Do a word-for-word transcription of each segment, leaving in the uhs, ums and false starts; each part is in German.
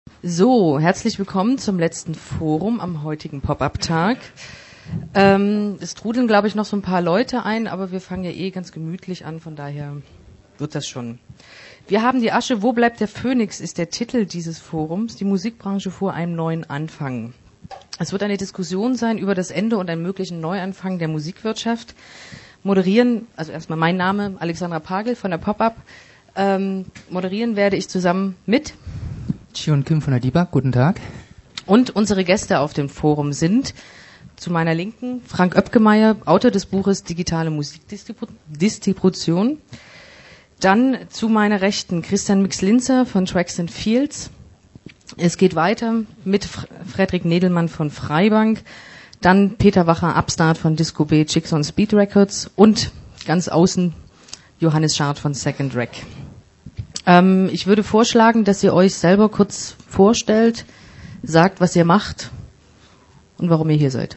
So, herzlich willkommen zum letzten Forum am heutigen Pop-Up-Tag. Ähm, es trudeln, glaube ich, noch so ein paar Leute ein, aber wir fangen ja eh ganz gemütlich an, von daher wird das schon. Wir haben die Asche, wo bleibt der Phönix, ist der Titel dieses Forums, die Musikbranche vor einem neuen Anfang. Es wird eine Diskussion sein über das Ende und einen möglichen Neuanfang der Musikwirtschaft. Moderieren, also erstmal mein Name, Alexandra Pagel von der Pop-Up. Ähm, moderieren werde ich zusammen mit Chion Kim von der D I B A G, guten Tag. Und unsere Gäste auf dem Forum sind zu meiner Linken Frank Oepkemeyer, Autor des Buches Digitale Musikdistribution. Dann zu meiner Rechten Christian Mix-Linzer von Tracks and Fields. Es geht weiter mit Frederik Nedelmann von Freibank. Dann Peter Wacher, Upstart von Disco B, Chicks on Speed Records. Und ganz außen Johannes Schart von Second Rack. Ähm, ich würde vorschlagen, dass ihr euch selber kurz vorstellt, sagt, was ihr macht und warum ihr hier seid.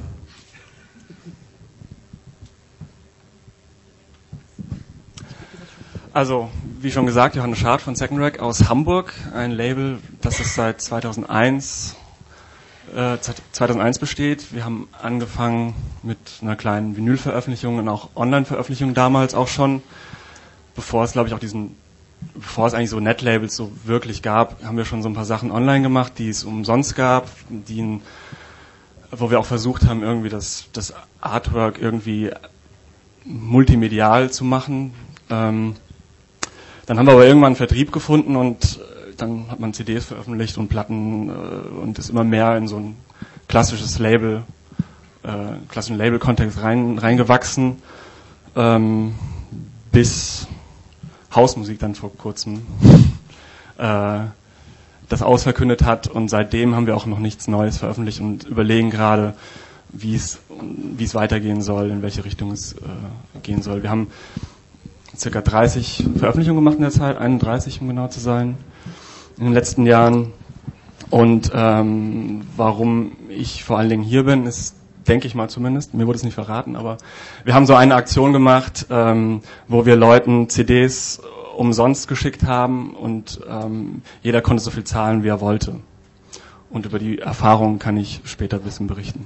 Also, wie schon gesagt, Johannes Schart von Second Rack aus Hamburg, ein Label, das es seit zweitausendeins, äh, zweitausendeins besteht. Wir haben angefangen mit einer kleinen Vinylveröffentlichung und auch Online-Veröffentlichung damals auch schon, bevor es, glaube ich, auch diesen Bevor es eigentlich so Netlabels so wirklich gab, haben wir schon so ein paar Sachen online gemacht, die es umsonst gab, die, wo wir auch versucht haben, irgendwie das, das Artwork irgendwie multimedial zu machen. Ähm, dann haben wir aber irgendwann einen Vertrieb gefunden und dann hat man C Ds veröffentlicht und Platten äh, und ist immer mehr in so ein klassisches Label, äh, klassischen Label-Kontext rein, reingewachsen, ähm, bis Hausmusik dann vor kurzem äh, das ausverkündet hat und seitdem haben wir auch noch nichts Neues veröffentlicht und überlegen gerade, wie es wie es weitergehen soll, in welche Richtung es äh, gehen soll. Wir haben circa dreißig Veröffentlichungen gemacht in der Zeit, einunddreißig um genau zu sein, in den letzten Jahren. Und ähm, warum ich vor allen Dingen hier bin, ist, denke ich mal zumindest, mir wurde es nicht verraten, aber wir haben so eine Aktion gemacht, ähm, wo wir Leuten C Ds umsonst geschickt haben und ähm, jeder konnte so viel zahlen, wie er wollte. Und über die Erfahrungen kann ich später ein bisschen berichten.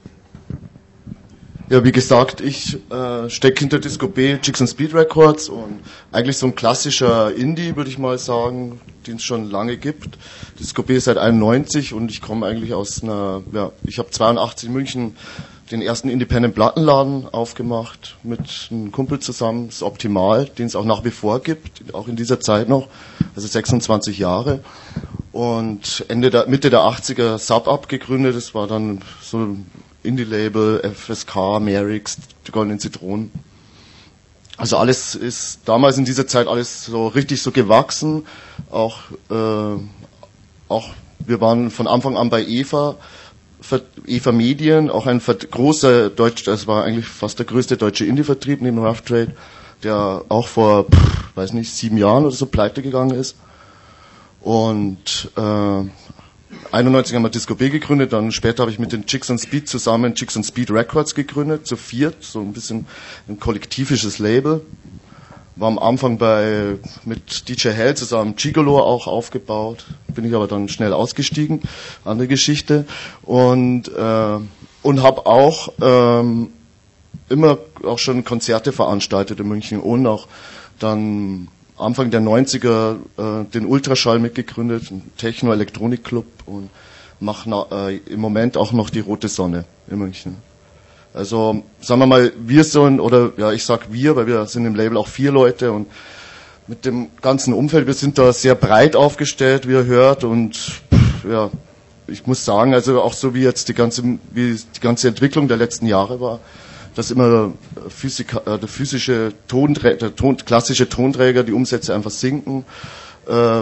Ja, wie gesagt, ich äh, stecke hinter Disco B, Chicks on Speed Records und eigentlich so ein klassischer Indie, würde ich mal sagen, den es schon lange gibt. Disco B ist seit einundneunzig und ich komme eigentlich aus einer, ja, ich habe zweiundachtzig in München den ersten Independent-Plattenladen aufgemacht mit einem Kumpel zusammen, das ist Optimal, den es auch nach wie vor gibt, auch in dieser Zeit noch, also sechsundzwanzig Jahre. Und Ende der, Mitte der achtziger Sub-Up gegründet, das war dann so ein Indie-Label, F S K, Merix, die Goldenen Zitronen. Also alles ist damals in dieser Zeit alles so richtig so gewachsen. Auch, äh, auch wir waren von Anfang an bei Eva, Eva Medien, auch ein großer deutsch, das war eigentlich fast der größte deutsche Indie-Vertrieb neben Rough Trade, der auch vor, pff, weiß nicht, sieben Jahren oder so pleite gegangen ist. Und äh, einundneunzig haben wir Disco B gegründet, dann später habe ich mit den Chicks on Speed zusammen Chicks on Speed Records gegründet, zu viert, so ein bisschen ein kollektivisches Label. War am Anfang bei mit D J Hell zusammen Gigolo auch aufgebaut, bin ich aber dann schnell ausgestiegen, andere Geschichte. Und äh, und habe auch ähm, immer auch schon Konzerte veranstaltet in München und auch dann Anfang der neunziger äh, den Ultraschall mitgegründet, einen Techno-Elektronik-Club und mache äh, im Moment auch noch die Rote Sonne in München. Also sagen wir mal, wir sind, oder ja, ich sag wir, weil wir sind im Label auch vier Leute und mit dem ganzen Umfeld, wir sind da sehr breit aufgestellt, wie ihr hört und pff, ja, ich muss sagen, also auch so wie jetzt die ganze, wie die ganze Entwicklung der letzten Jahre war, dass immer Physik, äh, der physische Tonträger, der Ton, klassische Tonträger, die Umsätze einfach sinken, äh,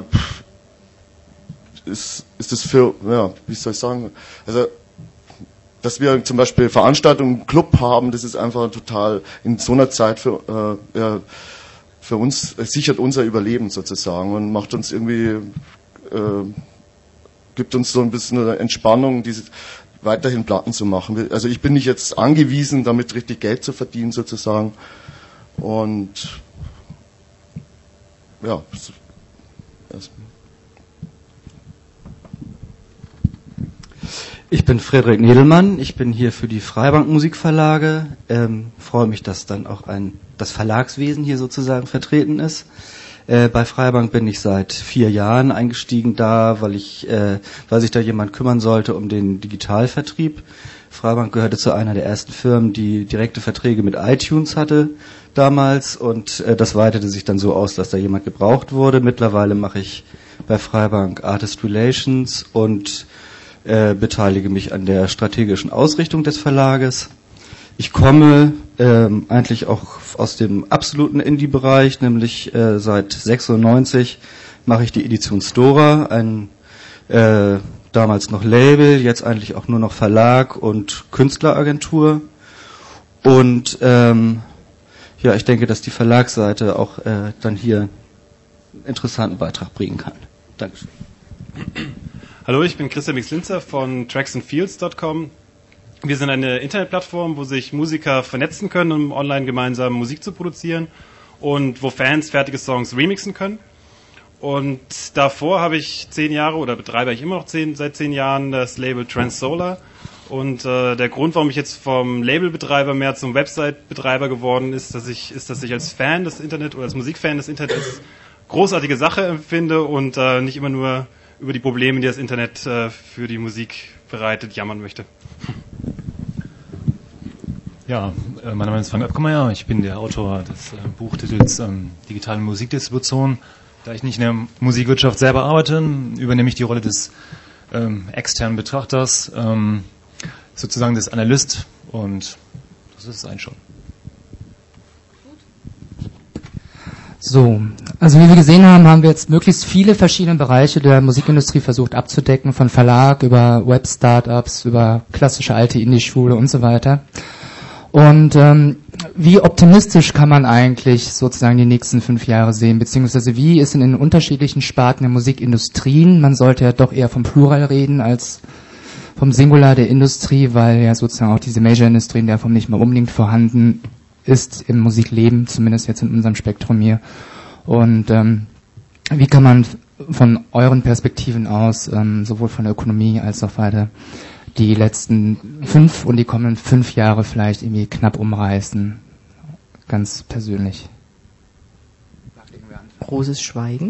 ist, ist das für, ja, wie soll ich sagen, also, dass wir zum Beispiel Veranstaltungen im Club haben, das ist einfach total in so einer Zeit für, äh, ja, für uns, es sichert unser Überleben sozusagen und macht uns irgendwie, äh, gibt uns so ein bisschen eine Entspannung, diese, weiterhin Platten zu machen. Also ich bin nicht jetzt angewiesen, damit richtig Geld zu verdienen sozusagen. Und ja. Ich bin Frederik Nedelmann, ich bin hier für die Freibank Musikverlage, ähm, freue mich, dass dann auch ein, das Verlagswesen hier sozusagen vertreten ist. Äh, bei Freibank bin ich seit vier Jahren eingestiegen da, weil ich, äh, weil sich da jemand kümmern sollte um den Digitalvertrieb. Freibank gehörte zu einer der ersten Firmen, die direkte Verträge mit iTunes hatte damals, und äh, das weitete sich dann so aus, dass da jemand gebraucht wurde. Mittlerweile mache ich bei Freibank Artist Relations und äh, beteilige mich an der strategischen Ausrichtung des Verlages. Ich komme ähm, eigentlich auch aus dem absoluten Indie-Bereich, nämlich äh, seit sechsundneunzig mache ich die Edition Stora, ein äh, damals noch Label, jetzt eigentlich auch nur noch Verlag und Künstleragentur. Und ähm, ja, ich denke, dass die Verlagsseite auch äh, dann hier einen interessanten Beitrag bringen kann. Dankeschön. Hallo, ich bin Christian Mix-Linzer von tracks and fields dot com. Wir sind eine Internetplattform, wo sich Musiker vernetzen können, um online gemeinsam Musik zu produzieren und wo Fans fertige Songs remixen können. Und davor habe ich zehn Jahre, oder betreibe ich immer noch zehn, seit zehn Jahren das Label Transsolar. Und äh, der Grund, warum ich jetzt vom Labelbetreiber mehr zum Website-Betreiber geworden ist, dass ich, ist, dass ich als Fan des Internet oder als Musikfan des Internet als großartige Sache empfinde und äh, nicht immer nur über die Probleme, die das Internet äh, für die Musik bereitet, jammern möchte. Ja, äh, mein Name ist Frank Oepkemeyer, ich bin der Autor des äh, Buchtitels ähm, Digitale Musikdistribution. Da ich nicht in der Musikwirtschaft selber arbeite, übernehme ich die Rolle des ähm, externen Betrachters, ähm, sozusagen des Analyst, und das ist es eigentlich schon. So, also wie wir gesehen haben, haben wir jetzt möglichst viele verschiedene Bereiche der Musikindustrie versucht abzudecken, von Verlag über Web-Startups, über klassische alte Indie-Schule und so weiter. Und ähm, wie optimistisch kann man eigentlich sozusagen die nächsten fünf Jahre sehen, beziehungsweise wie ist in den unterschiedlichen Sparten der Musikindustrien, man sollte ja doch eher vom Plural reden als vom Singular der Industrie, weil ja sozusagen auch diese Major-Industrie in der Form nicht mehr unbedingt vorhanden ist im Musikleben, zumindest jetzt in unserem Spektrum hier. Und ähm, wie kann man von euren Perspektiven aus, ähm, sowohl von der Ökonomie als auch weiter, die letzten fünf und die kommenden fünf Jahre vielleicht irgendwie knapp umreißen, ganz persönlich? Großes Schweigen.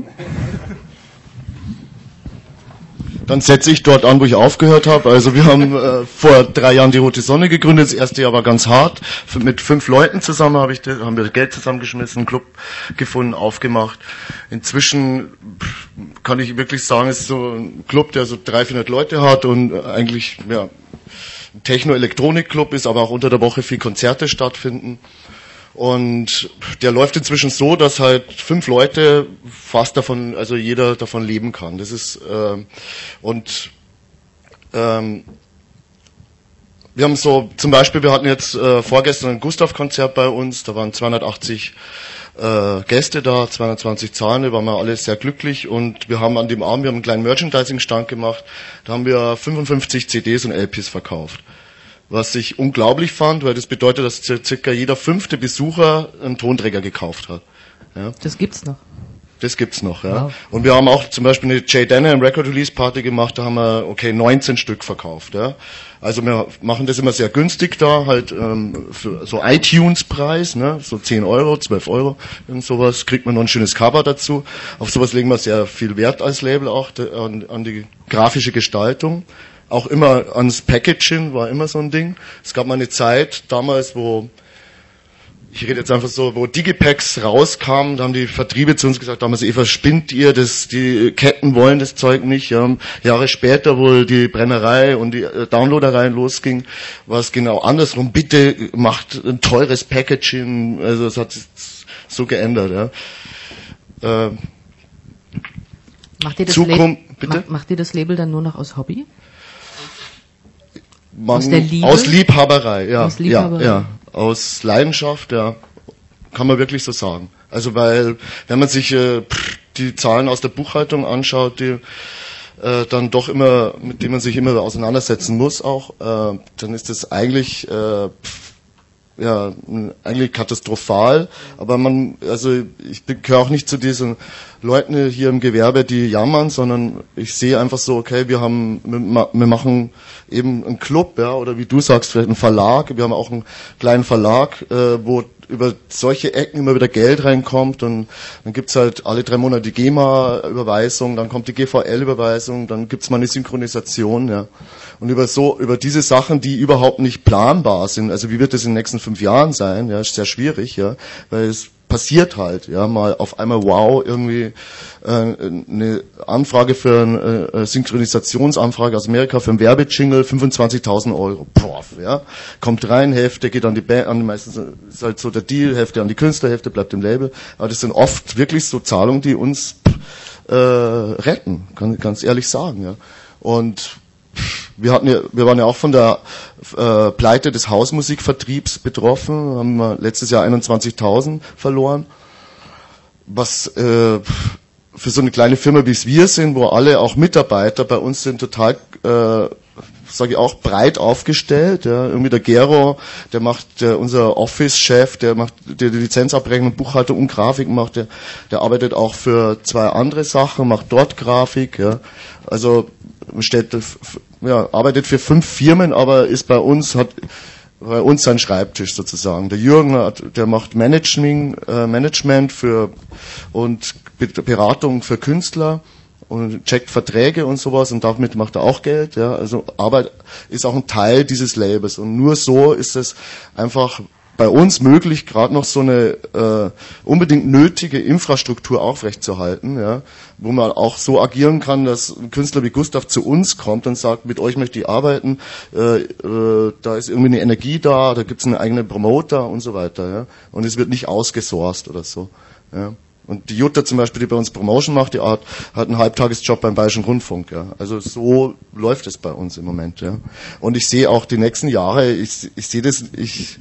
Dann setze ich dort an, wo ich aufgehört habe. Also wir haben äh, vor drei Jahren die Rote Sonne gegründet. Das erste Jahr war ganz hart. Mit fünf Leuten zusammen habe ich, haben wir Geld zusammengeschmissen, einen Club gefunden, aufgemacht. Inzwischen kann ich wirklich sagen, es ist so ein Club, der so dreihundert, vierhundert Leute hat und eigentlich ja, ein Techno-Elektronik-Club ist, aber auch unter der Woche viel Konzerte stattfinden. Und der läuft inzwischen so, dass halt fünf Leute fast davon, also jeder davon leben kann. Das ist äh, und ähm, wir haben so, zum Beispiel, wir hatten jetzt äh, vorgestern ein Gustav-Konzert bei uns, da waren zweihundertachtzig äh, Gäste da, zweihundertzwanzig Zahlen, da waren wir alle sehr glücklich, und wir haben an dem Abend, wir haben einen kleinen Merchandising-Stand gemacht, da haben wir fünfundfünfzig C Ds und L Ps verkauft. Was ich unglaublich fand, weil das bedeutet, dass circa jeder fünfte Besucher einen Tonträger gekauft hat. Ja. Das gibt's noch. Das gibt's noch, ja. Wow. Und wir haben auch zum Beispiel eine Jay Danner im Record Release Party gemacht, da haben wir, okay, neunzehn Stück verkauft, ja. Also wir machen das immer sehr günstig da, halt ähm, für so iTunes-Preis, ne, so zehn Euro, zwölf Euro, und sowas, kriegt man noch ein schönes Cover dazu. Auf sowas legen wir sehr viel Wert als Label auch, de, an, an die grafische Gestaltung. Auch immer ans Packaging war immer so ein Ding. Es gab mal eine Zeit damals, wo, ich rede jetzt einfach so, wo Digipacks rauskamen, da haben die Vertriebe zu uns gesagt, damals, Eva, spinnt ihr, das, die Ketten wollen das Zeug nicht. Ja. Jahre später, wo die Brennerei und die Downloaderei losging, war es genau andersrum. Bitte macht ein teures Packaging. Also es hat sich so geändert. Ja. Äh, macht, ihr das Zukunft, Lab- bitte? Macht, macht ihr das Label dann nur noch aus Hobby? Man, aus der Liebe? Aus Liebhaberei, ja. Aus Liebhaberei. Ja, ja. Aus Leidenschaft, ja. Kann man wirklich so sagen. Also weil, wenn man sich äh, die Zahlen aus der Buchhaltung anschaut, die äh, dann doch immer, mit denen man sich immer auseinandersetzen muss auch, äh, dann ist das eigentlich äh, ja, eigentlich katastrophal, aber man, also ich gehöre auch nicht zu diesen Leuten hier im Gewerbe, die jammern, sondern ich sehe einfach so, okay, wir haben, wir machen eben einen Club, ja, oder wie du sagst, vielleicht einen Verlag, wir haben auch einen kleinen Verlag, äh, wo über solche Ecken immer wieder Geld reinkommt und dann gibt's halt alle drei Monate die GEMA-Überweisung, dann kommt die G V L-Überweisung, dann gibt's mal eine Synchronisation, ja. Und über so, über diese Sachen, die überhaupt nicht planbar sind, also wie wird das in den nächsten fünf Jahren sein, ja, ist sehr schwierig, ja, weil es passiert halt, ja, mal auf einmal, wow, irgendwie äh, eine Anfrage für eine äh, Synchronisationsanfrage aus Amerika für einen Werbejingle, fünfundzwanzigtausend Euro, boah, ja, kommt rein, Hälfte geht an die Band, an, meistens ist halt so der Deal, Hälfte an die Künstler, Hälfte bleibt im Label, aber das sind oft wirklich so Zahlungen, die uns äh, retten, kann ganz ehrlich sagen, ja, und wir hatten ja, wir waren ja auch von der äh, Pleite des Hausmusikvertriebs betroffen, haben wir letztes Jahr einundzwanzigtausend verloren, was äh, für so eine kleine Firma wie es wir sind, wo alle auch Mitarbeiter bei uns sind, total, äh, sage ich auch, breit aufgestellt. Ja. Irgendwie der Gero, der macht, der, unser Office-Chef, der macht der die Lizenzabrechnung, Buchhaltung und Grafik macht, der, der arbeitet auch für zwei andere Sachen, macht dort Grafik. Ja. Also stellt, ja, arbeitet für fünf Firmen, aber ist bei uns, hat bei uns sein Schreibtisch sozusagen. Der Jürgen hat, der macht Management, äh, Management für und Beratung für Künstler und checkt Verträge und sowas und damit macht er auch Geld. Ja, also Arbeit ist auch ein Teil dieses Labels und nur so ist es einfach bei uns möglich, gerade noch so eine äh, unbedingt nötige Infrastruktur aufrechtzuerhalten, ja, wo man auch so agieren kann, dass ein Künstler wie Gustav zu uns kommt und sagt, mit euch möchte ich arbeiten, äh, äh, da ist irgendwie eine Energie da, da gibt es einen eigenen Promoter und so weiter, ja, und es wird nicht ausgesourced oder so, ja. Und die Jutta zum Beispiel, die bei uns Promotion macht, die hat, hat einen Halbtagesjob beim Bayerischen Rundfunk, ja. Also so läuft es bei uns im Moment, ja. Und ich sehe auch die nächsten Jahre, ich, ich sehe das, ich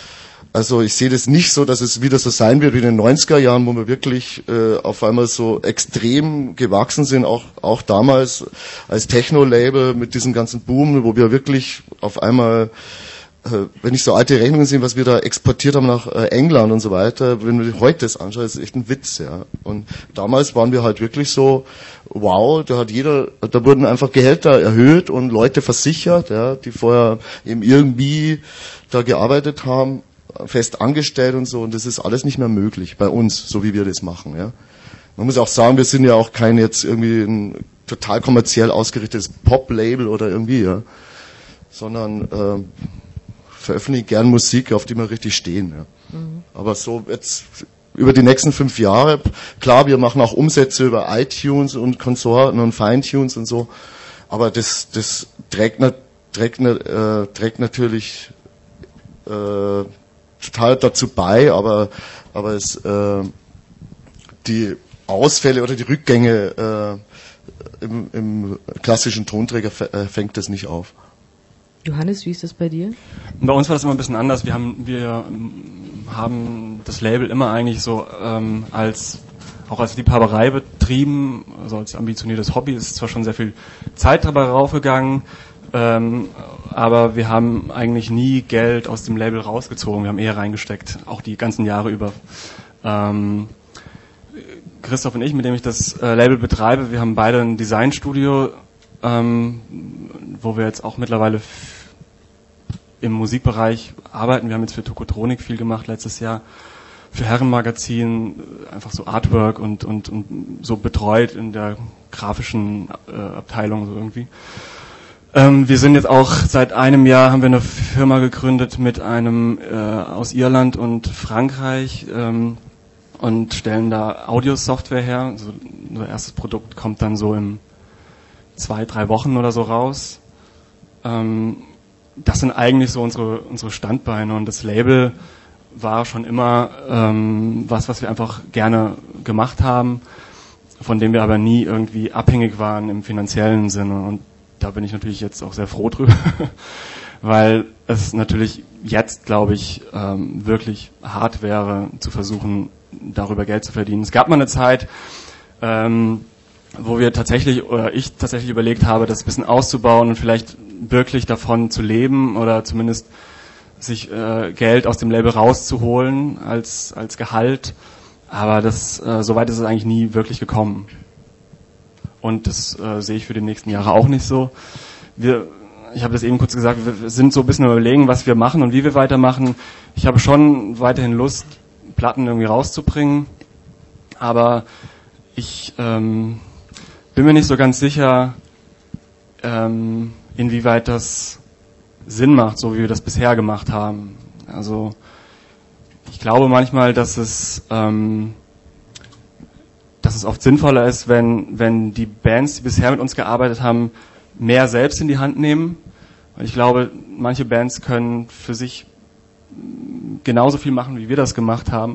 Also ich sehe das nicht so, dass es wieder so sein wird wie in den neunziger Jahren, wo wir wirklich äh, auf einmal so extrem gewachsen sind, auch auch damals als Techno-Label mit diesem ganzen Boom, wo wir wirklich auf einmal, äh, wenn ich so alte Rechnungen sehe, was wir da exportiert haben nach äh, England und so weiter, wenn wir heute das anschauen, ist echt ein Witz, ja. Und damals waren wir halt wirklich so, wow, da hat jeder, da wurden einfach Gehälter erhöht und Leute versichert, ja, die vorher eben irgendwie da gearbeitet haben, fest angestellt und so, und das ist alles nicht mehr möglich bei uns, so wie wir das machen, ja. Man muss auch sagen, wir sind ja auch kein jetzt irgendwie ein total kommerziell ausgerichtetes Pop-Label oder irgendwie, ja, sondern äh, veröffentlichen gern Musik, auf die wir richtig stehen, ja. Mhm. Aber so jetzt über die nächsten fünf Jahre, klar, wir machen auch Umsätze über iTunes und Konsorten und Feintunes und so, aber das das trägt, trägt, äh, trägt natürlich äh, total dazu bei, aber aber es äh, die Ausfälle oder die Rückgänge äh, im, im klassischen Tonträger f- äh, fängt das nicht auf. Johannes, wie ist das bei dir? Bei uns war das immer ein bisschen anders. Wir haben wir haben das Label immer eigentlich so ähm, als auch als Liebhaberei betrieben, also als ambitioniertes Hobby. Es ist zwar schon sehr viel Zeit dabei raufgegangen, Ähm, aber wir haben eigentlich nie Geld aus dem Label rausgezogen, wir haben eher reingesteckt, auch die ganzen Jahre über. Ähm, Christoph und ich, mit dem ich das äh, Label betreibe, wir haben beide ein Designstudio, ähm, wo wir jetzt auch mittlerweile f- im Musikbereich arbeiten. Wir haben jetzt für Tokotronik viel gemacht letztes Jahr, für Herrenmagazin, einfach so Artwork und, und, und so betreut in der grafischen äh, Abteilung so irgendwie. Ähm, wir sind jetzt auch seit einem Jahr, haben wir eine Firma gegründet mit einem äh, aus Irland und Frankreich ähm, und stellen da Audio-Software her. Also unser erstes Produkt kommt dann so in zwei, drei Wochen oder so raus. Ähm, das sind eigentlich so unsere unsere Standbeine, und das Label war schon immer ähm, was, was wir einfach gerne gemacht haben, von dem wir aber nie irgendwie abhängig waren im finanziellen Sinne. Und da bin ich natürlich jetzt auch sehr froh drüber, weil es natürlich jetzt, glaube ich, ähm, wirklich hart wäre, zu versuchen, darüber Geld zu verdienen. Es gab mal eine Zeit, ähm, wo wir tatsächlich, oder ich tatsächlich überlegt habe, das ein bisschen auszubauen und vielleicht wirklich davon zu leben oder zumindest sich äh, Geld aus dem Label rauszuholen als als Gehalt, aber das äh, soweit ist es eigentlich nie wirklich gekommen. Und das äh, sehe ich für die nächsten Jahre auch nicht so. Wir, ich habe das eben kurz gesagt, wir sind so ein bisschen überlegen, was wir machen und wie wir weitermachen. Ich habe schon weiterhin Lust, Platten irgendwie rauszubringen, aber ich ähm, bin mir nicht so ganz sicher, ähm, inwieweit das Sinn macht, so wie wir das bisher gemacht haben. Also ich glaube manchmal, dass es ähm, dass es oft sinnvoller ist, wenn wenn die Bands, die bisher mit uns gearbeitet haben, mehr selbst in die Hand nehmen. Und ich glaube, manche Bands können für sich genauso viel machen, wie wir das gemacht haben,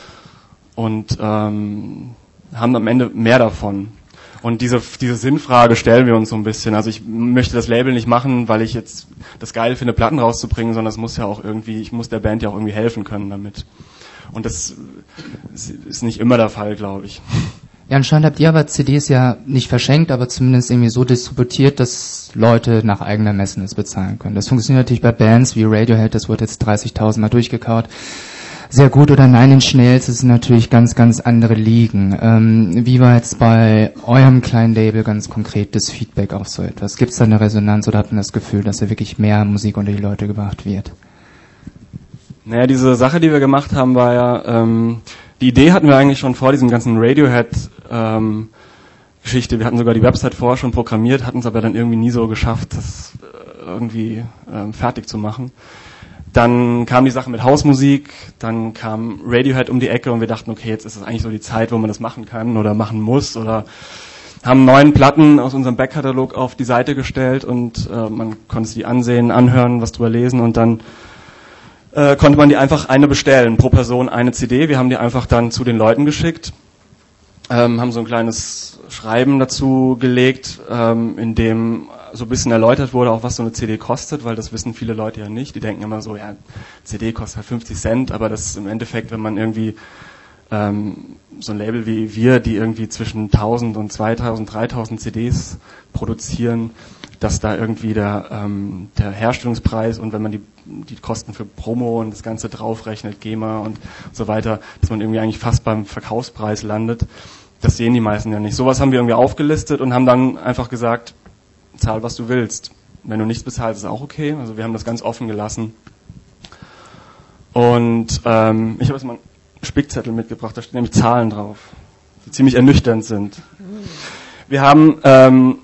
und ähm, haben am Ende mehr davon. Und diese diese Sinnfrage stellen wir uns so ein bisschen. Also ich möchte das Label nicht machen, weil ich jetzt das geil finde, Platten rauszubringen, sondern es muss ja auch irgendwie, ich muss der Band ja auch irgendwie helfen können damit. Und das ist nicht immer der Fall, glaube ich. Ja, anscheinend habt ihr aber C Ds ja nicht verschenkt, aber zumindest irgendwie so distributiert, dass Leute nach eigener Messen es bezahlen können. Das funktioniert natürlich bei Bands wie Radiohead, das wurde jetzt dreißigtausend Mal durchgekaut. Sehr gut, oder Nine Inch Nails, das sind natürlich ganz, ganz andere Ligen. Ähm, wie war jetzt bei eurem kleinen Label ganz konkret das Feedback auf so etwas? Gibt es da eine Resonanz oder habt ihr das Gefühl, dass da wirklich mehr Musik unter die Leute gebracht wird? Naja, diese Sache, die wir gemacht haben, war ja, ähm, die Idee hatten wir eigentlich schon vor diesem ganzen Radiohead ähm, Geschichte. Wir hatten sogar die Website vorher schon programmiert, hatten es aber dann irgendwie nie so geschafft, das äh, irgendwie ähm, fertig zu machen. Dann kam die Sache mit Hausmusik, dann kam Radiohead um die Ecke und wir dachten, okay, jetzt ist es eigentlich so die Zeit, wo man das machen kann oder machen muss, oder haben neun Platten aus unserem Backkatalog auf die Seite gestellt und äh, man konnte sie ansehen, anhören, was drüber lesen, und dann äh, konnte man die einfach eine bestellen, pro Person eine C D. Wir haben die einfach dann zu den Leuten geschickt, ähm, haben so ein kleines Schreiben dazu gelegt, ähm, in dem so ein bisschen erläutert wurde, auch was so eine C D kostet, weil das wissen viele Leute ja nicht. Die denken immer so, ja, C D kostet halt fünfzig Cent, aber das ist im Endeffekt, wenn man irgendwie ähm, so ein Label wie wir, die irgendwie zwischen tausend und zweitausend, dreitausend C Ds produzieren, dass da irgendwie der ähm, der Herstellungspreis und wenn man die die Kosten für Promo und das Ganze draufrechnet, GEMA und so weiter, dass man irgendwie eigentlich fast beim Verkaufspreis landet. Das sehen die meisten ja nicht. Sowas haben wir irgendwie aufgelistet und haben dann einfach gesagt, zahl, was du willst. Wenn du nichts bezahlst, ist auch okay. Also wir haben das ganz offen gelassen. Und ähm, ich habe jetzt mal einen Spickzettel mitgebracht, da stehen nämlich Zahlen drauf, die ziemlich ernüchternd sind. Wir haben ähm,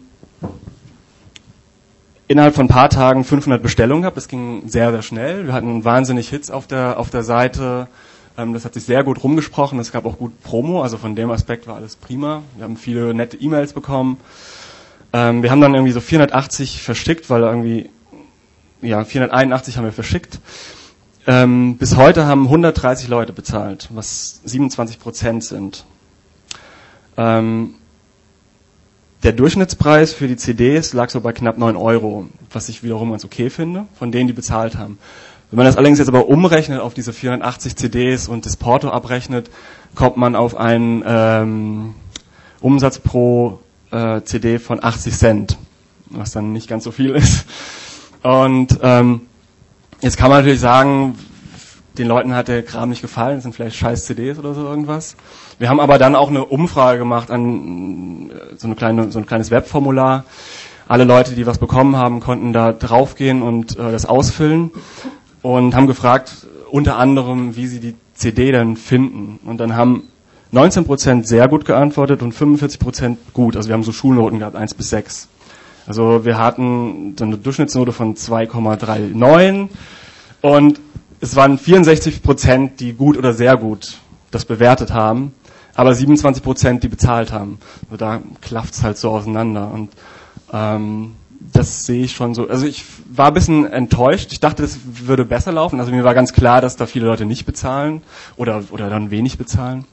innerhalb von ein paar Tagen fünfhundert Bestellungen gehabt. Das ging sehr, sehr schnell. Wir hatten wahnsinnig Hits auf der auf der Seite. Ähm, das hat sich sehr gut rumgesprochen. Es gab auch gut Promo. Also von dem Aspekt war alles prima. Wir haben viele nette E-Mails bekommen. Ähm, wir haben dann irgendwie so vierhundertachtzig verschickt, weil irgendwie, ja, vierhunderteinundachtzig haben wir verschickt. Ähm, bis heute haben hundertdreißig Leute bezahlt, was siebenundzwanzig Prozent sind. Ähm, der Durchschnittspreis für die C Ds lag so bei knapp neun Euro, was ich wiederum ganz okay finde, von denen, die bezahlt haben. Wenn man das allerdings jetzt aber umrechnet auf diese vierhundertachtzig C Ds und das Porto abrechnet, kommt man auf einen ähm, Umsatz pro äh, C D von achtzig Cent, was dann nicht ganz so viel ist. Und ähm, jetzt kann man natürlich sagen, den Leuten hat der Kram nicht gefallen, das sind vielleicht scheiß C Ds oder so irgendwas. Wir haben aber dann auch eine Umfrage gemacht an so eine kleine so ein kleines Webformular. Alle Leute, die was bekommen haben, konnten da draufgehen und äh, das ausfüllen und haben gefragt, unter anderem, wie sie die C D denn finden. Und dann haben neunzehn Prozent sehr gut geantwortet und fünfundvierzig Prozent gut. Also wir haben so Schulnoten gehabt, eins bis sechs. Also wir hatten dann eine Durchschnittsnote von zwei Komma neununddreißig und es waren vierundsechzig Prozent, die gut oder sehr gut das bewertet haben, aber siebenundzwanzig Prozent, die bezahlt haben. Also da klafft's halt so auseinander und ähm, das sehe ich schon so. Also ich war ein bisschen enttäuscht. Ich dachte, das würde besser laufen. Also mir war ganz klar, dass da viele Leute nicht bezahlen oder oder dann wenig bezahlen.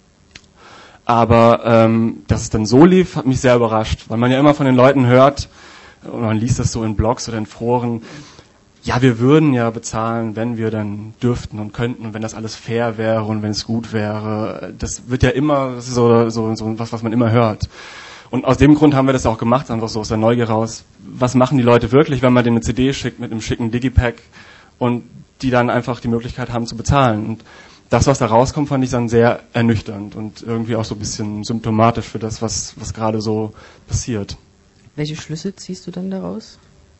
Aber ähm, dass es dann so lief, hat mich sehr überrascht, weil man ja immer von den Leuten hört, oder man liest das so in Blogs oder in Foren, ja, wir würden ja bezahlen, wenn wir dann dürften und könnten und wenn das alles fair wäre und wenn es gut wäre. Das wird ja immer, das ist so, so, so was, was man immer hört. Und aus dem Grund haben wir das auch gemacht, einfach so aus der Neugier raus. Was machen die Leute wirklich, wenn man denen eine C D schickt mit einem schicken Digipack und die dann einfach die Möglichkeit haben zu bezahlen. Und das, was da rauskommt, fand ich dann sehr ernüchternd und irgendwie auch so ein bisschen symptomatisch für das, was, was gerade so passiert. Welche Schlüsse ziehst du dann daraus?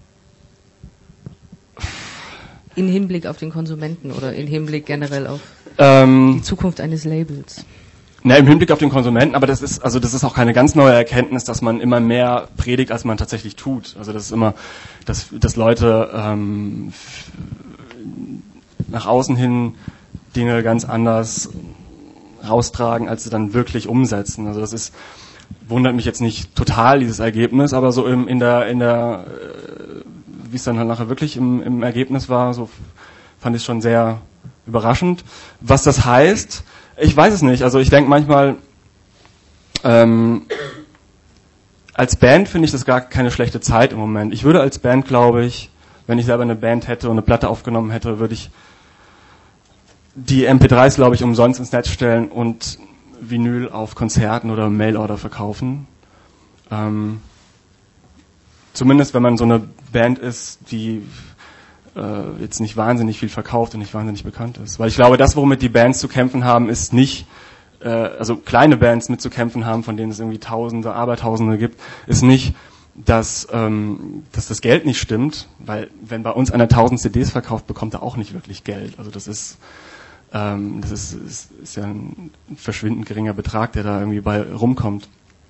In Hinblick auf den Konsumenten oder in Hinblick generell auf ähm, die Zukunft eines Labels? Na, im Hinblick auf den Konsumenten, aber das ist, also das ist auch keine ganz neue Erkenntnis, dass man immer mehr predigt, als man tatsächlich tut. Also das ist immer, dass, dass Leute ähm, nach außen hin Dinge ganz anders raustragen, als sie dann wirklich umsetzen. Also das ist, wundert mich jetzt nicht total, dieses Ergebnis, aber so im, in der, in der, äh, wie es dann halt nachher wirklich im, im Ergebnis war, so fand ich es schon sehr überraschend. Was das heißt, ich weiß es nicht. Also ich denke manchmal, ähm, als Band finde ich das gar keine schlechte Zeit im Moment. Ich würde als Band, glaube ich, wenn ich selber eine Band hätte und eine Platte aufgenommen hätte, würde ich die M P dreis, glaube ich, umsonst ins Netz stellen und Vinyl auf Konzerten oder Mailorder verkaufen. Ähm, zumindest wenn man so eine Band ist, die äh, jetzt nicht wahnsinnig viel verkauft und nicht wahnsinnig bekannt ist. Weil ich glaube, das, womit die Bands zu kämpfen haben, ist nicht, äh, also kleine Bands mit zu kämpfen haben, von denen es irgendwie Tausende, Abertausende gibt, ist nicht, dass, ähm, dass das Geld nicht stimmt, weil wenn bei uns einer tausend C Ds verkauft, bekommt er auch nicht wirklich Geld. Also das ist ähm, das ist, ist, ist ja ein verschwindend geringer Betrag, der da irgendwie bei rumkommt.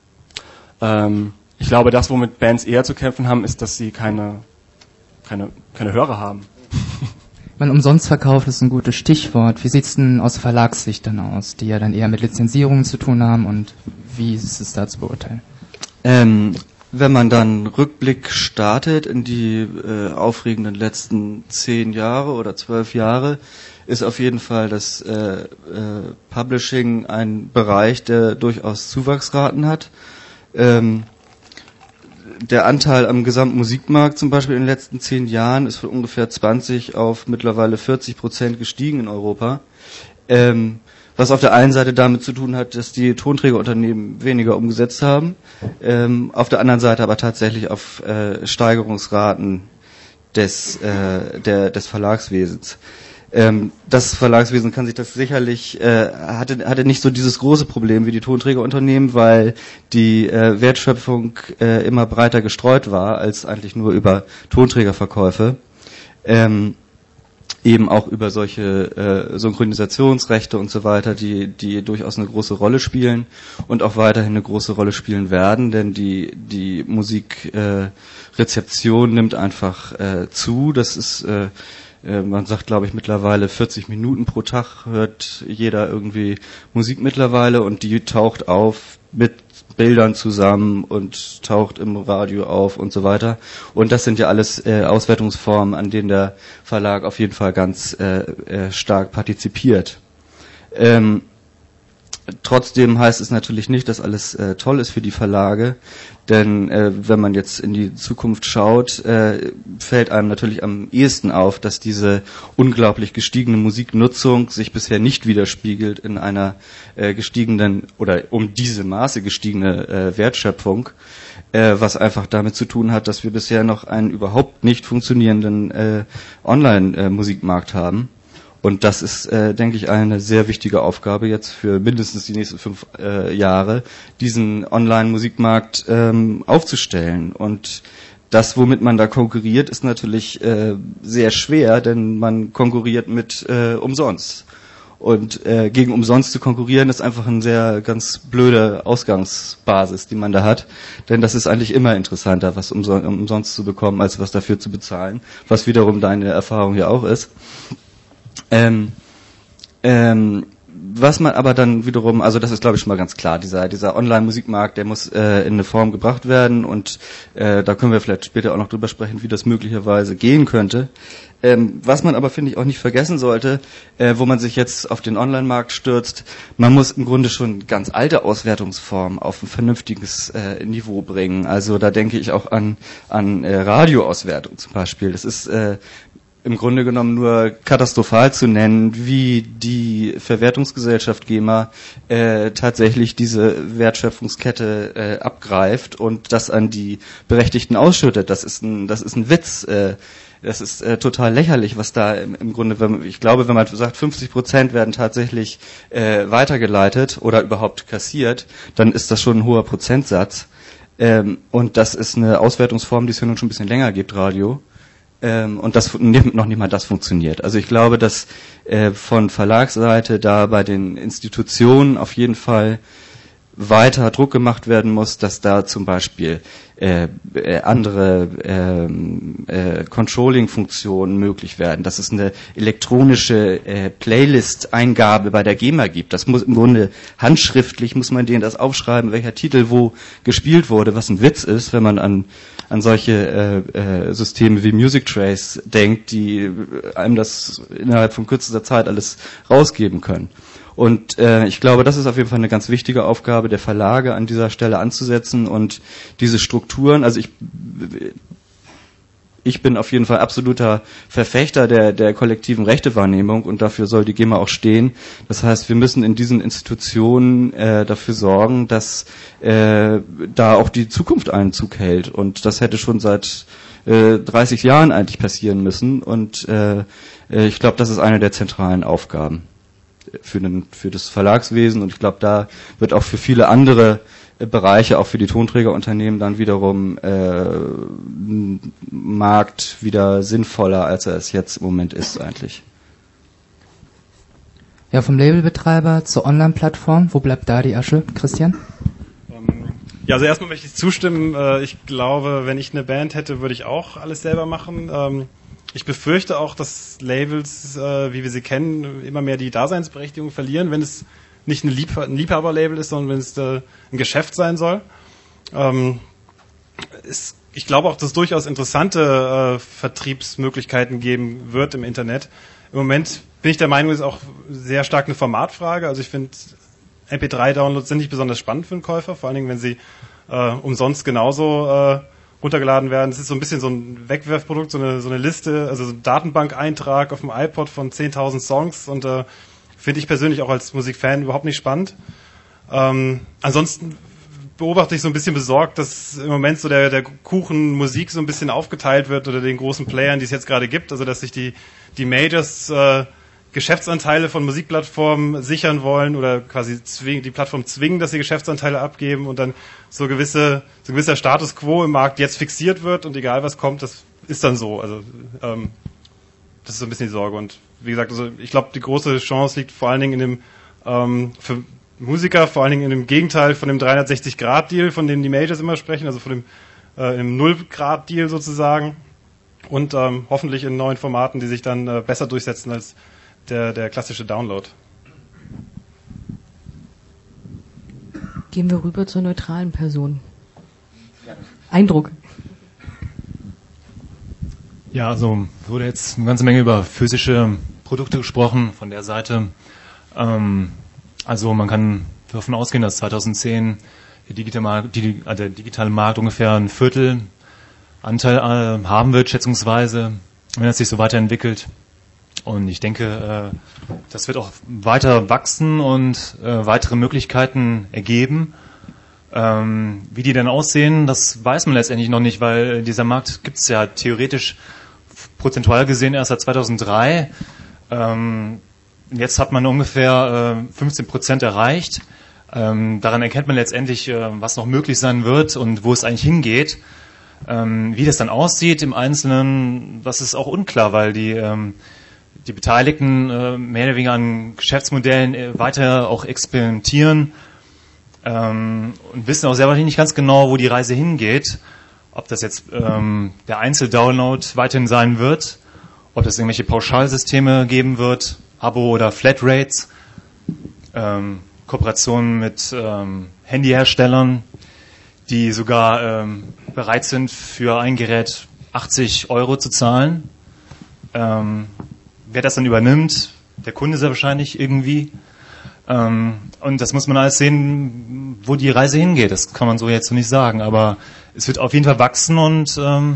Ähm, ich glaube, das, womit Bands eher zu kämpfen haben, ist, dass sie keine keine keine Hörer haben. Man umsonst verkauft ist ein gutes Stichwort. Wie sieht's denn aus Verlagssicht dann aus, die ja dann eher mit Lizenzierungen zu tun haben, und wie ist es da zu beurteilen? Ähm, wenn man dann Rückblick startet in die äh, aufregenden letzten zehn Jahre oder zwölf Jahre, ist auf jeden Fall das äh, äh, Publishing ein Bereich, der durchaus Zuwachsraten hat. Ähm, der Anteil am gesamten Musikmarkt zum Beispiel in den letzten zehn Jahren ist von ungefähr zwanzig auf mittlerweile vierzig Prozent gestiegen in Europa. Ähm, was auf der einen Seite damit zu tun hat, dass die Tonträgerunternehmen weniger umgesetzt haben, ähm, auf der anderen Seite aber tatsächlich auf äh, Steigerungsraten des, äh, der, des Verlagswesens. Ähm, das Verlagswesen kann sich das sicherlich, äh, hatte, hatte nicht so dieses große Problem wie die Tonträgerunternehmen, weil die äh, Wertschöpfung äh, immer breiter gestreut war, als eigentlich nur über Tonträgerverkäufe. Ähm, eben auch über solche äh, Synchronisationsrechte und so weiter, die die durchaus eine große Rolle spielen und auch weiterhin eine große Rolle spielen werden, denn die die Musikrezeption äh, nimmt einfach äh, zu. Das ist äh, man sagt, glaube ich, mittlerweile vierzig Minuten pro Tag hört jeder irgendwie Musik mittlerweile, und die taucht auf mit Bildern zusammen und taucht im Radio auf und so weiter. Und das sind ja alles äh, Auswertungsformen, an denen der Verlag auf jeden Fall ganz äh, äh, stark partizipiert. Ähm, Trotzdem heißt es natürlich nicht, dass alles äh, toll ist für die Verlage, denn äh, wenn man jetzt in die Zukunft schaut, äh, fällt einem natürlich am ehesten auf, dass diese unglaublich gestiegene Musiknutzung sich bisher nicht widerspiegelt in einer äh, gestiegenen oder um diese Maße gestiegene äh, Wertschöpfung, äh, was einfach damit zu tun hat, dass wir bisher noch einen überhaupt nicht funktionierenden äh, Online-Musikmarkt haben. Und das ist, äh, denke ich, eine sehr wichtige Aufgabe jetzt für mindestens die nächsten fünf äh, Jahre, diesen Online-Musikmarkt ähm, aufzustellen. Und das, womit man da konkurriert, ist natürlich äh, sehr schwer, denn man konkurriert mit äh, umsonst. Und äh, gegen umsonst zu konkurrieren, ist einfach eine sehr ganz blöde Ausgangsbasis, die man da hat. Denn das ist eigentlich immer interessanter, was umso- umsonst zu bekommen, als was dafür zu bezahlen. Was wiederum deine Erfahrung ja auch ist. Ähm, ähm, was man aber dann wiederum, also das ist, glaube ich, schon mal ganz klar, dieser dieser Online-Musikmarkt, der muss äh, in eine Form gebracht werden, und äh, da können wir vielleicht später auch noch drüber sprechen, wie das möglicherweise gehen könnte. Ähm, was man aber, finde ich, auch nicht vergessen sollte, äh, wo man sich jetzt auf den Online-Markt stürzt, man muss im Grunde schon ganz alte Auswertungsformen auf ein vernünftiges äh, Niveau bringen. Also da denke ich auch an an äh, Radioauswertung zum Beispiel. Das ist äh, im Grunde genommen nur katastrophal zu nennen, wie die Verwertungsgesellschaft GEMA äh, tatsächlich diese Wertschöpfungskette äh, abgreift und das an die Berechtigten ausschüttet. Das ist ein, das ist ein Witz. Äh, das ist äh, total lächerlich, was da im, im Grunde, wenn, ich glaube, wenn man sagt, fünfzig Prozent werden tatsächlich äh, weitergeleitet oder überhaupt kassiert, dann ist das schon ein hoher Prozentsatz. Ähm, und das ist eine Auswertungsform, die es ja nun schon ein bisschen länger gibt, Radio. Ähm, und das noch nicht mal das funktioniert. Also ich glaube, dass äh, von Verlagsseite da bei den Institutionen auf jeden Fall weiter Druck gemacht werden muss, dass da zum Beispiel äh, äh, andere ähm, äh, Controlling-Funktionen möglich werden, dass es eine elektronische äh, Playlist-Eingabe bei der GEMA gibt. Das muss im Grunde handschriftlich, muss man denen das aufschreiben, welcher Titel wo gespielt wurde, was ein Witz ist, wenn man an an solche äh, äh, Systeme wie Music Trace denkt, die einem das innerhalb von kürzester Zeit alles rausgeben können. Und äh, ich glaube, das ist auf jeden Fall eine ganz wichtige Aufgabe der Verlage, an dieser Stelle anzusetzen und diese Strukturen, also ich ich bin auf jeden Fall absoluter Verfechter der der kollektiven Rechtewahrnehmung und dafür soll die GEMA auch stehen. Das heißt, wir müssen in diesen Institutionen äh, dafür sorgen, dass äh, da auch die Zukunft Einzug hält. Und das hätte schon seit äh, dreißig Jahren eigentlich passieren müssen. Und äh, ich glaube, das ist eine der zentralen Aufgaben für, den, für das Verlagswesen. Und ich glaube, da wird auch für viele andere Bereiche, auch für die Tonträgerunternehmen dann wiederum äh, Markt wieder sinnvoller, als er es jetzt im Moment ist eigentlich. Ja, vom Labelbetreiber zur Online-Plattform, wo bleibt da die Asche, Christian? Ja, also erstmal möchte ich zustimmen. Ich glaube, wenn ich eine Band hätte, würde ich auch alles selber machen. Ich befürchte auch, dass Labels, wie wir sie kennen, immer mehr die Daseinsberechtigung verlieren, wenn es nicht ein, Lieb- ein Liebhaberlabel ist, sondern wenn es äh, ein Geschäft sein soll. Ähm, ist, ich glaube auch, dass es durchaus interessante äh, Vertriebsmöglichkeiten geben wird im Internet. Im Moment bin ich der Meinung, es ist auch sehr stark eine Formatfrage. Also ich finde, M P drei Downloads sind nicht besonders spannend für einen Käufer, vor allen Dingen, wenn sie äh, umsonst genauso äh, runtergeladen werden. Es ist so ein bisschen so ein Wegwerfprodukt, so eine, so eine Liste, also so ein Datenbankeintrag auf dem iPod von zehntausend Songs und äh, finde ich persönlich auch als Musikfan überhaupt nicht spannend. Ähm, ansonsten beobachte ich so ein bisschen besorgt, dass im Moment so der, der Kuchen Musik so ein bisschen aufgeteilt wird unter den großen Playern, die es jetzt gerade gibt. Also dass sich die, die Majors äh, Geschäftsanteile von Musikplattformen sichern wollen oder quasi zwing, die Plattform zwingen, dass sie Geschäftsanteile abgeben und dann so gewisse so ein gewisser Status quo im Markt jetzt fixiert wird und egal was kommt, das ist dann so. Also ähm, das ist so ein bisschen die Sorge. Und wie gesagt, also ich glaube, die große Chance liegt vor allen Dingen in dem, ähm, für Musiker, vor allen Dingen in dem Gegenteil von dem dreihundertsechzig Grad Deal, von dem die Majors immer sprechen, also von dem, äh, dem null Grad Deal sozusagen. Und ähm, hoffentlich in neuen Formaten, die sich dann äh, besser durchsetzen als der, der klassische Download. Gehen wir rüber zur neutralen Person. Eindruck. Ja, also wurde jetzt eine ganze Menge über physische Produkte gesprochen von der Seite. Ähm, also man kann davon ausgehen, dass zweitausendzehn der digitale, die, der digitale Markt ungefähr ein Viertel Anteil äh, haben wird, schätzungsweise, wenn es sich so weiterentwickelt. Und ich denke, äh, das wird auch weiter wachsen und äh, weitere Möglichkeiten ergeben. Ähm, wie die denn aussehen, das weiß man letztendlich noch nicht, weil dieser Markt gibt es ja theoretisch prozentual gesehen erst seit zweitausenddrei. Ähm, jetzt hat man ungefähr äh, fünfzehn Prozent erreicht. Ähm, daran erkennt man letztendlich, äh, was noch möglich sein wird und wo es eigentlich hingeht. Ähm, wie das dann aussieht im Einzelnen, das ist auch unklar, weil die, ähm, die Beteiligten äh, mehr oder weniger an Geschäftsmodellen äh, weiter auch experimentieren ähm, und wissen auch selber nicht ganz genau, wo die Reise hingeht. Ob das jetzt ähm, der Einzeldownload weiterhin sein wird, ob es irgendwelche Pauschalsysteme geben wird, Abo- oder Flatrates, ähm, Kooperationen mit ähm, Handyherstellern, die sogar ähm, bereit sind, für ein Gerät achtzig Euro zu zahlen. Ähm, wer das dann übernimmt, der Kunde sehr wahrscheinlich irgendwie. Ähm, und das muss man alles sehen, wo die Reise hingeht. Das kann man so jetzt so nicht sagen, aber es wird auf jeden Fall wachsen und ähm,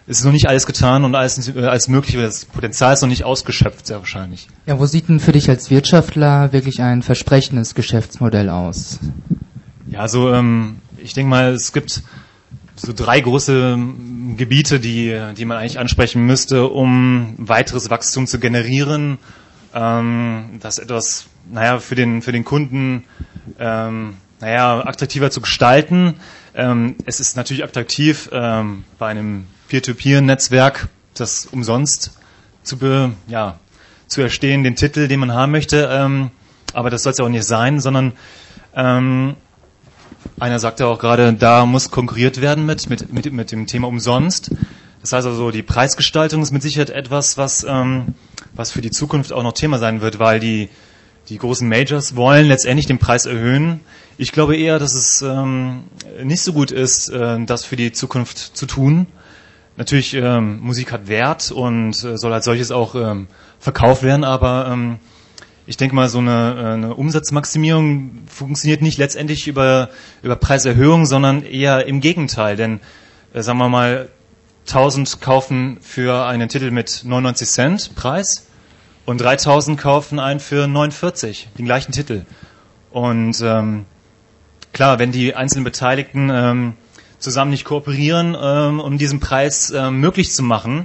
ist noch nicht alles getan und alles, äh, alles möglich, das Potenzial ist noch nicht ausgeschöpft, sehr wahrscheinlich. Ja, wo sieht denn für dich als Wirtschaftler wirklich ein versprechendes Geschäftsmodell aus? Ja, also ähm, ich denke mal, es gibt so drei große ähm, Gebiete, die, die man eigentlich ansprechen müsste, um weiteres Wachstum zu generieren, ähm, das etwas, naja, für den, für den Kunden, ähm, naja, attraktiver zu gestalten. Ähm, es ist natürlich attraktiv, ähm, bei einem Peer-to-Peer-Netzwerk das umsonst zu, be, ja, zu erstehen, den Titel, den man haben möchte. Ähm, aber das soll es ja auch nicht sein, sondern ähm, einer sagte auch gerade, da muss konkurriert werden mit, mit, mit, mit dem Thema umsonst. Das heißt also, die Preisgestaltung ist mit Sicherheit etwas, was, ähm, was für die Zukunft auch noch Thema sein wird, weil die, die großen Majors wollen letztendlich den Preis erhöhen. Ich glaube eher, dass es ähm, nicht so gut ist, äh, das für die Zukunft zu tun. Natürlich, ähm, Musik hat Wert und äh, soll als solches auch ähm, verkauft werden, aber ähm, ich denke mal, so eine, eine Umsatzmaximierung funktioniert nicht letztendlich über, über Preiserhöhung, sondern eher im Gegenteil. Denn, äh, sagen wir mal, tausend kaufen für einen Titel mit neunundneunzig Cent Preis und dreitausend kaufen einen für neunundvierzig, den gleichen Titel. Und ähm, klar, wenn die einzelnen Beteiligten ähm, zusammen nicht kooperieren, ähm, um diesen Preis ähm, möglich zu machen,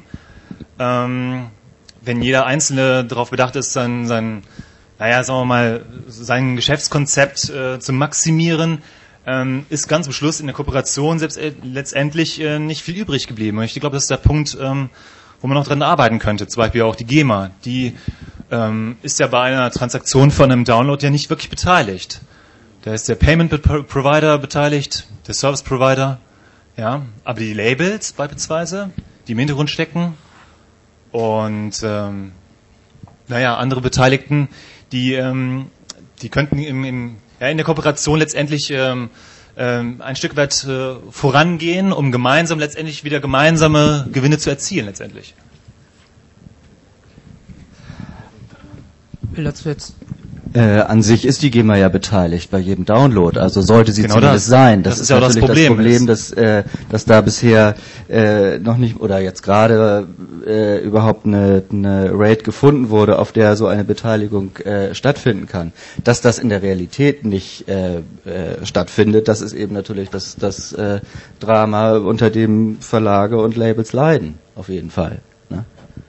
ähm, wenn jeder Einzelne darauf bedacht ist, sein, sein, naja, sagen wir mal, sein Geschäftskonzept äh, zu maximieren, ähm, ist ganz am Schluss in der Kooperation selbst äh, letztendlich äh, nicht viel übrig geblieben. Und ich glaube, das ist der Punkt, ähm, wo man noch dran arbeiten könnte. Zum Beispiel auch die GEMA, die ähm, ist ja bei einer Transaktion von einem Download ja nicht wirklich beteiligt. Da ist der Payment Provider beteiligt, der Service Provider, ja, aber die Labels beispielsweise, die im Hintergrund stecken und ähm, naja, andere Beteiligten, die ähm, die könnten im, im, ja, in der Kooperation letztendlich ähm, ähm, ein Stück weit äh, vorangehen, um gemeinsam letztendlich wieder gemeinsame Gewinne zu erzielen letztendlich. Will dazu jetzt Äh, an sich ist die GEMA ja beteiligt bei jedem Download, also sollte sie genau zumindest das. sein. Das, das ist, ist ja natürlich das Problem, das Problem, dass, äh, dass da bisher äh, noch nicht oder jetzt gerade äh, überhaupt eine, eine Rate gefunden wurde, auf der so eine Beteiligung äh, stattfinden kann. Dass das in der Realität nicht äh, äh, stattfindet, das ist eben natürlich das, das äh, Drama, unter dem Verlage und Labels leiden, auf jeden Fall. Ne?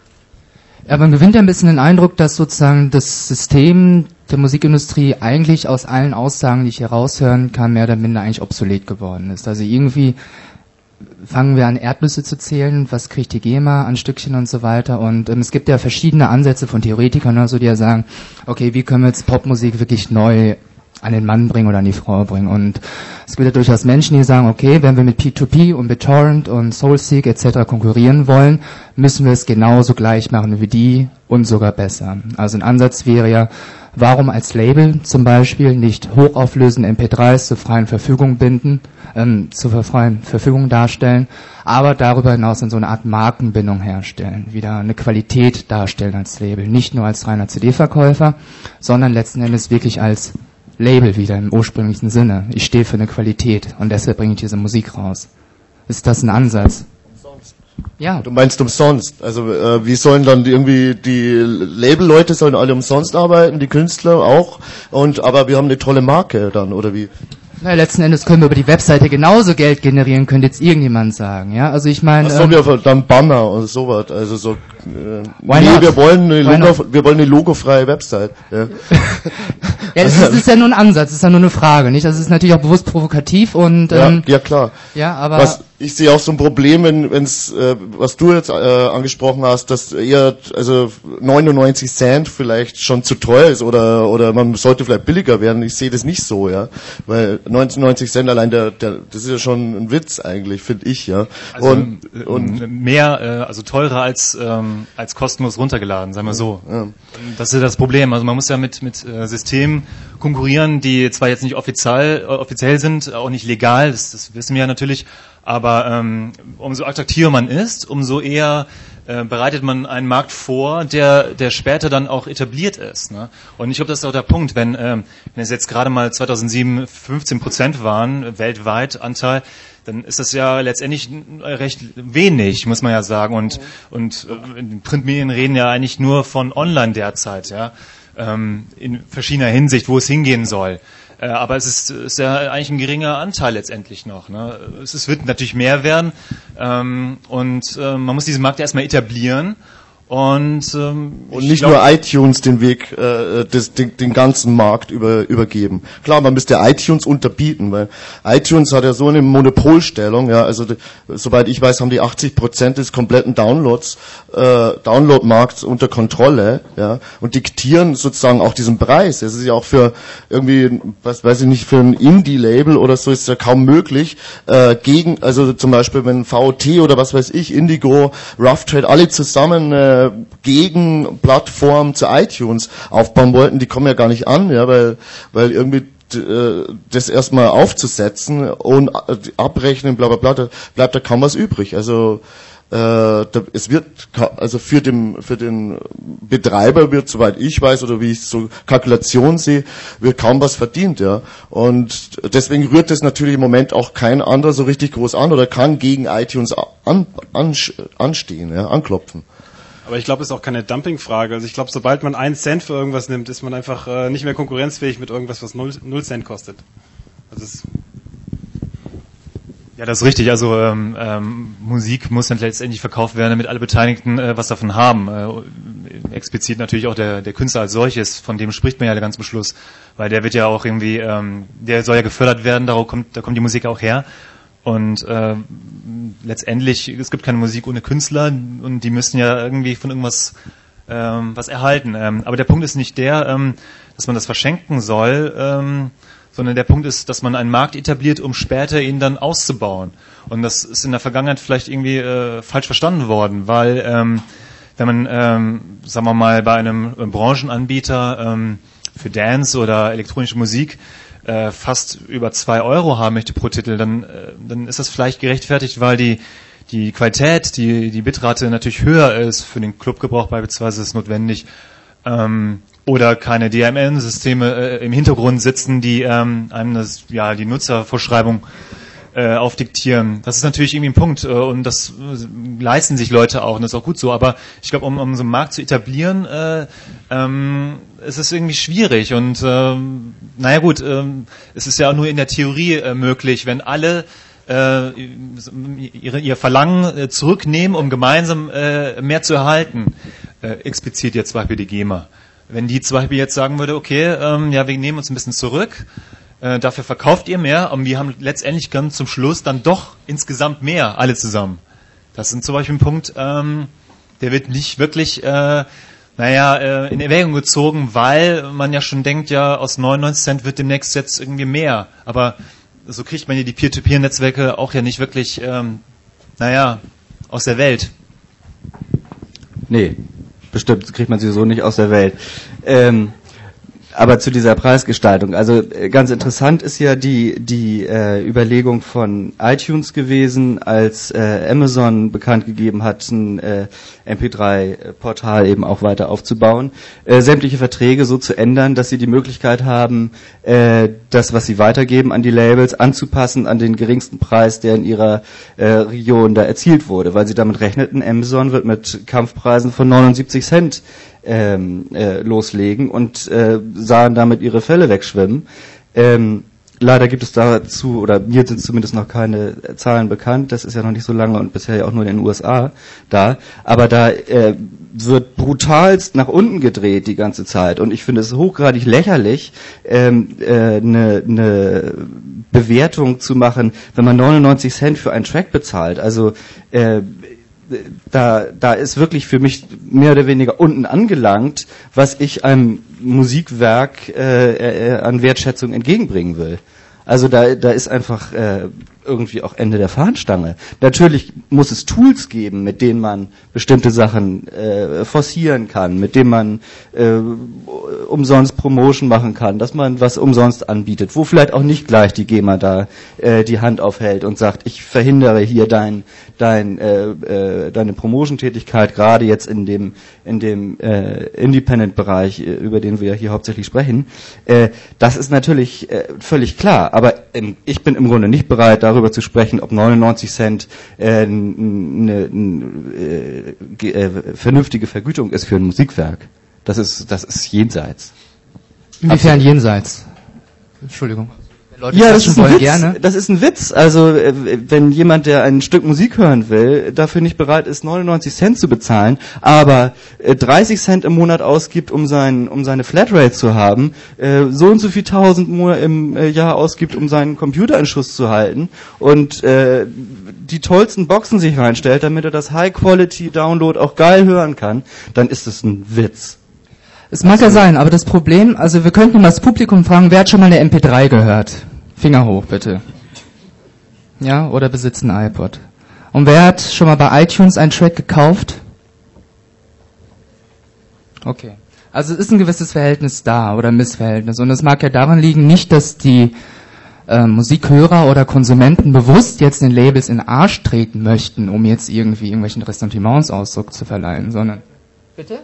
Ja, man gewinnt ja ein bisschen den Eindruck, dass sozusagen das System der Musikindustrie eigentlich aus allen Aussagen, die ich hier raushören kann, mehr oder minder eigentlich obsolet geworden ist. Also irgendwie fangen wir an, Erdnüsse zu zählen, was kriegt die GEMA an Stückchen und so weiter. Und ähm, es gibt ja verschiedene Ansätze von Theoretikern oder so, die ja sagen, okay, wie können wir jetzt Popmusik wirklich neu an den Mann bringen oder an die Frau bringen. Und es gibt ja durchaus Menschen, die sagen, okay, wenn wir mit P zwei P und BitTorrent und Soulseek et cetera konkurrieren wollen, müssen wir es genauso gleich machen wie die und sogar besser. Also ein Ansatz wäre ja, warum als Label zum Beispiel nicht hochauflösende M P dreis zur freien Verfügung binden, ähm, zur freien Verfügung darstellen, aber darüber hinaus in so eine Art Markenbindung herstellen, wieder eine Qualität darstellen als Label, nicht nur als reiner C D-Verkäufer, sondern letzten Endes wirklich als Label wieder im ursprünglichen Sinne. Ich stehe für eine Qualität und deshalb bringe ich diese Musik raus. Ist das ein Ansatz? Umsonst. Ja. Du meinst umsonst. Also äh, wie sollen dann die, irgendwie die Label-Leute sollen alle umsonst arbeiten, die Künstler auch, und aber wir haben eine tolle Marke dann, oder wie? Na, letzten Endes können wir über die Webseite genauso Geld generieren, könnte jetzt irgendjemand sagen. Ja, also ich meine. Achso, ähm, wir dann Banner und sowas. Also so. Äh, Why nee, not? wir wollen eine Why Logo, wir wollen eine logofreie Website. Ja. ja, das ist, das ist ja nur ein Ansatz, das ist ja nur eine Frage, nicht? Das ist natürlich auch bewusst provokativ und ähm, ja, ja klar. ja, aber Was, ich sehe auch so ein Problem, wenn wenn's, äh, was du jetzt äh, angesprochen hast, dass eher also neunundneunzig Cent vielleicht schon zu teuer ist oder oder man sollte vielleicht billiger werden. Ich sehe das nicht so, ja, weil neunundneunzig Cent allein der, der das ist ja schon ein Witz eigentlich, finde ich, ja. Also und, äh, und mehr, äh, also teurer als ähm, als kostenlos runtergeladen, sagen wir so. ja. Das ist ja das Problem. Also man muss ja mit mit äh, Systemen konkurrieren, die zwar jetzt nicht offiziell äh, offiziell sind, auch nicht legal, das, das wissen wir ja natürlich, aber ähm, umso attraktiver man ist, umso eher äh, bereitet man einen Markt vor, der der später dann auch etabliert ist. Ne? Und ich glaube, das ist auch der Punkt, wenn, ähm, wenn es jetzt gerade mal zweitausendsieben fünfzehn Prozent waren, weltweit Anteil, dann ist das ja letztendlich recht wenig, muss man ja sagen. Und, und äh, Printmedien reden ja eigentlich nur von Online derzeit, ja, ähm, in verschiedener Hinsicht, wo es hingehen soll. Äh, aber es ist, ist ja eigentlich ein geringer Anteil letztendlich noch. Ne? Es, es wird natürlich mehr werden ähm, und äh, man muss diesen Markt erstmal etablieren. Und, ähm, und nicht glaub, nur iTunes den Weg, äh, des, den, den ganzen Markt über, übergeben. Klar, man müsste iTunes unterbieten, weil iTunes hat ja so eine Monopolstellung, ja, also die, soweit ich weiß, haben die achtzig Prozent des kompletten Downloads, äh, Download-Markts unter Kontrolle, ja, und diktieren sozusagen auch diesen Preis. Es ist ja auch für irgendwie, was weiß ich nicht, für ein Indie-Label oder so ist es ja kaum möglich, äh, gegen, also zum Beispiel wenn V O T oder was weiß ich, Indigo, Rough Trade, alle zusammen äh, gegen Plattformen zu iTunes aufbauen wollten, die kommen ja gar nicht an, ja, weil weil irgendwie äh, das erstmal aufzusetzen und abrechnen, bla bla bla, da bleibt da kaum was übrig. Also äh, da, es wird also für den für den Betreiber wird, soweit ich weiß oder wie ich so Kalkulation sehe, wird kaum was verdient, ja. Und deswegen rührt das natürlich im Moment auch kein anderer so richtig groß an oder kann gegen iTunes an, an, anstehen, ja, anklopfen. Aber ich glaube, es ist auch keine Dumpingfrage. Also ich glaube, sobald man einen Cent für irgendwas nimmt, ist man einfach äh, nicht mehr konkurrenzfähig mit irgendwas, was null, null Cent kostet. Also es ja, das ist richtig. Also ähm, ähm, Musik muss dann letztendlich verkauft werden, damit alle Beteiligten äh, was davon haben. Äh, explizit natürlich auch der, der Künstler als solches, von dem spricht man ja ganz zum Schluss, weil der wird ja auch irgendwie, ähm, der soll ja gefördert werden, darauf kommt, da kommt die Musik auch her. Und äh, letztendlich, es gibt keine Musik ohne Künstler und die müssen ja irgendwie von irgendwas ähm, was erhalten. Ähm, aber der Punkt ist nicht der, ähm, dass man das verschenken soll, ähm, sondern der Punkt ist, dass man einen Markt etabliert, um später ihn dann auszubauen. Und das ist in der Vergangenheit vielleicht irgendwie äh, falsch verstanden worden, weil ähm, wenn man, ähm, sagen wir mal, bei einem Branchenanbieter ähm, für Dance oder elektronische Musik äh, fast über zwei Euro haben möchte pro Titel, dann, äh, dann ist das vielleicht gerechtfertigt, weil die die Qualität, die die Bitrate natürlich höher ist. Für den Clubgebrauch beispielsweise ist notwendig. Ähm, oder keine D M N-Systeme äh, im Hintergrund sitzen, die ähm, einem das, ja, die Nutzervorschreibung äh, aufdiktieren. Das ist natürlich irgendwie ein Punkt äh, und das äh, leisten sich Leute auch und das ist auch gut so. Aber ich glaube, um, um so einen Markt zu etablieren, äh, ähm, ist es irgendwie schwierig. Und ähm, naja gut, ähm, es ist ja auch nur in der Theorie äh, möglich, wenn alle äh, ihre, ihr Verlangen äh, zurücknehmen, um gemeinsam äh, mehr zu erhalten. Äh, explizit jetzt zum Beispiel die GEMA. Wenn die zum Beispiel jetzt sagen würde, okay, ähm, ja, wir nehmen uns ein bisschen zurück, äh, dafür verkauft ihr mehr, und wir haben letztendlich ganz zum Schluss dann doch insgesamt mehr, alle zusammen. Das ist zum Beispiel ein Punkt, ähm, der wird nicht wirklich, äh, naja, äh, in Erwägung gezogen, weil man ja schon denkt, ja, aus neunundneunzig Cent wird demnächst jetzt irgendwie mehr. Aber so kriegt man ja die Peer-to-Peer-Netzwerke auch ja nicht wirklich, ähm, naja, aus der Welt. Nee. Bestimmt kriegt man sie so nicht aus der Welt. Ähm, aber zu dieser Preisgestaltung. Also äh, ganz interessant ist ja die die äh, Überlegung von iTunes gewesen, als äh, Amazon bekannt gegeben hat, ein äh, M P drei Portal eben auch weiter aufzubauen, äh, sämtliche Verträge so zu ändern, dass sie die Möglichkeit haben, äh, das, was sie weitergeben an die Labels, anzupassen an den geringsten Preis, der in ihrer äh, Region da erzielt wurde, weil sie damit rechneten, Amazon wird mit Kampfpreisen von neunundsiebzig Cent ähm, äh, loslegen und äh, sahen damit ihre Fälle wegschwimmen. Ähm, leider gibt es dazu, oder mir sind zumindest noch keine Zahlen bekannt, das ist ja noch nicht so lange und bisher ja auch nur in den U S A da, aber da äh, wird brutalst nach unten gedreht die ganze Zeit, und ich finde es hochgradig lächerlich, ähm, äh, eine ne Bewertung zu machen, wenn man neunundneunzig Cent für einen Track bezahlt. Also äh, da da ist wirklich für mich mehr oder weniger unten angelangt, was ich einem Musikwerk äh, äh, an Wertschätzung entgegenbringen will. Also da da ist einfach äh, irgendwie auch Ende der Fahnenstange. Natürlich muss es Tools geben, mit denen man bestimmte Sachen äh, forcieren kann, mit denen man äh, umsonst Promotion machen kann, dass man was umsonst anbietet, wo vielleicht auch nicht gleich die GEMA da äh, die Hand aufhält und sagt, ich verhindere hier dein, dein, äh, äh, deine Promotion-Tätigkeit, gerade jetzt in dem, in dem äh, Independent-Bereich, äh, über den wir hier hauptsächlich sprechen. Äh, das ist natürlich äh, völlig klar, aber ähm, ich bin im Grunde nicht bereit, darüber zu sprechen, ob neunundneunzig Cent äh, eine, eine äh, äh, vernünftige Vergütung ist für ein Musikwerk. Das ist, das ist jenseits. Inwiefern jenseits? Entschuldigung. Leute, ja, das ist, ein Witz. Gerne. das ist ein Witz. Also äh, wenn jemand, der ein Stück Musik hören will, dafür nicht bereit ist, neunundneunzig Cent zu bezahlen, aber äh, dreißig Cent im Monat ausgibt, um sein, um seine Flatrate zu haben, äh, so und so viel tausend Monat im äh, Jahr ausgibt, um seinen Computer in Schuss zu halten und äh, die tollsten Boxen sich reinstellt, damit er das High-Quality-Download auch geil hören kann, dann ist es ein Witz. Es mag ja sein, aber das Problem, also wir könnten mal das Publikum fragen, wer hat schon mal eine M P drei gehört? Finger hoch, bitte. Ja, oder besitzt ein iPod. Und wer hat schon mal bei iTunes einen Track gekauft? Okay. Also es ist ein gewisses Verhältnis da oder Missverhältnis. Und es mag ja daran liegen, nicht, dass die äh, Musikhörer oder Konsumenten bewusst jetzt den Labels in den Arsch treten möchten, um jetzt irgendwie irgendwelchen Ressentiments Ausdruck zu verleihen, sondern... Bitte?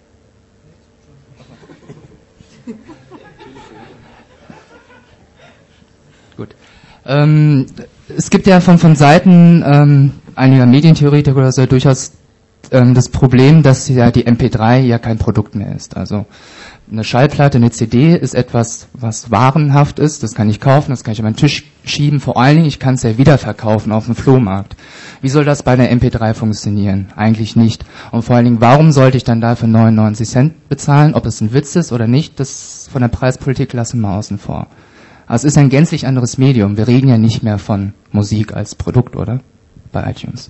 Gut. Ähm, es gibt ja von, von Seiten ähm, einiger Medientheoretiker oder so durchaus ähm, das Problem, dass ja die M P drei ja kein Produkt mehr ist. Also eine Schallplatte, eine C D ist etwas, was warenhaft ist. Das kann ich kaufen, das kann ich auf meinen Tisch schieben. Vor allen Dingen, ich kann es ja wiederverkaufen auf dem Flohmarkt. Wie soll das bei einer M P drei funktionieren? Eigentlich nicht. Und vor allen Dingen, warum sollte ich dann dafür neunundneunzig Cent bezahlen? Ob es ein Witz ist oder nicht, das von der Preispolitik lassen wir außen vor. Aber es ist ein gänzlich anderes Medium. Wir reden ja nicht mehr von Musik als Produkt, oder? Bei iTunes.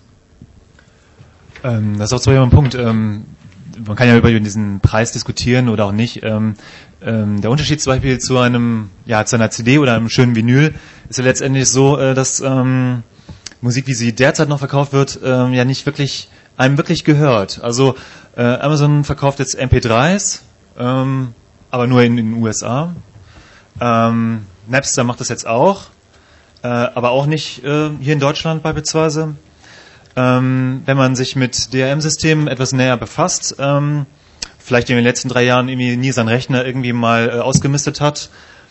Ähm, das ist auch so ein Punkt. Ähm, man kann ja über diesen Preis diskutieren oder auch nicht. Ähm, ähm, der Unterschied zum Beispiel zu einem, ja, zu einer C D oder einem schönen Vinyl ist ja letztendlich so, äh, dass ähm, Musik, wie sie derzeit noch verkauft wird, ähm, ja nicht wirklich einem wirklich gehört. Also äh, Amazon verkauft jetzt M P dreis, ähm, aber nur in den U S A. Ähm, Napster macht das jetzt auch, äh, aber auch nicht äh, hier in Deutschland beispielsweise. Ähm, wenn man sich mit D R M-Systemen etwas näher befasst, ähm, vielleicht in den letzten drei Jahren irgendwie nie seinen Rechner irgendwie mal äh, ausgemistet hat,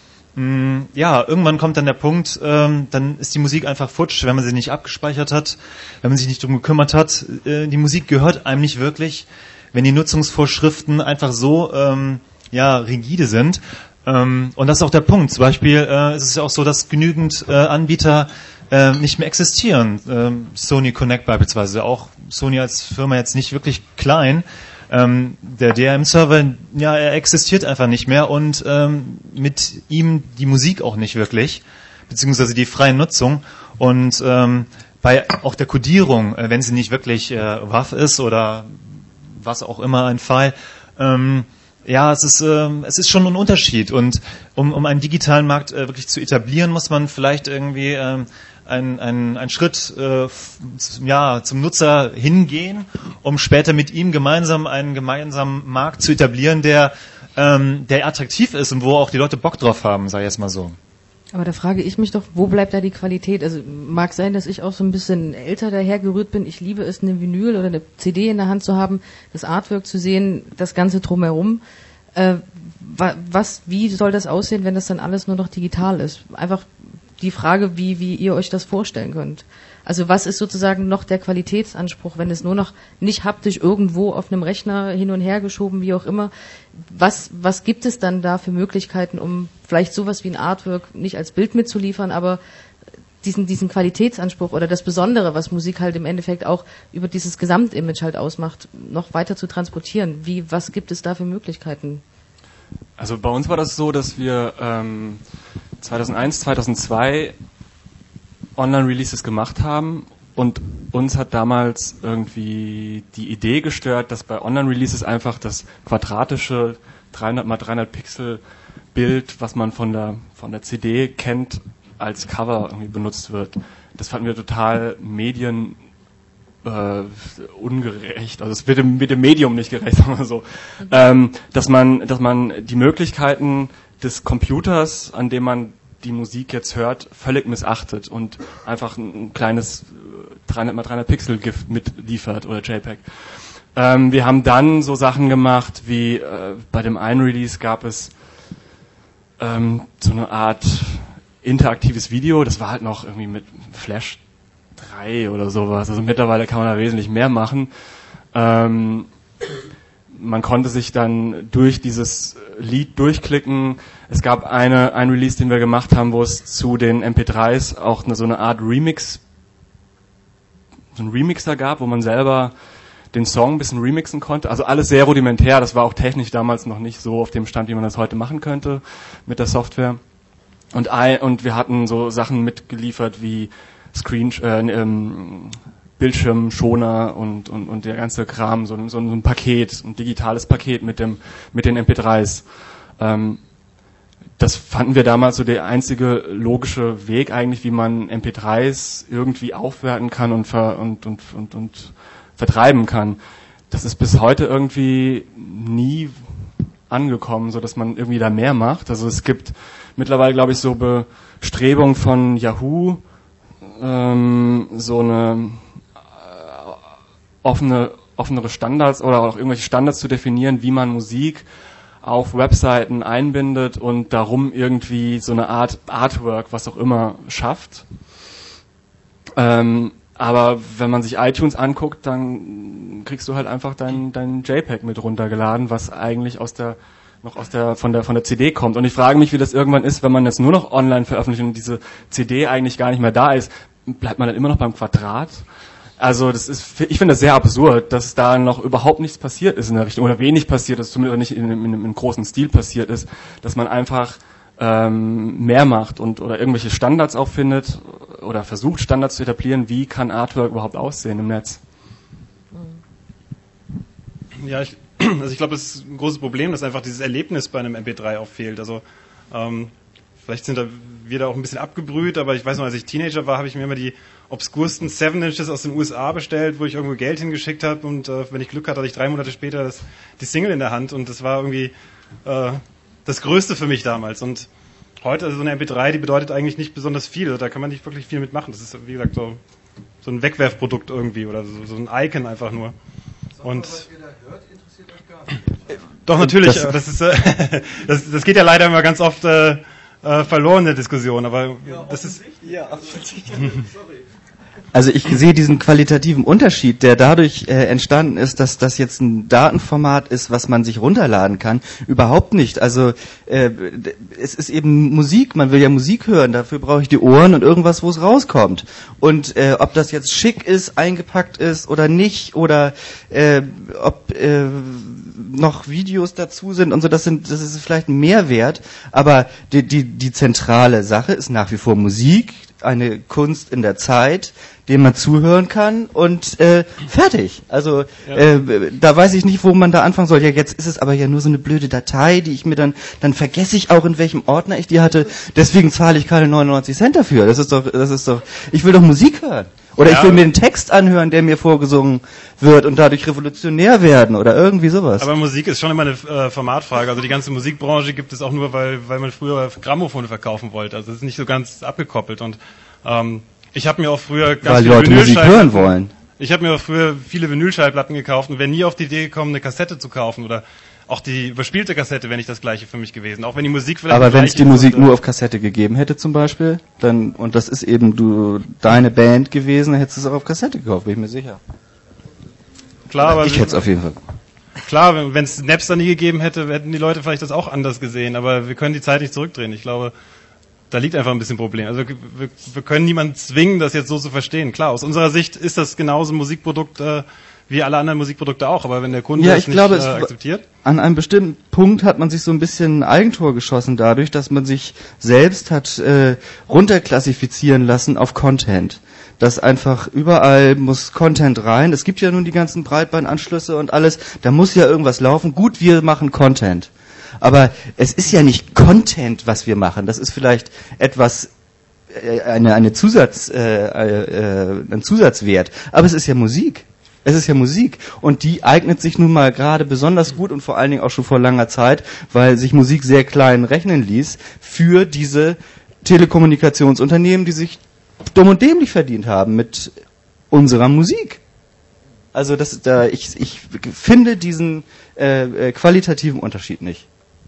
mh, ja, irgendwann kommt dann der Punkt, ähm, dann ist die Musik einfach futsch, wenn man sie nicht abgespeichert hat, wenn man sich nicht drum gekümmert hat. Äh, die Musik gehört einem nicht wirklich, wenn die Nutzungsvorschriften einfach so ähm, ja rigide sind. Ähm, und das ist auch der Punkt. Zum Beispiel äh, ist es ja auch so, dass genügend äh, Anbieter äh, nicht mehr existieren. Ähm, Sony Connect beispielsweise, auch Sony als Firma jetzt nicht wirklich klein. Ähm, der D R M-Server, ja, er existiert einfach nicht mehr und ähm, mit ihm die Musik auch nicht wirklich, beziehungsweise die freie Nutzung. Und ähm, bei auch der Codierung, äh, wenn sie nicht wirklich äh, W A V ist oder was auch immer ein File, ähm, ja, es ist äh, es ist schon ein Unterschied und um um einen digitalen Markt äh, wirklich zu etablieren, muss man vielleicht irgendwie ähm, einen ein, ein Schritt äh, f- ja zum Nutzer hingehen, um später mit ihm gemeinsam einen gemeinsamen Markt zu etablieren, der ähm, der attraktiv ist und wo auch die Leute Bock drauf haben, sag ich jetzt mal so. Aber da frage ich mich doch, wo bleibt da die Qualität? Also mag sein, dass ich auch so ein bisschen älter dahergerührt bin. Ich liebe es, eine Vinyl oder eine C D in der Hand zu haben, das Artwork zu sehen, das Ganze drumherum. Äh, was, wie soll das aussehen, wenn das dann alles nur noch digital ist? Einfach die Frage, wie, wie ihr euch das vorstellen könnt. Also was ist sozusagen noch der Qualitätsanspruch, wenn es nur noch nicht haptisch irgendwo auf einem Rechner hin und her geschoben, wie auch immer. Was, was gibt es dann da für Möglichkeiten, um vielleicht sowas wie ein Artwork nicht als Bild mitzuliefern, aber diesen, diesen Qualitätsanspruch oder das Besondere, was Musik halt im Endeffekt auch über dieses Gesamtimage halt ausmacht, noch weiter zu transportieren? Wie, was gibt es da für Möglichkeiten? Also bei uns war das so, dass wir ähm, zweitausendeins, zweitausendzwei Online-Releases gemacht haben und uns hat damals irgendwie die Idee gestört, dass bei Online-Releases einfach das quadratische dreihundert mal dreihundert Pixel Bild, was man von der von der C D kennt, als Cover irgendwie benutzt wird. das fanden wir total Medien äh, ungerecht, also es wird dem, wird dem Medium nicht gerecht, sagen wir so, mhm. ähm, dass man, dass man die Möglichkeiten des Computers, an dem man die Musik jetzt hört, völlig missachtet und einfach ein kleines dreihundert mal dreihundert Pixel GIF mitliefert oder JPEG. Ähm, wir haben dann so Sachen gemacht, wie äh, bei dem einen Release gab es ähm, so eine Art interaktives Video, das war halt noch irgendwie mit Flash drei oder sowas, also mittlerweile kann man da wesentlich mehr machen. Ähm, man konnte sich dann durch dieses Lied durchklicken. Es gab eine, ein Release, den wir gemacht haben, wo es zu den M P dreis auch eine, so eine Art Remix, so einen Remixer gab, wo man selber den Song ein bisschen remixen konnte. Also alles sehr rudimentär, das war auch technisch damals noch nicht so auf dem Stand, wie man das heute machen könnte mit der Software. Und, ein, und wir hatten so Sachen mitgeliefert wie Screen, äh, ähm, Bildschirmschoner und, und, und der ganze Kram, so, so, so ein Paket, ein digitales Paket mit dem, mit den M P dreis. Ähm, das fanden wir damals so der einzige logische Weg eigentlich, wie man M P dreis irgendwie aufwerten kann und, ver, und, und, und, und vertreiben kann. Das ist bis heute irgendwie nie angekommen, so dass man irgendwie da mehr macht. Also es gibt mittlerweile, glaube ich, so Bestrebungen von Yahoo, ähm, so eine äh, offene, offenere Standards oder auch irgendwelche Standards zu definieren, wie man Musik auf Webseiten einbindet und darum irgendwie so eine Art Artwork, was auch immer, schafft. Ähm, aber wenn man sich iTunes anguckt, dann kriegst du halt einfach dein, dein JPEG mit runtergeladen, was eigentlich aus der noch aus der von der von der C D kommt. Und ich frage mich, wie das irgendwann ist, wenn man jetzt nur noch online veröffentlicht und diese C D eigentlich gar nicht mehr da ist, bleibt man dann immer noch beim Quadrat? Also das ist, ich finde das sehr absurd, dass da noch überhaupt nichts passiert ist in der Richtung oder wenig passiert ist, zumindest nicht in, in, in einem großen Stil passiert ist, dass man einfach ähm, mehr macht und oder irgendwelche Standards auch findet oder versucht Standards zu etablieren, wie kann Artwork überhaupt aussehen im Netz. Ja, ich, also ich glaube, es ist ein großes Problem, dass einfach dieses Erlebnis bei einem M P drei auch fehlt. Also ähm, vielleicht sind da wir da auch ein bisschen abgebrüht, aber ich weiß noch, als ich Teenager war, habe ich mir immer die obskursten Seven Inches aus den U S A bestellt, wo ich irgendwo Geld hingeschickt habe und äh, wenn ich Glück hatte, hatte ich drei Monate später das, die Single in der Hand und das war irgendwie äh, das Größte für mich damals. Und heute, also so eine M P drei, die bedeutet eigentlich nicht besonders viel, also da kann man nicht wirklich viel mitmachen. Das ist, wie gesagt, so, so ein Wegwerfprodukt irgendwie oder so, so ein Icon einfach nur. Und was ihr da hört, interessiert euch gar nicht. Doch, natürlich, das, das, ist, äh, das, das geht ja leider immer ganz oft äh, äh, verloren in der Diskussion, aber ja, das ist... Ja, sorry. Also ich sehe diesen qualitativen Unterschied, der dadurch äh, entstanden ist, dass das jetzt ein Datenformat ist, was man sich runterladen kann, überhaupt nicht. Also äh, es ist eben Musik, man will ja Musik hören, dafür brauche ich die Ohren und irgendwas, wo es rauskommt. Und äh, ob das jetzt schick ist, eingepackt ist oder nicht, oder äh, ob äh, noch Videos dazu sind und so, das sind, das ist vielleicht ein Mehrwert, aber die, die, die zentrale Sache ist nach wie vor Musik, eine Kunst in der Zeit, dem man zuhören kann und äh, fertig. Also ja. äh, da weiß ich nicht, wo man da anfangen soll. Ja, jetzt ist es aber ja nur so eine blöde Datei, die ich mir dann, dann vergesse ich auch, in welchem Ordner ich die hatte. Deswegen zahle ich keine neunundneunzig Cent dafür. Das ist doch, das ist doch, ich will doch Musik hören. Oder ja, ich will mir einen Text anhören, der mir vorgesungen wird und dadurch revolutionär werden oder irgendwie sowas. Aber Musik ist schon immer eine äh, Formatfrage. Also die ganze Musikbranche gibt es auch nur, weil weil man früher Grammophone verkaufen wollte. Also es ist nicht so ganz abgekoppelt. Und ähm, ich habe mir auch früher ganz weil viele Leute Musik hören wollen. Ich habe mir auch früher viele Vinylschallplatten gekauft und wäre nie auf die Idee gekommen, eine Kassette zu kaufen oder auch die überspielte Kassette wäre nicht das Gleiche für mich gewesen, auch wenn die Musik vielleicht... Aber wenn es die Musik nur auf Kassette gegeben hätte zum Beispiel, dann, und das ist eben du deine Band gewesen, dann hättest du es auch auf Kassette gekauft, bin ich mir sicher. Klar, aber... Ich hätte es auf jeden Fall. Klar, wenn es Napster nie gegeben hätte, hätten die Leute vielleicht das auch anders gesehen, aber wir können die Zeit nicht zurückdrehen. Ich glaube, da liegt einfach ein bisschen Problem. Also wir, wir können niemanden zwingen, das jetzt so zu verstehen. Klar, aus unserer Sicht ist das genauso ein Musikprodukt, äh, wie alle anderen Musikprodukte auch, aber wenn der Kunde ja, das nicht glaube, äh, akzeptiert. An einem bestimmten Punkt hat man sich so ein bisschen ein Eigentor geschossen dadurch, dass man sich selbst hat äh, runterklassifizieren lassen auf Content. Dass einfach überall muss Content rein. Es gibt ja nun die ganzen Breitbandanschlüsse und alles, da muss ja irgendwas laufen. Gut, wir machen Content. Aber es ist ja nicht Content, was wir machen. Das ist vielleicht etwas eine, eine Zusatz, äh, äh, ein Zusatzwert. Aber es ist ja Musik. Es ist ja Musik. Und die eignet sich nun mal gerade besonders gut und vor allen Dingen auch schon vor langer Zeit, weil sich Musik sehr klein rechnen ließ, für diese Telekommunikationsunternehmen, die sich dumm und dämlich verdient haben mit unserer Musik. Also das, da, ich, ich finde diesen äh, äh, qualitativen Unterschied nicht.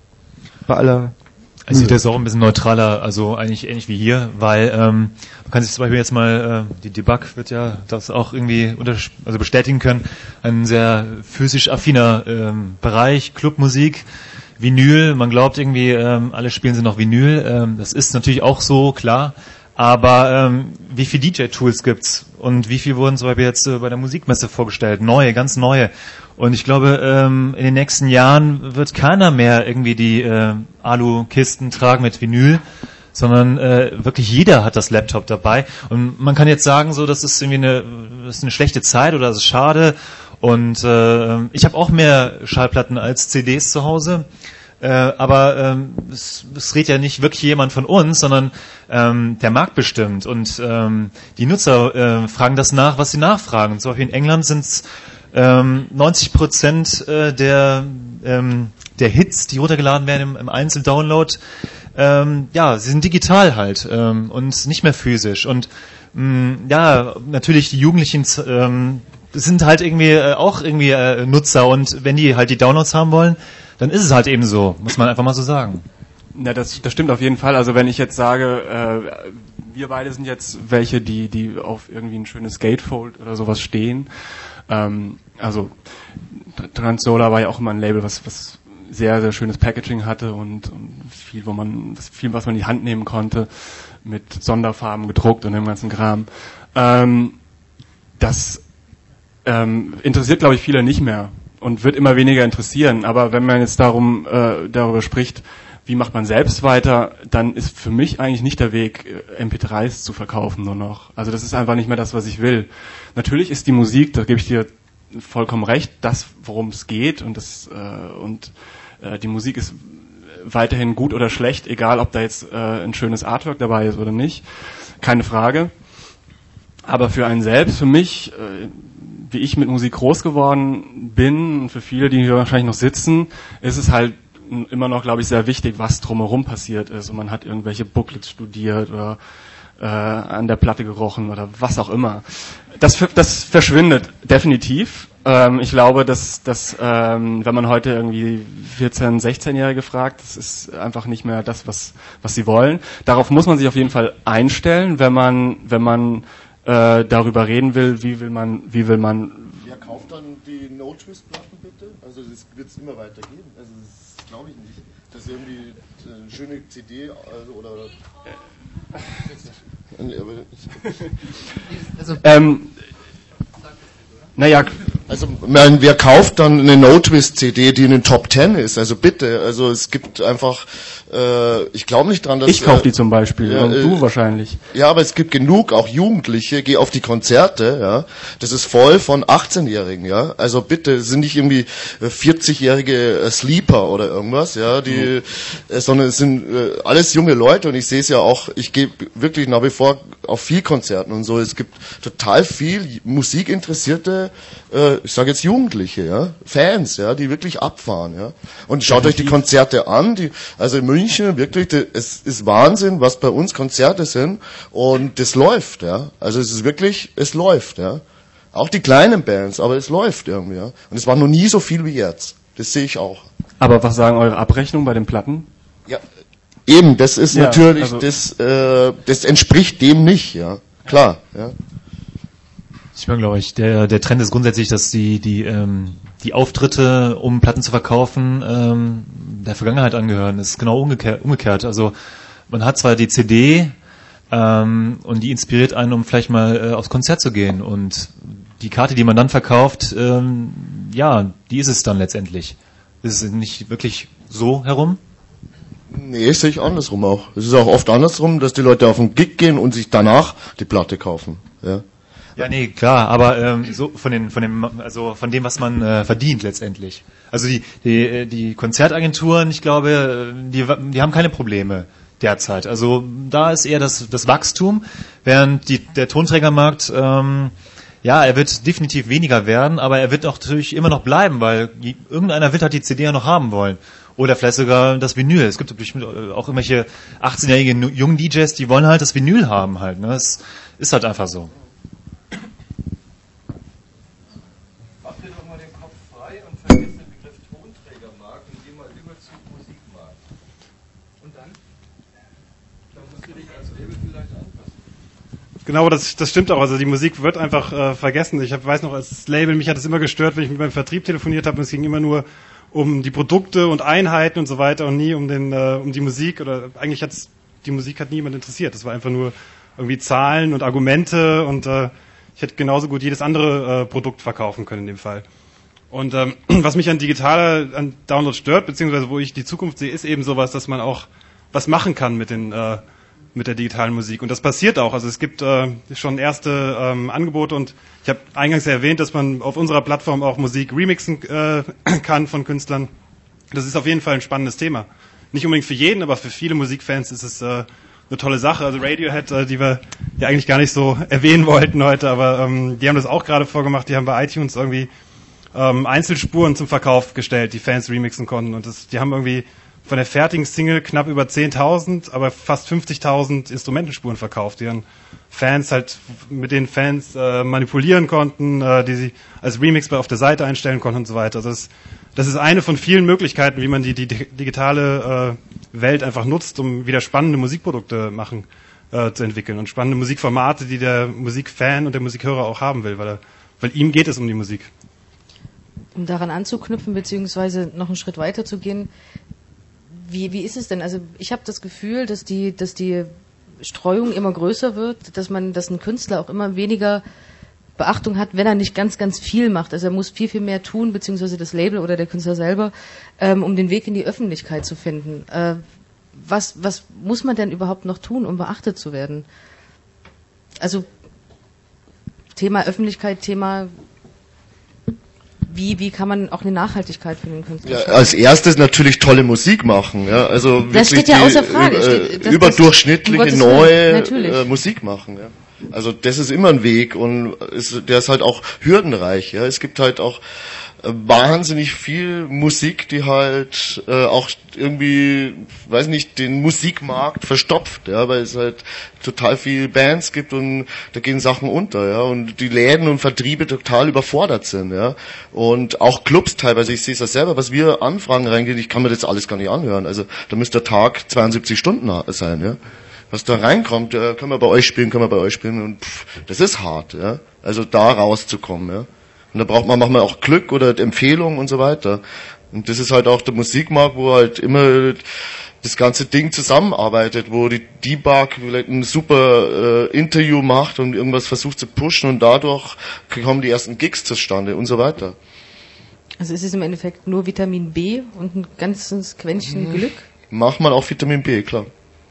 Bei aller Ich sehe das auch ein bisschen neutraler, also eigentlich ähnlich wie hier, weil ähm, man kann sich zum Beispiel jetzt mal, äh, die Debug wird ja das auch irgendwie unter, also bestätigen können, ein sehr physisch affiner ähm, Bereich, Clubmusik, Vinyl, man glaubt irgendwie, ähm, alle spielen sie noch Vinyl, ähm, das ist natürlich auch so, klar, aber ähm, wie viele D J-Tools gibt's und wie viel wurden zum Beispiel jetzt äh, bei der Musikmesse vorgestellt, neue, ganz neue. Und ich glaube, ähm, in den nächsten Jahren wird keiner mehr irgendwie die äh, Alu-Kisten tragen mit Vinyl, sondern äh, wirklich jeder hat das Laptop dabei. Und man kann jetzt sagen, so, das ist irgendwie eine, das ist eine schlechte Zeit oder das ist schade. Und äh, ich habe auch mehr Schallplatten als C Ds zu Hause. Äh, aber ähm, es, es redet ja nicht wirklich jemand von uns, sondern ähm, der Markt bestimmt. Und ähm, die Nutzer äh, fragen das nach, was sie nachfragen. Zum Beispiel in England sind es ähm, neunzig Prozent äh, der, ähm, der Hits, die runtergeladen werden im, im Einzeldownload, ähm, ja, sie sind digital halt ähm, und nicht mehr physisch. Und mh, ja, natürlich die Jugendlichen ähm, sind halt irgendwie äh, auch irgendwie äh, Nutzer und wenn die halt die Downloads haben wollen, dann ist es halt eben so, muss man einfach mal so sagen. Na, das, das stimmt auf jeden Fall. Also wenn ich jetzt sage, äh, wir beide sind jetzt welche, die, die auf irgendwie ein schönes Gatefold oder sowas stehen. Ähm, also Transsolar war ja auch immer ein Label, was, was sehr, sehr schönes Packaging hatte und, und viel, wo man, viel, was man in die Hand nehmen konnte, mit Sonderfarben gedruckt und dem ganzen Kram. Ähm, das ähm, interessiert, glaube ich, viele nicht mehr. Und wird immer weniger interessieren. Aber wenn man jetzt darum äh, darüber spricht, wie macht man selbst weiter, dann ist für mich eigentlich nicht der Weg, M P dreis zu verkaufen nur noch. Also das ist einfach nicht mehr das, was ich will. Natürlich ist die Musik, da gebe ich dir vollkommen recht, das, worum es geht. Und das äh, und äh, die Musik ist weiterhin gut oder schlecht, egal ob da jetzt äh, ein schönes Artwork dabei ist oder nicht. Keine Frage. Aber für einen selbst, für mich, äh, wie ich mit Musik groß geworden bin, und für viele, die hier wahrscheinlich noch sitzen, ist es halt immer noch, glaube ich, sehr wichtig, was drumherum passiert ist. Und man hat irgendwelche Booklets studiert oder äh, an der Platte gerochen oder was auch immer. Das, das verschwindet definitiv. Ähm, ich glaube, dass, dass ähm, wenn man heute irgendwie vierzehn-, sechzehnjährige fragt, das ist einfach nicht mehr das, was, was sie wollen. Darauf muss man sich auf jeden Fall einstellen, wenn man, wenn man Äh, darüber reden will, wie will man, wie will man. Wer kauft dann die No-Twist-Platten bitte? Also das wird es immer weiter geben. Also das glaube ich nicht. Das ist irgendwie eine schöne C D also, oder. also, ähm, naja. Also, man, wer kauft dann eine No-Twist-C D, die in den Top Ten ist? Also bitte, also es gibt einfach, äh, ich glaube nicht dran, dass... Ich kaufe die zum Beispiel, ja, und du wahrscheinlich. Ja, aber es gibt genug, auch Jugendliche, geh auf die Konzerte, ja, das ist voll von achtzehnjährigen, ja, also bitte, es sind nicht irgendwie vierzigjährige äh, Sleeper oder irgendwas, ja, die, äh, sondern es sind äh, alles junge Leute und ich sehe es ja auch, ich gehe wirklich nach wie vor auf viel Konzerten und so, es gibt total viel musikinteressierte, äh, ich sage jetzt Jugendliche, ja, Fans, ja, die wirklich abfahren, ja. Und schaut euch die Konzerte an, die, also in München wirklich, die, es ist Wahnsinn, was bei uns Konzerte sind und das läuft, ja. Also es ist wirklich, es läuft, ja. Auch die kleinen Bands, aber es läuft irgendwie, ja. Und es war noch nie so viel wie jetzt. Das sehe ich auch. Aber was sagen eure Abrechnungen bei den Platten? Ja, eben, das ist ja, natürlich, also das, äh, das entspricht dem nicht, ja. Klar, ja. Ich meine, glaube ich, der, der Trend ist grundsätzlich, dass die, die, ähm, die Auftritte, um Platten zu verkaufen, ähm, der Vergangenheit angehören. Das ist genau umgekehrt, umgekehrt. Also man hat zwar die C D ähm, und die inspiriert einen, um vielleicht mal äh, aufs Konzert zu gehen. Und die Karte, die man dann verkauft, ähm, ja, die ist es dann letztendlich. Ist es nicht wirklich so herum? Nee, sehe ich andersrum auch. Es ist auch oft andersrum, dass die Leute auf den Gig gehen und sich danach die Platte kaufen. Ja. Ja, nee, klar, aber ähm, so von den, von dem, also von dem, was man äh, verdient letztendlich. Also die, die, die Konzertagenturen, ich glaube, die, die haben keine Probleme. derzeit. Also da ist eher das, das Wachstum, während die, der Tonträgermarkt, ähm, ja, er wird definitiv weniger werden, aber er wird auch natürlich immer noch bleiben, weil irgendeiner wird halt die C D ja noch haben wollen. Oder vielleicht sogar das Vinyl. Es gibt natürlich auch irgendwelche achtzehnjährigen jungen D Js, die wollen halt das Vinyl haben halt. Ne? Es ist halt einfach so. Macht dir doch mal den Kopf frei und vergiss den Begriff Tonträgermarkt und geh mal über zu Musikmarkt. Und dann? Dann musst du dich als Label vielleicht anpassen. Genau, das, das stimmt auch. Also die Musik wird einfach äh, vergessen. Ich hab, weiß noch, als Label, mich hat es immer gestört, wenn ich mit meinem Vertrieb telefoniert habe und es ging immer nur um die Produkte und Einheiten und so weiter und nie um den äh, um die Musik, oder eigentlich hat's die Musik hat niemand interessiert. Das war einfach nur irgendwie Zahlen und Argumente, und äh, ich hätte genauso gut jedes andere äh, Produkt verkaufen können in dem Fall. Und ähm, was mich an digitaler an Download stört, beziehungsweise wo ich die Zukunft sehe, ist eben sowas, dass man auch was machen kann mit den äh, mit der digitalen Musik. Und das passiert auch. Also es gibt äh, schon erste ähm, Angebote, und ich habe eingangs erwähnt, dass man auf unserer Plattform auch Musik remixen äh, kann von Künstlern. Das ist auf jeden Fall ein spannendes Thema. Nicht unbedingt für jeden, aber für viele Musikfans ist es äh, eine tolle Sache. Also Radiohead, äh, die wir ja eigentlich gar nicht so erwähnen wollten heute, aber ähm, die haben das auch gerade vorgemacht. Die haben bei iTunes irgendwie ähm, Einzelspuren zum Verkauf gestellt, die Fans remixen konnten. Und das, die haben irgendwie von der fertigen Single knapp über zehntausend, aber fast fünfzigtausend Instrumentenspuren verkauft, die dann Fans halt, mit denen Fans äh, manipulieren konnten, äh, die sie als Remix auf der Seite einstellen konnten und so weiter. Also das, das ist eine von vielen Möglichkeiten, wie man die, die digitale äh, Welt einfach nutzt, um wieder spannende Musikprodukte machen äh, zu entwickeln und spannende Musikformate, die der Musikfan und der Musikhörer auch haben will, weil, er, weil ihm geht es um die Musik. Um daran anzuknüpfen, beziehungsweise noch einen Schritt weiter zu gehen, Wie, wie ist es denn? Also ich habe das Gefühl, dass die, dass die Streuung immer größer wird, dass man, dass ein Künstler auch immer weniger Beachtung hat, wenn er nicht ganz, ganz viel macht. Also er muss viel, viel mehr tun, beziehungsweise das Label oder der Künstler selber, ähm, um den Weg in die Öffentlichkeit zu finden. Äh, was, was muss man denn überhaupt noch tun, um beachtet zu werden? Also Thema Öffentlichkeit, Thema Wie, wie kann man auch eine Nachhaltigkeit für den Künstler ja, schaffen? als erstes natürlich tolle Musik machen, ja, also wirklich das steht ja die, außer Frage. Äh, steht, das, überdurchschnittliche das, neue Willen, äh, Musik machen, ja. Also das ist immer ein Weg, und ist, der ist halt auch hürdenreich, ja. Es gibt halt auch äh, wahnsinnig viel Musik, die halt äh, auch irgendwie, weiß nicht, den Musikmarkt verstopft, ja, weil es halt total viel Bands gibt und da gehen Sachen unter, ja, und die Läden und Vertriebe total überfordert sind, ja, und auch Clubs teilweise, ich sehe es ja selber, was wir Anfragen reingehen, ich kann mir das alles gar nicht anhören, also da müsste der Tag zweiundsiebzig Stunden sein, ja, was da reinkommt, ja, können wir bei euch spielen, können wir bei euch spielen, und pff, das ist hart, ja, also da rauszukommen, ja, und da braucht man manchmal auch Glück oder Empfehlungen und so weiter, und das ist halt auch der Musikmarkt, wo halt immer das ganze Ding zusammenarbeitet, wo die D-Bug vielleicht ein super äh, Interview macht und irgendwas versucht zu pushen, und dadurch kommen die ersten Gigs zustande und so weiter. Also es ist im Endeffekt nur Vitamin B und ein ganzes Quäntchen mhm. Glück? Macht man auch Vitamin B, klar.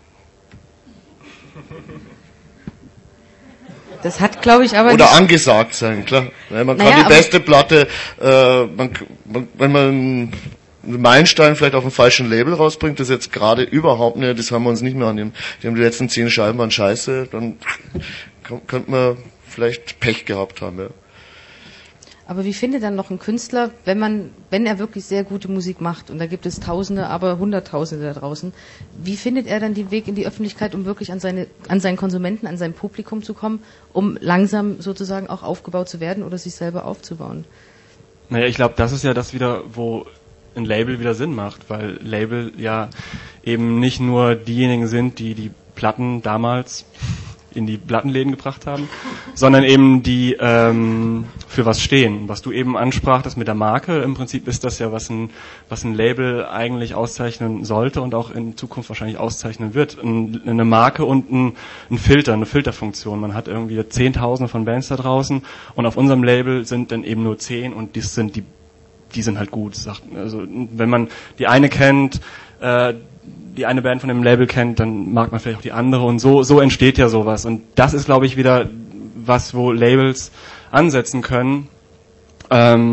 Das hat, glaube ich, aber Oder nicht angesagt sein, klar. Ja, man kann naja, die beste Platte, äh, man, man, wenn man einen Meilenstein vielleicht auf dem falschen Label rausbringt, das jetzt gerade überhaupt nicht, das haben wir uns nicht mehr annehmen. Die haben die letzten zehn Scheiben waren scheiße, dann könnte man vielleicht Pech gehabt haben, ja. Aber wie findet dann noch ein Künstler, wenn man, wenn er wirklich sehr gute Musik macht, und da gibt es Tausende, aber Hunderttausende da draußen, wie findet er dann den Weg in die Öffentlichkeit, um wirklich an seine, an seinen Konsumenten, an sein Publikum zu kommen, um langsam sozusagen auch aufgebaut zu werden oder sich selber aufzubauen? Naja, ich glaube, das ist ja das wieder, wo ein Label wieder Sinn macht, weil Label ja eben nicht nur diejenigen sind, die die Platten damals in die Plattenläden gebracht haben, sondern eben die ähm, für was stehen. Was du eben ansprachtest mit der Marke, im Prinzip ist das ja, was ein, was ein Label eigentlich auszeichnen sollte und auch in Zukunft wahrscheinlich auszeichnen wird. Ein, eine Marke und ein, ein Filter, eine Filterfunktion. Man hat irgendwie Zehntausende von Bands da draußen, und auf unserem Label sind dann eben nur zehn, und das sind die, die sind halt gut. Also wenn man die eine kennt, äh, die eine Band von dem Label kennt, dann mag man vielleicht auch die andere, und so so entsteht ja sowas, und das ist, glaube ich, wieder was, wo Labels ansetzen können, ähm,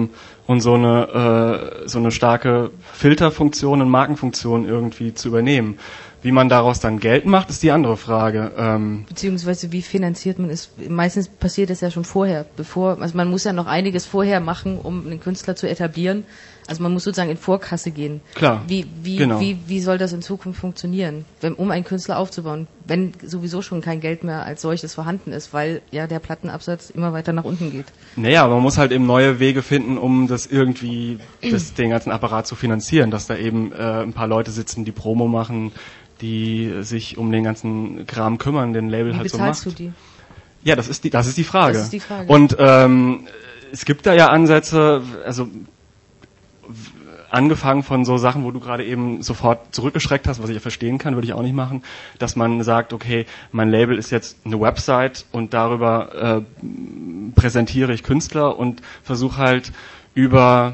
und so eine, äh, so eine starke Filterfunktion und Markenfunktion irgendwie zu übernehmen. Wie man daraus dann Geld macht, ist die andere Frage. Ähm Beziehungsweise wie finanziert man es? Meistens passiert es ja schon vorher, bevor, also man muss ja noch einiges vorher machen, um einen Künstler zu etablieren. Also man muss sozusagen in Vorkasse gehen. Klar. Wie, wie, genau. wie, wie soll das in Zukunft funktionieren, wenn, um einen Künstler aufzubauen, wenn sowieso schon kein Geld mehr als solches vorhanden ist, weil ja der Plattenabsatz immer weiter nach unten geht? Naja, man muss halt eben neue Wege finden, um das irgendwie, das, den ganzen Apparat zu finanzieren, dass da eben äh, ein paar Leute sitzen, die Promo machen, die sich um den ganzen Kram kümmern, den Label Wie halt so macht. bezahlst du die? Ja, das ist die, das ist die Frage. Das ist die Frage. Und ähm, es gibt da ja Ansätze, also angefangen von so Sachen, wo du gerade eben sofort zurückgeschreckt hast, was ich ja verstehen kann, würde ich auch nicht machen, dass man sagt, okay, mein Label ist jetzt eine Website und darüber äh, präsentiere ich Künstler und versuche halt über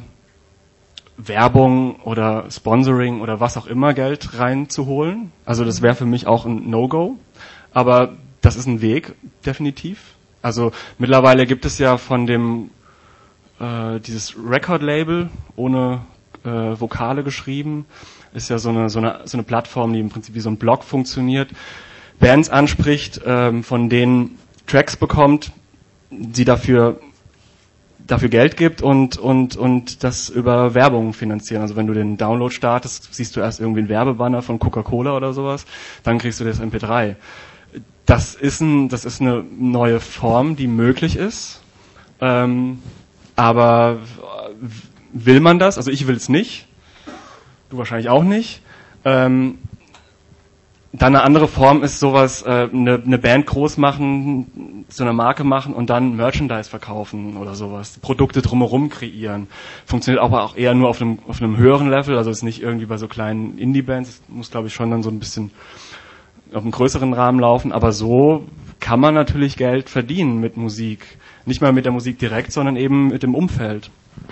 Werbung oder Sponsoring oder was auch immer Geld reinzuholen. Also das wäre für mich auch ein No-Go. Aber das ist ein Weg, definitiv. Also mittlerweile gibt es ja von dem äh, dieses Record-Label ohne äh, Vokale geschrieben, ist ja so eine so eine so eine Plattform, die im Prinzip wie so ein Blog funktioniert, Bands anspricht, ähm, von denen Tracks bekommt, sie dafür dafür Geld gibt und und und das über Werbung finanzieren. Also wenn du den Download startest, siehst du erst irgendwie einen Werbebanner von Coca-Cola oder sowas, dann kriegst du das M P drei. Das ist ein das ist eine neue Form, die möglich ist. Ähm, aber will man das? Also ich will es nicht. Du wahrscheinlich auch nicht. Ähm, Dann eine andere Form ist sowas, äh, eine, eine Band groß machen, so eine Marke machen und dann Merchandise verkaufen oder sowas. Produkte drumherum kreieren. Funktioniert aber auch eher nur auf einem, auf einem höheren Level, also ist nicht irgendwie bei so kleinen Indie-Bands. Es muss, glaube ich, schon dann so ein bisschen auf einem größeren Rahmen laufen. Aber so kann man natürlich Geld verdienen mit Musik. Nicht mal mit der Musik direkt, sondern eben mit dem Umfeld.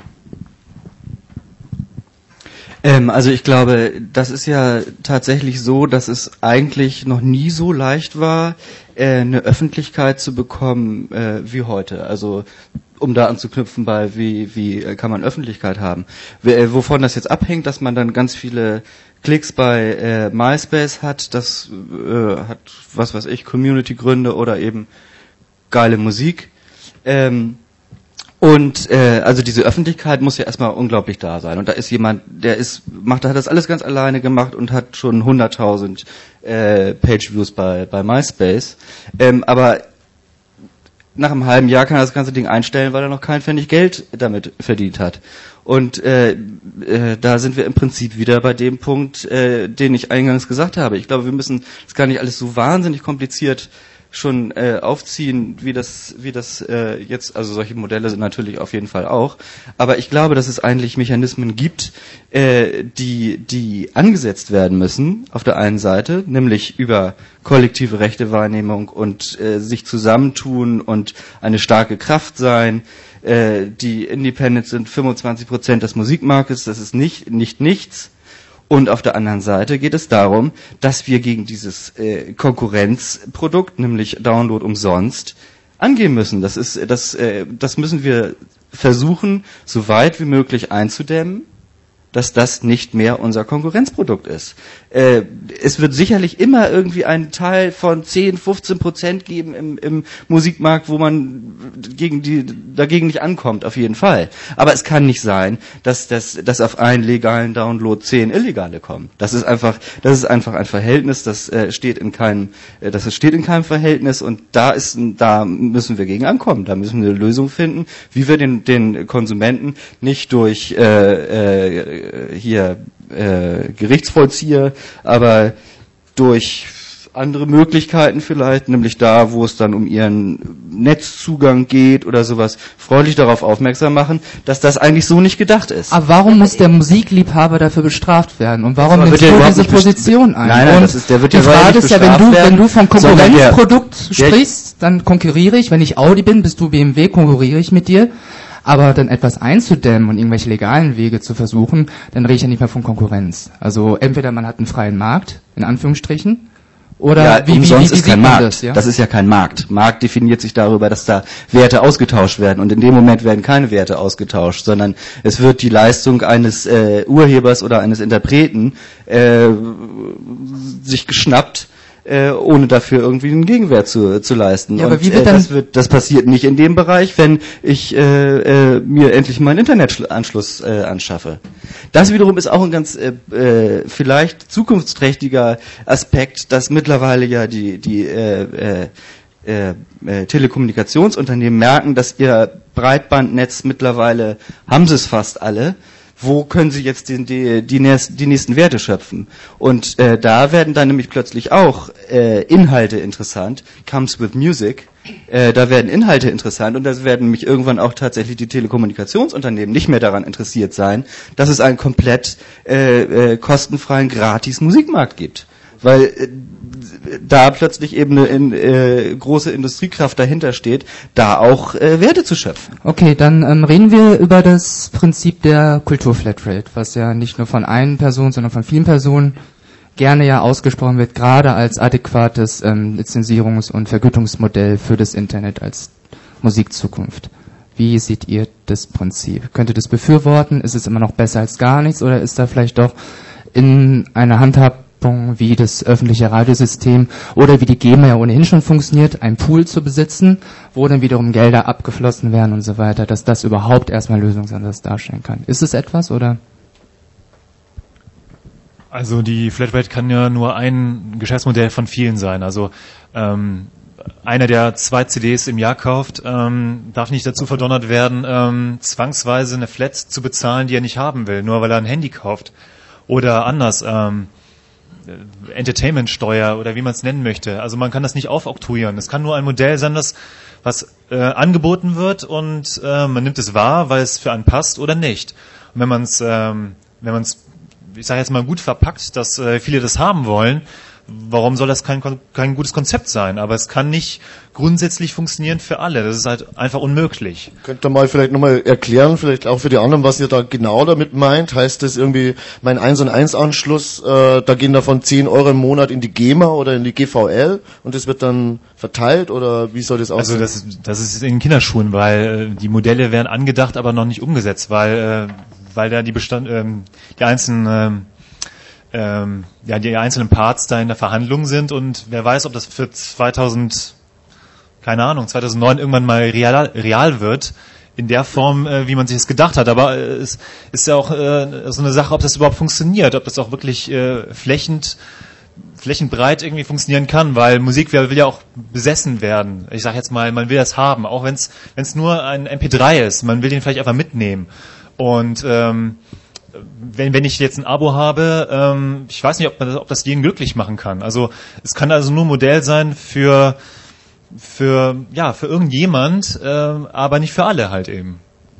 Ähm, also ich glaube, das ist ja tatsächlich so, dass es eigentlich noch nie so leicht war, äh, eine Öffentlichkeit zu bekommen äh, wie heute. Also um da anzuknüpfen bei, wie, wie äh, kann man Öffentlichkeit haben. W- äh, wovon das jetzt abhängt, dass man dann ganz viele Klicks bei äh, MySpace hat, das äh, hat, was weiß ich, Community-Gründe oder eben geile Musik. Ähm, Und äh, also diese Öffentlichkeit muss ja erstmal unglaublich da sein. Und da ist jemand, der ist, macht, hat das alles ganz alleine gemacht und hat schon hunderttausend äh, Page-Views bei bei MySpace. Ähm, aber nach einem halben Jahr kann er das ganze Ding einstellen, weil er noch kein Pfennig Geld damit verdient hat. Und äh, äh, da sind wir im Prinzip wieder bei dem Punkt, äh, den ich eingangs gesagt habe. Ich glaube, wir müssen das gar nicht alles so wahnsinnig kompliziert schon äh, aufziehen, wie das wie das äh, jetzt, also solche Modelle sind natürlich auf jeden Fall auch, aber ich glaube, dass es eigentlich Mechanismen gibt, äh, die die angesetzt werden müssen auf der einen Seite, nämlich über kollektive Rechtewahrnehmung und äh, sich zusammentun und eine starke Kraft sein. Äh, die Independents sind fünfundzwanzig Prozent des Musikmarktes, das ist nicht nicht nichts. Und auf der anderen Seite geht es darum, dass wir gegen dieses äh, Konkurrenzprodukt, nämlich Download umsonst, angehen müssen. Das ist, das, äh, das müssen wir versuchen, so weit wie möglich einzudämmen, dass das nicht mehr unser Konkurrenzprodukt ist. Äh, es wird sicherlich immer irgendwie einen Teil von zehn, fünfzehn Prozent geben im, im Musikmarkt, wo man gegen die, dagegen nicht ankommt, auf jeden Fall. Aber es kann nicht sein, dass, dass, dass auf einen legalen Download zehn illegale kommen. Das ist einfach, das ist einfach ein Verhältnis, das äh, steht in keinem, äh, das steht in keinem Verhältnis und da ist, da müssen wir gegen ankommen. Da müssen wir eine Lösung finden, wie wir den, den Konsumenten nicht durch äh, äh, hier äh, Gerichtsvollzieher, aber durch andere Möglichkeiten vielleicht, nämlich da, wo es dann um ihren Netzzugang geht oder sowas, freundlich darauf aufmerksam machen, dass das eigentlich so nicht gedacht ist. Aber warum muss der Musikliebhaber dafür bestraft werden? Und warum Aber nimmst wird du der diese überhaupt nicht Position best- ein? Nein, nein, Und das ist- der wird die ja Frage nicht ist ja, wenn bestraft du, wenn du vom werden, sondern der- Konkurrenzprodukt der- sprichst, dann konkurriere ich. Wenn ich Audi bin, bist du B M W, konkurriere ich mit dir. Aber dann etwas einzudämmen und irgendwelche legalen Wege zu versuchen, dann rede ich ja nicht mehr von Konkurrenz. Also entweder man hat einen freien Markt, in Anführungsstrichen, Oder ja, wie, wie, umsonst wie, wie ist kein sieht man Markt. das, ja? Das ist ja kein Markt. Markt definiert sich darüber, dass da Werte ausgetauscht werden. Und in dem Moment werden keine Werte ausgetauscht, sondern es wird die Leistung eines äh, Urhebers oder eines Interpreten äh, sich geschnappt, äh, ohne dafür irgendwie einen Gegenwert zu, zu leisten. Ja, und aber wie wird äh, dann das, wird, das passiert nicht in dem Bereich, wenn ich äh, äh, mir endlich meinen Internetanschluss äh, anschaffe. Das wiederum ist auch ein ganz äh, äh, vielleicht zukunftsträchtiger Aspekt, dass mittlerweile ja die die äh, äh, äh, Telekommunikationsunternehmen merken, dass ihr Breitbandnetz mittlerweile, haben sie es fast alle, wo können sie jetzt die, die, die, nächsten, die nächsten Werte schöpfen? Und äh, da werden dann nämlich plötzlich auch äh, Inhalte interessant, comes with music, äh, da werden Inhalte interessant und da werden nämlich irgendwann auch tatsächlich die Telekommunikationsunternehmen nicht mehr daran interessiert sein, dass es einen komplett äh, äh, kostenfreien Gratis-Musikmarkt gibt. Weil äh, da plötzlich eben eine in, äh, große Industriekraft dahinter steht, da auch äh, Werte zu schöpfen. Okay, dann ähm, reden wir über das Prinzip der Kulturflatrate, was ja nicht nur von einer Person, sondern von vielen Personen gerne ja ausgesprochen wird, gerade als adäquates ähm, Lizenzierungs- und Vergütungsmodell für das Internet als Musikzukunft. Wie seht ihr das Prinzip? Könnt ihr das befürworten? Ist es immer noch besser als gar nichts? Oder ist da vielleicht doch in einer Handhabung wie das öffentliche Radiosystem oder wie die GEMA ja ohnehin schon funktioniert, einen Pool zu besitzen, wo dann wiederum Gelder abgeflossen werden und so weiter, dass das überhaupt erstmal Lösungsansatz darstellen kann? Ist es etwas, oder? Also die Flatrate kann ja nur ein Geschäftsmodell von vielen sein. Also ähm, einer, der zwei C Ds im Jahr kauft, ähm, darf nicht dazu verdonnert werden, ähm, zwangsweise eine Flat zu bezahlen, die er nicht haben will, nur weil er ein Handy kauft. Oder anders, ähm, Entertainmentsteuer oder wie man es nennen möchte. Also man kann das nicht aufoktroyieren. Es kann nur ein Modell sein, das was äh, angeboten wird und äh, man nimmt es wahr, weil es für einen passt oder nicht. Und wenn man es, ähm, wenn man es, ich sage jetzt mal gut verpackt, dass äh, viele das haben wollen, warum soll das kein kein gutes Konzept sein? Aber es kann nicht grundsätzlich funktionieren für alle. Das ist halt einfach unmöglich. Könnt ihr mal vielleicht nochmal erklären, vielleicht auch für die anderen, was ihr da genau damit meint? Heißt das irgendwie, mein eins und eins Anschluss, äh, da gehen davon zehn Euro im Monat in die GEMA oder in die G V L und das wird dann verteilt oder wie soll das aussehen? Also das, das ist in den Kinderschuhen, weil äh, die Modelle werden angedacht, aber noch nicht umgesetzt, weil äh, weil da die Bestand, ähm, die einzelnen ähm, ähm, ja die einzelnen Parts da in der Verhandlung sind und wer weiß, ob das für zweitausend, keine Ahnung, zweitausendneun irgendwann mal real, real wird, in der Form, äh, wie man sich das gedacht hat. Aber äh, es ist ja auch äh, so eine Sache, ob das überhaupt funktioniert, ob das auch wirklich äh, flächend, flächenbreit irgendwie funktionieren kann, weil Musik will ja auch besessen werden. Ich sage jetzt mal, man will das haben, auch wenn es wenn es nur ein M P drei ist, man will den vielleicht einfach mitnehmen. Und ähm, wenn wenn ich jetzt ein Abo habe, ähm, ich weiß nicht, ob, man, ob das jeden glücklich machen kann. Also es kann also nur ein Modell sein für für ja für irgendjemand, äh, aber nicht für alle halt eben.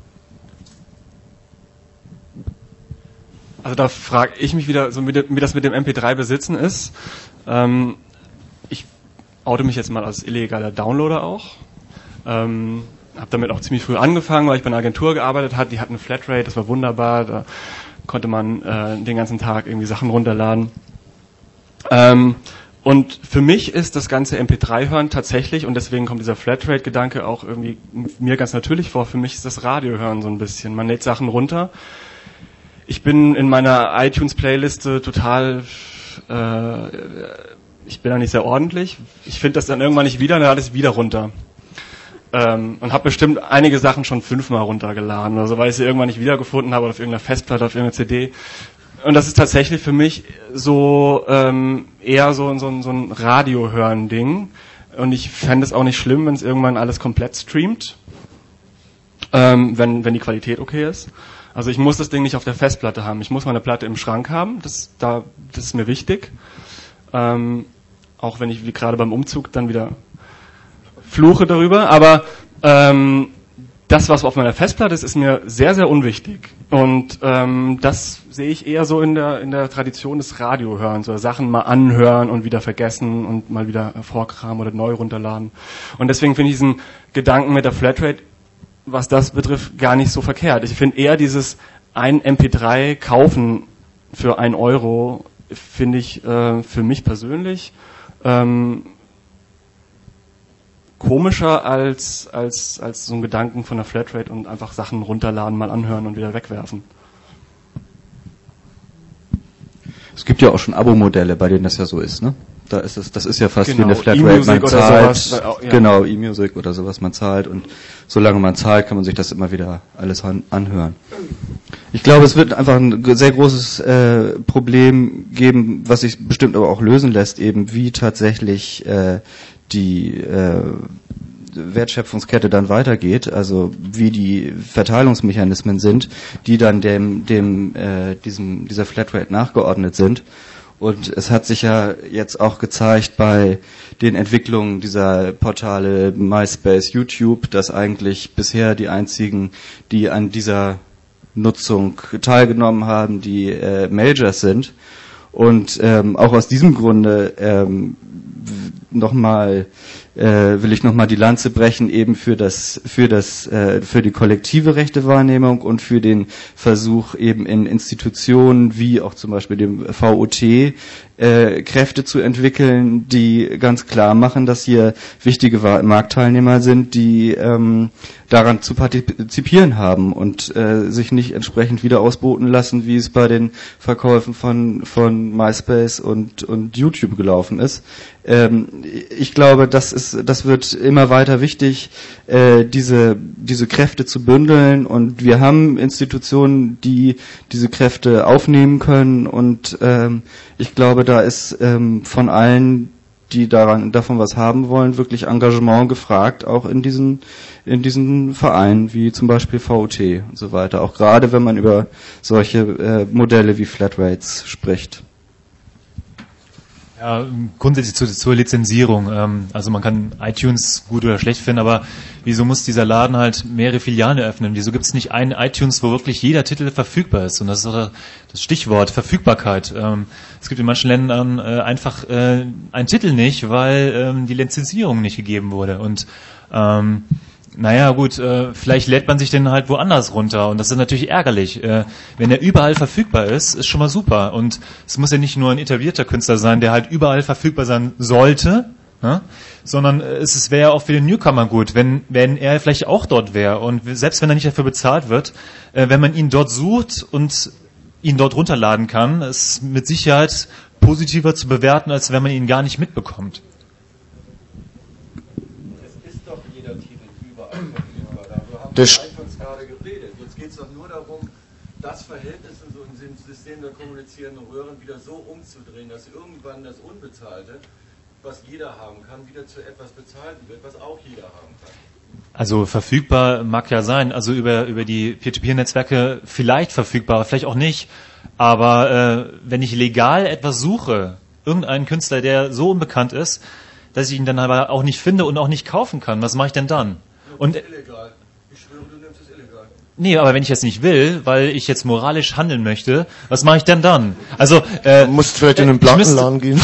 Also da frage ich mich wieder, so wie das mit dem M P drei besitzen ist. Ähm, ich oute mich jetzt mal als illegaler Downloader auch. Ähm, habe damit auch ziemlich früh angefangen, weil ich bei einer Agentur gearbeitet habe. Die hatten eine Flatrate, das war wunderbar. Da konnte man äh, den ganzen Tag irgendwie Sachen runterladen. Ähm, und für mich ist das ganze M P drei hören tatsächlich, und deswegen kommt dieser Flatrate-Gedanke auch irgendwie mir ganz natürlich vor, für mich ist das Radiohören so ein bisschen. Man lädt Sachen runter. Ich bin in meiner iTunes-Playliste total, äh, ich bin da nicht sehr ordentlich. Ich finde das dann irgendwann nicht wieder, dann lade ich es wieder runter. Ähm, und habe bestimmt einige Sachen schon fünfmal runtergeladen oder so, weil ich sie irgendwann nicht wiedergefunden habe oder auf irgendeiner Festplatte, auf irgendeiner C D. Und das ist tatsächlich für mich so ähm, eher so, so, so ein Radio-Hören-Ding. Und ich fände es auch nicht schlimm, wenn es irgendwann alles komplett streamt, ähm, wenn, wenn die Qualität okay ist. Also ich muss das Ding nicht auf der Festplatte haben. Ich muss meine Platte im Schrank haben. Das, da, das ist mir wichtig. Ähm, auch wenn ich wie gerade beim Umzug dann wieder fluche darüber. Aber ähm, das, was auf meiner Festplatte ist, ist mir sehr, sehr unwichtig. Und ähm, das sehe ich eher so in der in der Tradition des Radiohörens oder Sachen mal anhören und wieder vergessen und mal wieder hervorkramen oder neu runterladen. Und deswegen finde ich diesen Gedanken mit der Flatrate, was das betrifft, gar nicht so verkehrt. Ich finde eher dieses ein M P drei kaufen für ein Euro, finde ich äh, für mich persönlich ähm, komischer als, als, als so ein Gedanken von der Flatrate und einfach Sachen runterladen, mal anhören und wieder wegwerfen. Es gibt ja auch schon Abo-Modelle, bei denen das ja so ist, ne? Da ist es, das ist ja fast genau, wie eine Flatrate, man zahlt, sowas, auch, ja. genau, E-Music oder sowas, man zahlt und solange man zahlt, kann man sich das immer wieder alles an, anhören. Ich glaube, es wird einfach ein sehr großes äh, Problem geben, was sich bestimmt aber auch lösen lässt, eben wie tatsächlich äh, die äh, Wertschöpfungskette dann weitergeht, also wie die Verteilungsmechanismen sind, die dann dem, dem äh, diesem dieser Flatrate nachgeordnet sind. Und es hat sich ja jetzt auch gezeigt bei den Entwicklungen dieser Portale MySpace, YouTube, dass eigentlich bisher die einzigen, die an dieser Nutzung teilgenommen haben, die äh, Majors sind. Und ähm, auch aus diesem Grunde ähm, nochmal äh, will ich nochmal die Lanze brechen eben für das für das äh, für die kollektive Rechtewahrnehmung und für den Versuch eben in Institutionen wie auch zum Beispiel dem V O T äh, Kräfte zu entwickeln, die ganz klar machen, dass hier wichtige Marktteilnehmer sind, die ähm, daran zu partizipieren haben und äh, sich nicht entsprechend wieder ausboten lassen, wie es bei den Verkäufen von von MySpace und und YouTube gelaufen ist. Ähm, ich glaube, das ist, das wird immer weiter wichtig, äh, diese diese Kräfte zu bündeln, und wir haben Institutionen, die diese Kräfte aufnehmen können, und ähm, ich glaube, da ist ähm, von allen, die daran davon was haben wollen, wirklich Engagement gefragt, auch in diesen in diesen Vereinen wie zum Beispiel V O T und so weiter. Auch gerade wenn man über solche äh, Modelle wie Flatrates spricht. Ja, grundsätzlich zu, zur Lizenzierung. Ähm, also man kann iTunes gut oder schlecht finden, aber wieso muss dieser Laden halt mehrere Filialen eröffnen? Wieso gibt es nicht einen iTunes, wo wirklich jeder Titel verfügbar ist? Und das ist auch das Stichwort, Verfügbarkeit. Ähm, es gibt in manchen Ländern äh, einfach äh, einen Titel nicht, weil ähm, die Lizenzierung nicht gegeben wurde. Und ähm, naja, gut, äh, vielleicht lädt man sich den halt woanders runter, und das ist natürlich ärgerlich. Äh, wenn er überall verfügbar ist, ist schon mal super, und es muss ja nicht nur ein etablierter Künstler sein, der halt überall verfügbar sein sollte, ne? Sondern es wäre auch für den Newcomer gut, wenn wenn er vielleicht auch dort wäre, und selbst wenn er nicht dafür bezahlt wird, äh, wenn man ihn dort sucht und ihn dort runterladen kann, ist mit Sicherheit positiver zu bewerten, als wenn man ihn gar nicht mitbekommt. Das Anfangs gerade geredet. Jetzt geht es doch nur darum, das Verhältnis in so einem System der kommunizierenden Röhren wieder so umzudrehen, dass irgendwann das Unbezahlte, was jeder haben kann, wieder zu etwas Bezahlten wird, was auch jeder haben kann. Also verfügbar mag ja sein, also über über die Peer-to-Peer-Netzwerke vielleicht verfügbar, vielleicht auch nicht. Aber äh, wenn ich legal etwas suche, irgendeinen Künstler, der so unbekannt ist, dass ich ihn dann aber auch nicht finde und auch nicht kaufen kann, was mache ich denn dann? Und illegal. Ich schwöre, du nimmst es illegal. nee, aber wenn ich jetzt nicht will, weil ich jetzt moralisch handeln möchte, was mache ich denn dann? Also äh, Du musst vielleicht in einen Plattenladen gehen.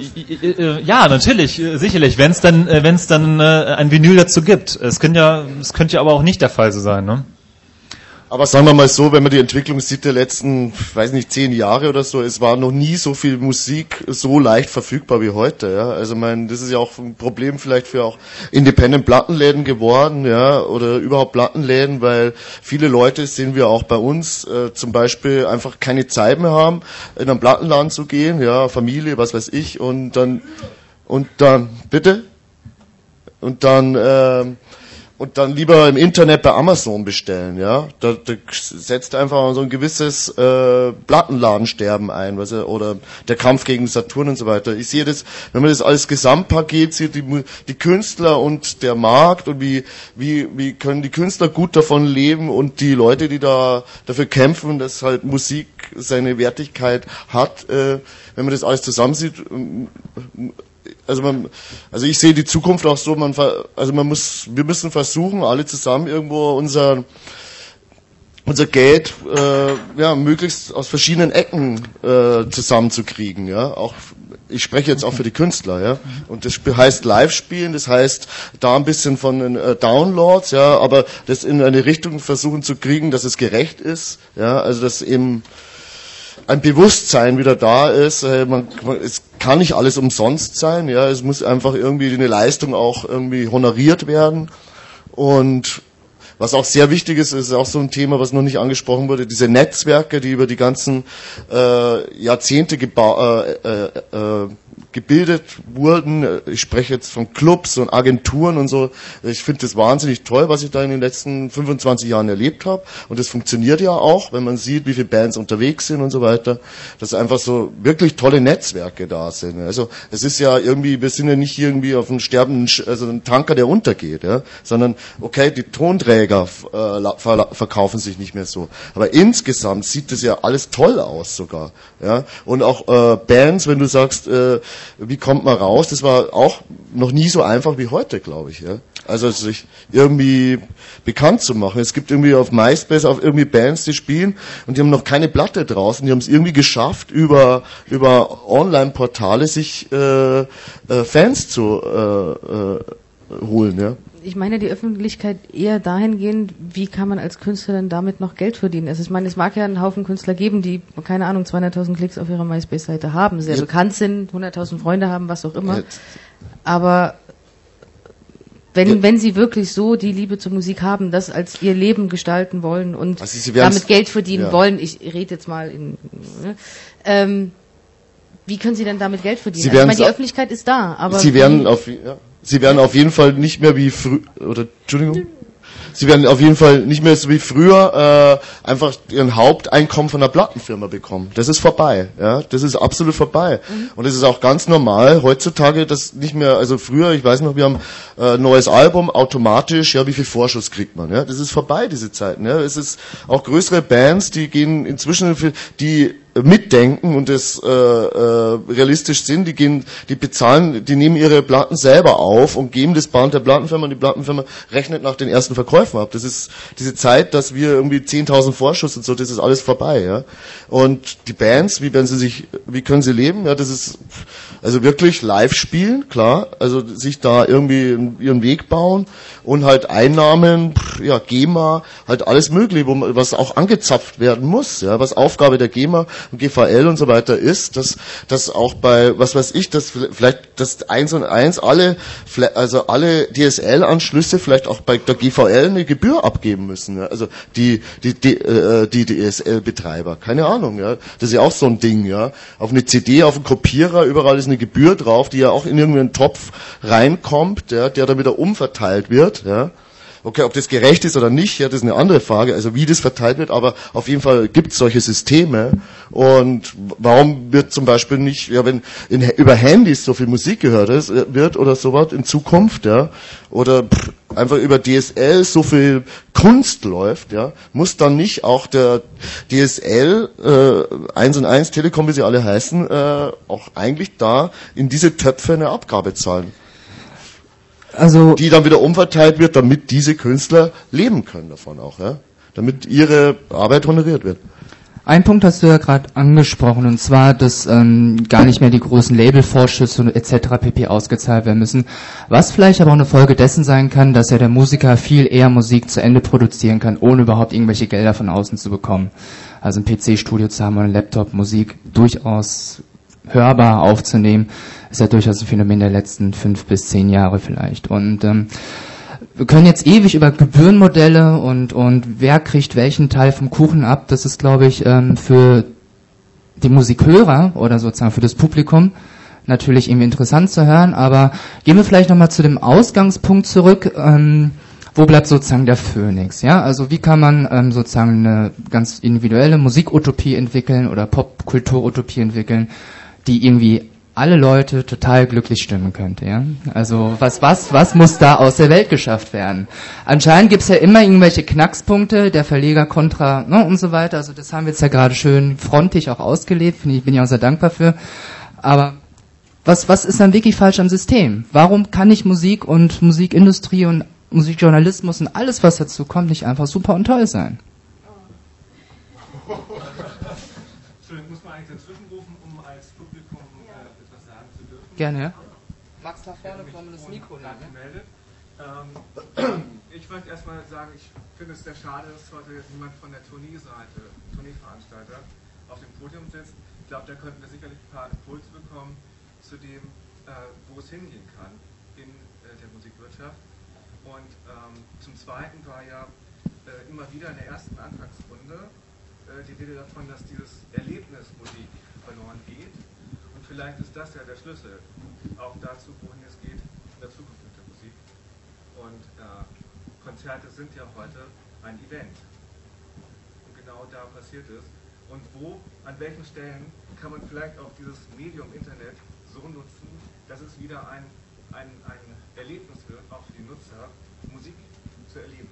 Ja, natürlich, sicherlich, wenn es dann, wenn es dann äh, ein Vinyl dazu gibt. Es könnte ja, es könnte ja aber auch nicht der Fall so sein, ne? Aber sagen wir mal so, wenn man die Entwicklung sieht der letzten, weiß nicht, zehn Jahre oder so, es war noch nie so viel Musik so leicht verfügbar wie heute, ja. Also, mein, das ist ja auch ein Problem vielleicht für auch Independent-Plattenläden geworden, ja, oder überhaupt Plattenläden, weil viele Leute, sehen wir auch bei uns, äh, zum Beispiel einfach keine Zeit mehr haben, in einen Plattenladen zu gehen, ja, Familie, was weiß ich, und dann, und dann, bitte? Und dann, ähm, und dann lieber im Internet bei Amazon bestellen, ja. Da, da setzt einfach so ein gewisses äh, Plattenladensterben ein, was er, oder der Kampf gegen Saturn und so weiter. Ich sehe das, wenn man das als Gesamtpaket sieht, die, die Künstler und der Markt, und wie wie wie können die Künstler gut davon leben, und die Leute, die da dafür kämpfen, dass halt Musik seine Wertigkeit hat, äh, wenn man das alles zusammensieht. Also man, also ich sehe die Zukunft auch so, man, also man muss, wir müssen versuchen, alle zusammen irgendwo unser, unser Geld, äh, ja, möglichst aus verschiedenen Ecken äh, zusammenzukriegen, ja. Auch, ich spreche jetzt auch für die Künstler, ja. Und das heißt Live-Spielen, das heißt da ein bisschen von den äh, Downloads, ja, aber das in eine Richtung versuchen zu kriegen, dass es gerecht ist, ja, also dass eben ein Bewusstsein wieder da ist. Äh, man, man, es kann nicht alles umsonst sein. Ja, es muss einfach irgendwie eine Leistung auch irgendwie honoriert werden. Und was auch sehr wichtig ist, ist auch so ein Thema, was noch nicht angesprochen wurde, diese Netzwerke, die über die ganzen äh, Jahrzehnte geba- äh, äh, äh, gebildet wurden. Ich spreche jetzt von Clubs und Agenturen und so. Ich finde das wahnsinnig toll, was ich da in den letzten fünfundzwanzig Jahren erlebt habe. Und das funktioniert ja auch, wenn man sieht, wie viele Bands unterwegs sind und so weiter. Dass einfach so wirklich tolle Netzwerke da sind. Also es ist ja irgendwie, wir sind ja nicht irgendwie auf einem sterbenden, also ein Tanker, der untergeht, ja, sondern okay, die Tonträger äh, ver- verkaufen sich nicht mehr so. Aber insgesamt sieht das ja alles toll aus sogar. Ja, und auch äh, Bands, wenn du sagst, äh, wie kommt man raus? Das war auch noch nie so einfach wie heute, glaube ich. Ja? Also sich irgendwie bekannt zu machen. Es gibt irgendwie auf MySpace auch irgendwie Bands, die spielen und die haben noch keine Platte draußen. Die haben es irgendwie geschafft, über über Online-Portale sich äh, äh, Fans zu äh, äh, holen. Ja? Ich meine die Öffentlichkeit eher dahingehend, wie kann man als Künstler denn damit noch Geld verdienen? Also ich meine, es mag ja einen Haufen Künstler geben, die, keine Ahnung, zweihunderttausend Klicks auf ihrer MySpace-Seite haben, sehr ja. bekannt sind, hunderttausend Freunde haben, was auch immer. Ja. Aber wenn, ja. wenn sie wirklich so die Liebe zur Musik haben, das als ihr Leben gestalten wollen und also damit Geld verdienen ja. wollen, ich rede jetzt mal in... Ne, ähm, wie können sie denn damit Geld verdienen? Sie also ich meine, die Öffentlichkeit ist da, aber... Sie werden auf... Ja. Sie werden auf jeden Fall nicht mehr wie früher, oder, Entschuldigung? Sie werden auf jeden Fall nicht mehr so wie früher äh, einfach ihren Haupteinkommen von der Plattenfirma bekommen. Das ist vorbei, ja, das ist absolut vorbei. Mhm. Und es ist auch ganz normal heutzutage, dass nicht mehr, also früher, ich weiß noch, wir haben äh, ein neues Album, automatisch, ja, wie viel Vorschuss kriegt man, ja, das ist vorbei, diese Zeiten, ja. Es ist auch größere Bands, die gehen inzwischen, für, die mitdenken und das äh, äh, realistisch sind, die gehen, die bezahlen, die nehmen ihre Platten selber auf und geben das Band der Plattenfirma und die Plattenfirma rechnet nach den ersten Verkäufen ab. Das ist diese Zeit, dass wir irgendwie zehntausend Vorschuss und so, das ist alles vorbei, ja. Und die Bands, wie werden sie sich, wie können sie leben? Ja, das ist also wirklich live spielen, klar, also sich da irgendwie ihren Weg bauen und halt Einnahmen, ja, GEMA, halt alles mögliche, wo man, was auch angezapft werden muss, ja, was Aufgabe der GEMA und G V L und so weiter ist, dass, dass auch bei, was weiß ich, dass vielleicht, dass eins und eins alle, also alle D S L-Anschlüsse vielleicht auch bei der G V L eine Gebühr abgeben müssen, ja, also die, die, die, äh, die D S L-Betreiber, keine Ahnung, ja, das ist ja auch so ein Ding, ja, auf eine C D, auf einen Kopierer, überall ist eine Gebühr drauf, die ja auch in irgendeinen Topf reinkommt, ja, der dann wieder umverteilt wird, ja. Okay, ob das gerecht ist oder nicht, ja, das ist eine andere Frage, also wie das verteilt wird, aber auf jeden Fall gibt es solche Systeme. Und warum wird zum Beispiel nicht, ja, wenn in, über Handys so viel Musik gehört ist, wird oder sowas in Zukunft, ja, oder pff, einfach über D S L so viel Kunst läuft, ja, muss dann nicht auch der D S L äh, eins und eins Telekom, wie sie alle heißen, äh, auch eigentlich da in diese Töpfe eine Abgabe zahlen? Also, die dann wieder umverteilt wird, damit diese Künstler leben können davon auch, ja? Damit ihre Arbeit honoriert wird. Ein Punkt hast du ja gerade angesprochen, und zwar, dass ähm, gar nicht mehr die großen Labelvorschüsse et cetera pp. Ausgezahlt werden müssen, was vielleicht aber auch eine Folge dessen sein kann, dass ja der Musiker viel eher Musik zu Ende produzieren kann, ohne überhaupt irgendwelche Gelder von außen zu bekommen. Also ein P C-Studio zu haben oder ein Laptop, Musik durchaus hörbar aufzunehmen, ist ja durchaus ein Phänomen der letzten fünf bis zehn Jahre vielleicht. Und ähm, wir können jetzt ewig über Gebührenmodelle und und wer kriegt welchen Teil vom Kuchen ab, das ist, glaube ich, ähm, für die Musikhörer oder sozusagen für das Publikum natürlich irgendwie interessant zu hören, aber gehen wir vielleicht nochmal zu dem Ausgangspunkt zurück, ähm, wo bleibt sozusagen der Phönix, ja? Also wie kann man ähm, sozusagen eine ganz individuelle Musikutopie entwickeln oder Popkulturutopie entwickeln, die irgendwie alle Leute total glücklich stimmen könnte, ja? Also was was was muss da aus der Welt geschafft werden? Anscheinend gibt's ja immer irgendwelche Knackspunkte, der Verleger kontra, ne, und so weiter. Also das haben wir jetzt ja gerade schön frontig auch ausgelebt, finde ich, bin ich auch sehr dankbar für. Aber was was ist dann wirklich falsch am System? Warum kann nicht Musik und Musikindustrie und Musikjournalismus und alles, was dazu kommt, nicht einfach super und toll sein? Muss man eigentlich dazwischen rufen, um als Publikum äh, etwas sagen zu dürfen? Gerne, ja. Max, nach vorne kommen, das Mikro angemeldet. Ähm, ich wollte erstmal sagen, ich finde es sehr schade, dass heute jetzt niemand von der Tournee-Seite, Tournee-Veranstalter, auf dem Podium sitzt. Ich glaube, da könnten wir sicherlich ein paar Impulse bekommen zu dem, äh, wo es hingehen kann in äh, der Musikwirtschaft. Und ähm, zum Zweiten war ja äh, immer wieder in der ersten Anfangsrunde äh, die Rede davon, dass dieses Erlebnis Musik verloren geht. Und vielleicht ist das ja der Schlüssel auch dazu, wohin es geht in der Zukunft mit der Musik. Und äh, Konzerte sind ja heute ein Event. Und genau da passiert es. Und wo, an welchen Stellen kann man vielleicht auch dieses Medium Internet so nutzen, dass es wieder ein, ein, ein Erlebnis wird, auch für die Nutzer, Musik zu erleben.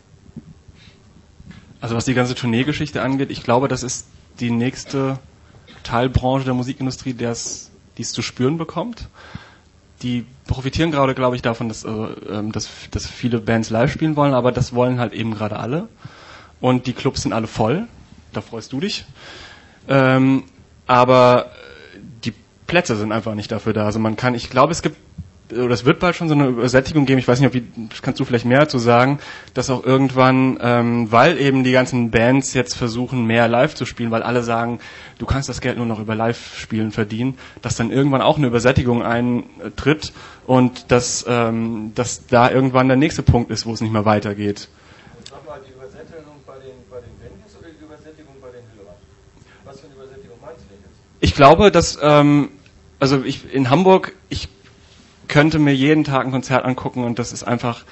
Also was die ganze Tourneegeschichte angeht, ich glaube, das ist die nächste Teilbranche der Musikindustrie, die es zu spüren bekommt. Die profitieren gerade, glaube ich, davon, dass, äh, dass, dass viele Bands live spielen wollen, aber das wollen halt eben gerade alle. Und die Clubs sind alle voll, da freust du dich. Ähm, aber die Plätze sind einfach nicht dafür da. Also man kann, ich glaube, es gibt, oder es wird bald schon so eine Übersättigung geben, ich weiß nicht, ob wie, kannst du vielleicht mehr dazu sagen, dass auch irgendwann, ähm, weil eben die ganzen Bands jetzt versuchen, mehr live zu spielen, weil alle sagen, du kannst das Geld nur noch über Live-Spielen verdienen, dass dann irgendwann auch eine Übersättigung eintritt und dass, ähm, dass da irgendwann der nächste Punkt ist, wo es nicht mehr weitergeht. Sag mal, die Übersättigung bei den, bei den Venues oder die Übersättigung bei den Hörern? Was für eine Übersättigung meinst du denn jetzt? Ich glaube, dass, ähm, also ich in Hamburg, ich könnte mir jeden Tag ein Konzert angucken und das ist einfach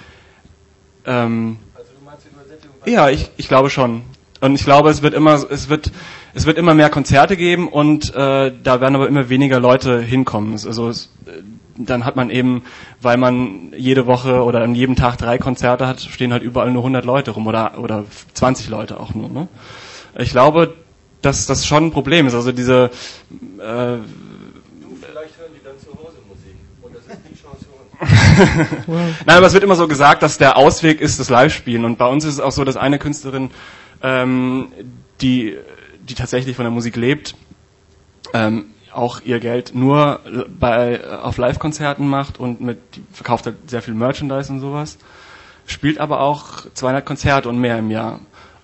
ähm, also du meinst die Übersättigung bei ja, ich, ich glaube schon. Und ich glaube, es wird immer es wird es wird immer mehr Konzerte geben und äh, da werden aber immer weniger Leute hinkommen. Also es, dann hat man eben, weil man jede Woche oder an jedem Tag drei Konzerte hat, stehen halt überall nur hundert Leute rum oder oder zwanzig Leute auch nur. Ne? Ich glaube, dass das schon ein Problem ist. Also diese äh, vielleicht hören die dann zu Hause Musik und das ist die Chance für uns. Nein, aber es wird immer so gesagt, dass der Ausweg ist das Live-Spielen. Und bei uns ist es auch so, dass eine Künstlerin, ähm, die, die tatsächlich von der Musik lebt, ähm, auch ihr Geld nur bei, auf Live-Konzerten macht und mit, die verkauft halt sehr viel Merchandise und sowas, spielt aber auch zweihundert Konzerte und mehr im Jahr.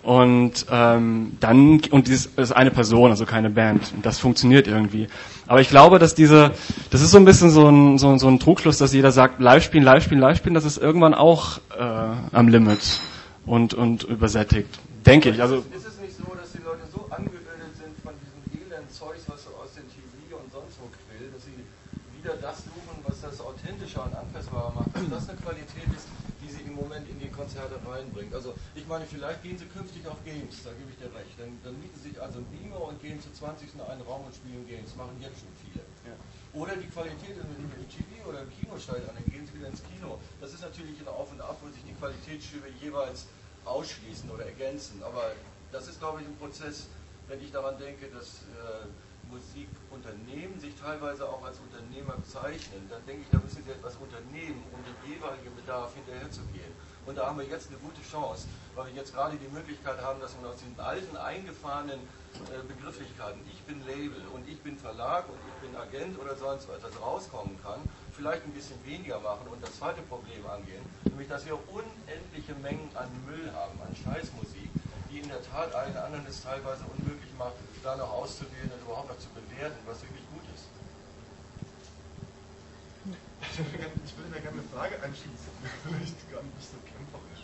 Und ähm, dann, und dieses das ist eine Person, also keine Band. Und das funktioniert irgendwie. Aber ich glaube, dass diese, das ist so ein bisschen so ein, so, so ein Trugschluss, dass jeder sagt, live spielen, live spielen, live spielen, das ist irgendwann auch äh, am Limit und, und übersättigt. Denke ich. Also ist es nicht so, dass die Leute so angeödet sind von diesem elenden Zeugs, was so aus den T V und sonst wo quillt, dass sie wieder das suchen, was das authentischer und anpassbarer macht, dass das eine Qualität ist, die sie im Moment in die Konzerte reinbringt. Also ich meine, vielleicht gehen sie künftig auf Games, da gebe ich dir recht. Dann, dann mieten sie sich also einen Beamer und gehen zu zwanzig in einen Raum und spielen Games. Machen jetzt schon viele. Ja. Oder die Qualität ist, wenn die im T V oder im Kino steigt, dann gehen sie wieder ins Kino. Das ist natürlich ein Auf und Ab, wo sich die Qualitätsschübe jeweils ausschließen oder ergänzen. Aber das ist, glaube ich, ein Prozess, wenn ich daran denke, dass äh, Musikunternehmen sich teilweise auch als Unternehmer bezeichnen, dann denke ich, da müssen sie etwas unternehmen, um dem jeweiligen Bedarf hinterherzugehen. Und da haben wir jetzt eine gute Chance, weil wir jetzt gerade die Möglichkeit haben, dass man aus den alten, eingefahrenen äh, Begrifflichkeiten, ich bin Label und ich bin Verlag und ich bin Agent oder sonst etwas rauskommen kann, vielleicht ein bisschen weniger machen und das zweite Problem angehen, nämlich dass wir unendliche Mengen an Müll haben, an Scheißmusik, die in der Tat allen anderen es teilweise unmöglich macht, da noch auszuwählen und überhaupt noch zu bewerten, was wirklich gut ist. Ich würde da gerne eine Frage anschließen, vielleicht gar nicht so kämpferisch.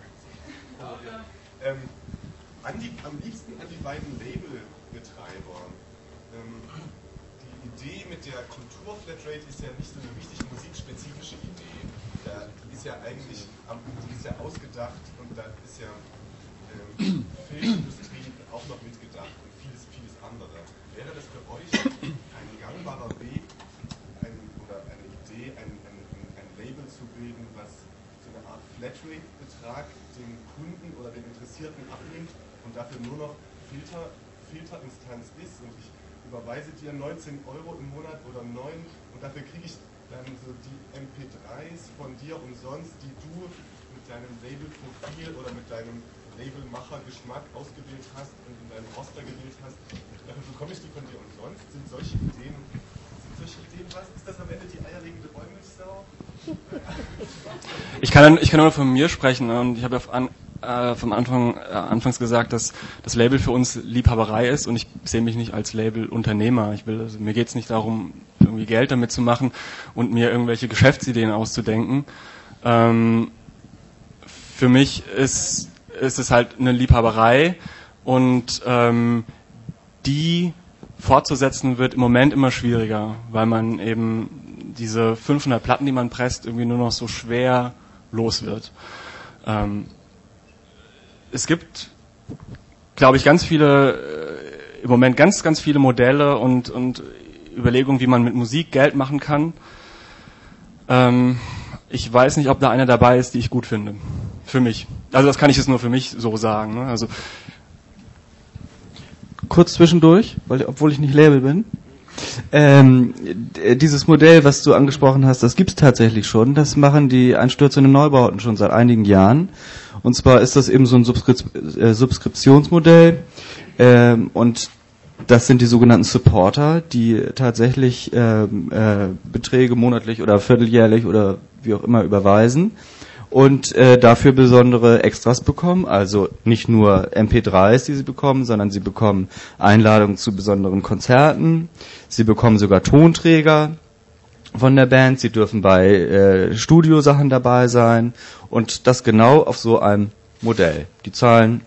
Ähm, an die, am liebsten an die beiden Labelbetreiber. Ähm, die Idee mit der Kultur-Flatrate ist ja nicht so eine richtig musikspezifische Idee. Da ist ja eigentlich, die ist ja ausgedacht und da ist ja ähm, Filmindustrie auch noch mitgedacht und vieles, vieles andere. Wäre das für euch ein gangbarer Weg ein, oder eine Idee, ein, ein, ein Label zu bilden, was so eine Art Flatrate-Betrag dem Kunden oder dem Interessierten abnimmt und dafür nur noch Filter, Filterinstanz ist und ich überweise dir neunzehn Euro im Monat oder neun und dafür kriege ich dann so die M P dreis von dir umsonst, die du mit deinem Labelprofil oder mit deinem Labelmacher-Geschmack ausgewählt hast und in deinem Roster gewählt hast. Dafür bekomme ich die von dir umsonst. Sind solche Ideen, sind solche Ideen was? Ist das am Ende die eierlegende Wollmilchsau? Ich kann, ich kann nur von mir sprechen und ich habe äh, vom Anfang äh, anfangs gesagt, dass das Label für uns Liebhaberei ist und ich sehe mich nicht als Labelunternehmer. Ich will, also mir geht es nicht darum, irgendwie Geld damit zu machen und mir irgendwelche Geschäftsideen auszudenken. Ähm, für mich ist, ist es halt eine Liebhaberei und ähm, die fortzusetzen wird im Moment immer schwieriger, weil man eben diese fünfhundert Platten, die man presst, irgendwie nur noch so schwer los wird. Ähm, es gibt, glaube ich, ganz viele, äh, im Moment ganz, ganz viele Modelle und, und Überlegungen, wie man mit Musik Geld machen kann. Ähm, ich weiß nicht, ob da eine dabei ist, die ich gut finde. Für mich. Also das kann ich jetzt nur für mich so sagen. Ne? Also kurz zwischendurch, weil obwohl ich nicht Label bin. Ähm, d- dieses Modell, was du angesprochen hast, das gibt's tatsächlich schon. Das machen die einstürzenden Neubauten schon seit einigen Jahren. Und zwar ist das eben so ein Subskri- äh, Subskriptionsmodell. Ähm, und das sind die sogenannten Supporter, die tatsächlich ähm, äh, Beträge monatlich oder vierteljährlich oder wie auch immer überweisen. Und äh, dafür besondere Extras bekommen, also nicht nur M P drei s, die sie bekommen, sondern sie bekommen Einladungen zu besonderen Konzerten, sie bekommen sogar Tonträger von der Band, sie dürfen bei äh, Studiosachen dabei sein und das genau auf so einem Modell. Die zahlen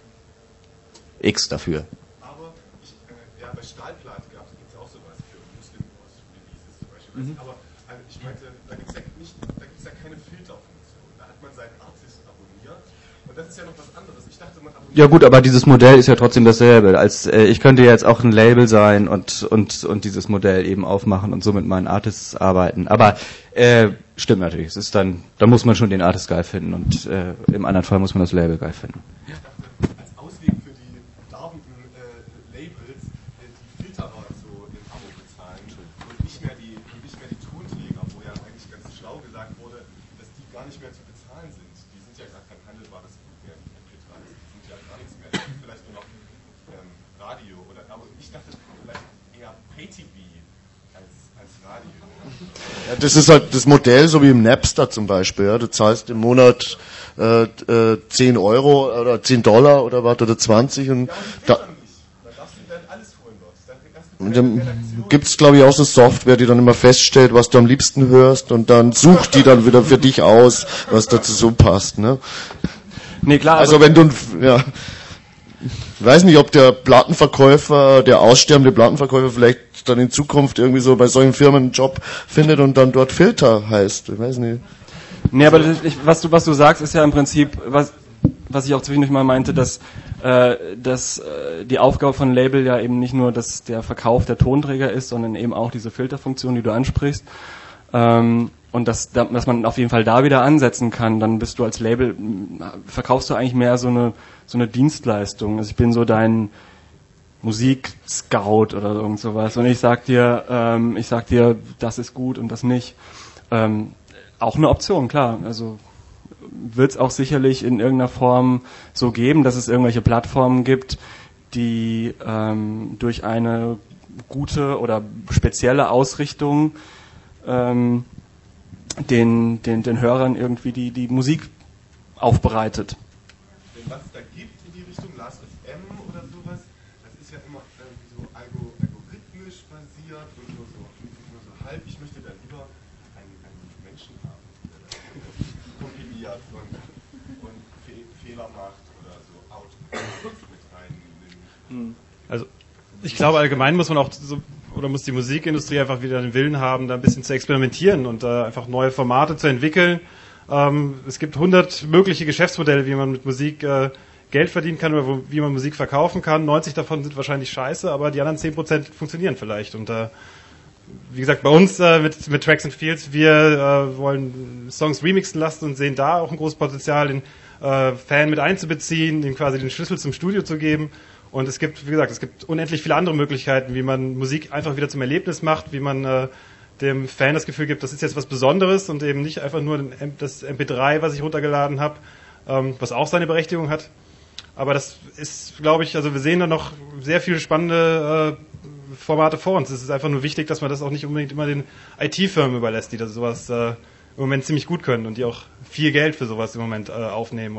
X dafür. Aber ich, äh, ja, bei Stahlplatte gab es auch sowas für Muslim-Releases zum Beispiel. Mhm. Aber also ich meinte, da gibt es ja nicht, da gibt's ja keine Filterfunktion. Da hat man seinen Artist abonniert und das ist ja noch was anderes. Ich dachte, man abonniert. Ja gut, aber dieses Modell ist ja trotzdem dasselbe. Als äh, ich könnte jetzt auch ein Label sein und und und dieses Modell eben aufmachen und so mit meinen Artists arbeiten. Aber äh, stimmt natürlich. Es ist dann, da muss man schon den Artist geil finden und äh, im anderen Fall muss man das Label geil finden. Ich dachte, als Ausweg für die darbenden äh, Labels äh, die Filterer so im Abo bezahlen und nicht mehr die und nicht mehr die Tonträger, wo ja eigentlich ganz schlau gesagt wurde, dass die gar nicht mehr zu bezahlen sind. Die sind ja gar kein handelbares Gut mehr, die M P drei s. Die sind ja gar nichts mehr. Die sind vielleicht nur noch ähm, Radio oder aber ich dachte vielleicht eher Pay-T V als, als Radio. Ja, das ist halt das Modell, so wie im Napster zum Beispiel. Ja. Du zahlst im Monat äh, äh, zehn Euro oder zehn Dollar oder was oder zwanzig und Ja, und die da, filtern nicht. Da darfst du dann alles holen dort. Da hast du und keine dann Redaktion. gibt's glaube ich auch so Software, die dann immer feststellt, was du am liebsten hörst und dann sucht die dann wieder für dich aus, was dazu so passt. Ne? nee, klar. Also aber- wenn du, ja, ich weiß nicht, ob der Plattenverkäufer, der aussterbende Plattenverkäufer vielleicht dann in Zukunft irgendwie so bei solchen Firmen einen Job findet und dann dort Filter heißt. Ich weiß nicht. Nee, aber das, ich, was du was du sagst, ist ja im Prinzip, was was ich auch zwischendurch mal meinte, dass, äh, dass äh, die Aufgabe von Label ja eben nicht nur, dass der Verkauf der Tonträger ist, sondern eben auch diese Filterfunktion, die du ansprichst. Ähm, und dass, dass man auf jeden Fall da wieder ansetzen kann, dann bist du als Label, verkaufst du eigentlich mehr so eine so eine Dienstleistung. Also ich bin so dein Musik-Scout oder irgend sowas und ich sag dir, ähm, ich sag dir, das ist gut und das nicht. Ähm, auch eine Option, klar. Also wird es auch sicherlich in irgendeiner Form so geben, dass es irgendwelche Plattformen gibt, die ähm, durch eine gute oder spezielle Ausrichtung ähm, den, den, den Hörern irgendwie die, die Musik aufbereitet. Denn was es da gibt in die Richtung, Last F M oder sowas, das ist ja immer irgendwie so algo, algorithmisch basiert und nur so, nur so halb. Ich möchte da lieber einen, einen Menschen haben, der das kompiliert und, und Fe Fehler macht oder so Outputs mit reinnimmt. Also ich glaube, allgemein muss man auch so, oder muss die Musikindustrie einfach wieder den Willen haben, da ein bisschen zu experimentieren und da einfach neue Formate zu entwickeln. Ähm, es gibt hundert mögliche Geschäftsmodelle, wie man mit Musik äh, Geld verdienen kann oder wo, wie man Musik verkaufen kann. neunzig davon sind wahrscheinlich scheiße, aber die anderen zehn Prozent funktionieren vielleicht. Und äh, wie gesagt, bei uns äh, mit, mit Tracks and Fields, wir äh, wollen Songs remixen lassen und sehen da auch ein großes Potenzial, den äh, Fan mit einzubeziehen, ihm quasi den Schlüssel zum Studio zu geben. Und es gibt, wie gesagt, es gibt unendlich viele andere Möglichkeiten, wie man Musik einfach wieder zum Erlebnis macht, wie man äh, dem Fan das Gefühl gibt, das ist jetzt was Besonderes und eben nicht einfach nur den, das M P drei, was ich runtergeladen habe, ähm, was auch seine Berechtigung hat. Aber das ist, glaube ich, also wir sehen da noch sehr viele spannende äh, Formate vor uns. Es ist einfach nur wichtig, dass man das auch nicht unbedingt immer den I T-Firmen überlässt, die das sowas äh, im Moment ziemlich gut können und die auch viel Geld für sowas im Moment äh, aufnehmen, um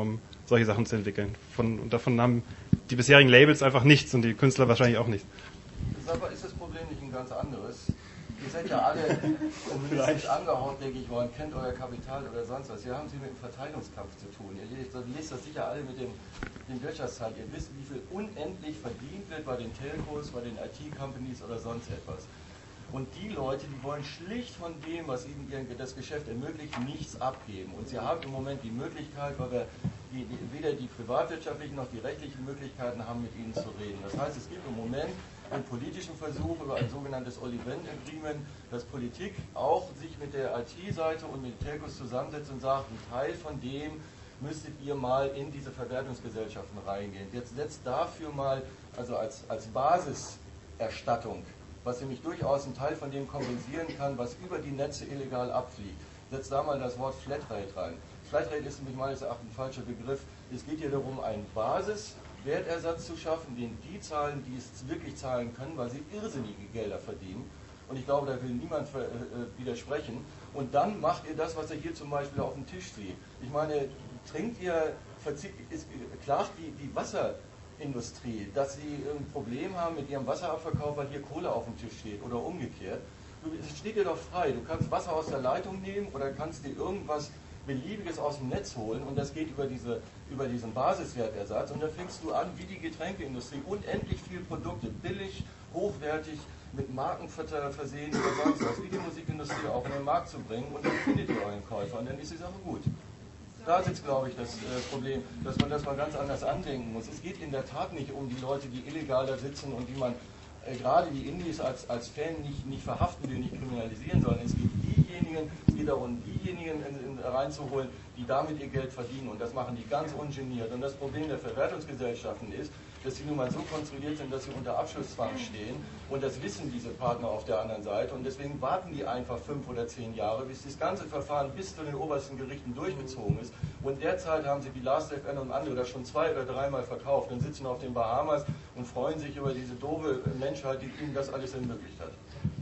solche Sachen zu entwickeln. Von, und davon haben die bisherigen Labels einfach nichts und die Künstler wahrscheinlich auch nicht. Aber ist das Problem nicht ein ganz anderes? Ihr seid ja alle kommunistisch angehauen, denke ich mal, und kennt euer Kapital oder sonst was. Hier haben Sie mit dem Verteilungskampf zu tun. Ihr lest, lest das sicher alle mit dem, dem Wirtschaftsteil. Ihr wisst, wie viel unendlich verdient wird bei den Telcos, bei den I T-Companies oder sonst etwas. Und die Leute, die wollen schlicht von dem, was ihnen das Geschäft ermöglicht, nichts abgeben. Und sie haben im Moment die Möglichkeit, weil wir die, die, weder die privatwirtschaftlichen noch die rechtlichen Möglichkeiten haben, mit ihnen zu reden. Das heißt, es gibt im Moment einen politischen Versuch über ein sogenanntes Olivent Agreement, dass Politik auch sich mit der I T-Seite und mit den Telcos zusammensetzt und sagt, ein Teil von dem müsstet ihr mal in diese Verwertungsgesellschaften reingehen. Jetzt setzt dafür mal, also als, als Basiserstattung, was nämlich durchaus einen Teil von dem kompensieren kann, was über die Netze illegal abfliegt. Setzt da mal das Wort Flatrate rein. Flatrate ist nämlich meines Erachtens ein falscher Begriff. Es geht hier darum, einen Basiswertersatz zu schaffen, den die zahlen, die es wirklich zahlen können, weil sie irrsinnige Gelder verdienen. Und ich glaube, da will niemand äh, widersprechen. Und dann macht ihr das, was ihr hier zum Beispiel auf dem Tisch seht. Ich meine, trinkt ihr, ist, klagt die, die Wasser... Industrie, dass sie ein Problem haben mit ihrem Wasserabverkauf, weil hier Kohle auf dem Tisch steht oder umgekehrt. Es steht dir doch frei. Du kannst Wasser aus der Leitung nehmen oder kannst dir irgendwas Beliebiges aus dem Netz holen und das geht über, diese, über diesen Basiswertersatz und dann fängst du an, wie die Getränkeindustrie, unendlich viele Produkte, billig, hochwertig, mit Marken versehen oder sonst was, wie die Musikindustrie auch in den Markt zu bringen und dann findet ihr euren Käufer und dann ist die Sache gut. Da sitzt, glaube ich, das äh, Problem, dass man das mal ganz anders andenken muss. Es geht in der Tat nicht um die Leute, die illegal da sitzen und die man äh, gerade die Indies als, als Fan nicht, nicht verhaften will, nicht kriminalisieren soll. Es geht diejenigen, es geht darum, diejenigen in, in, reinzuholen, die damit ihr Geld verdienen und das machen die ganz ungeniert. Und das Problem der Verwertungsgesellschaften ist, dass sie nun mal so konstruiert sind, dass sie unter Abschlusszwang stehen und das wissen diese Partner auf der anderen Seite und deswegen warten die einfach fünf oder zehn Jahre, bis das ganze Verfahren bis zu den obersten Gerichten durchgezogen ist und derzeit haben sie die Last.fm und andere das schon zwei oder dreimal verkauft und sitzen auf den Bahamas und freuen sich über diese doofe Menschheit, die ihnen das alles ermöglicht hat.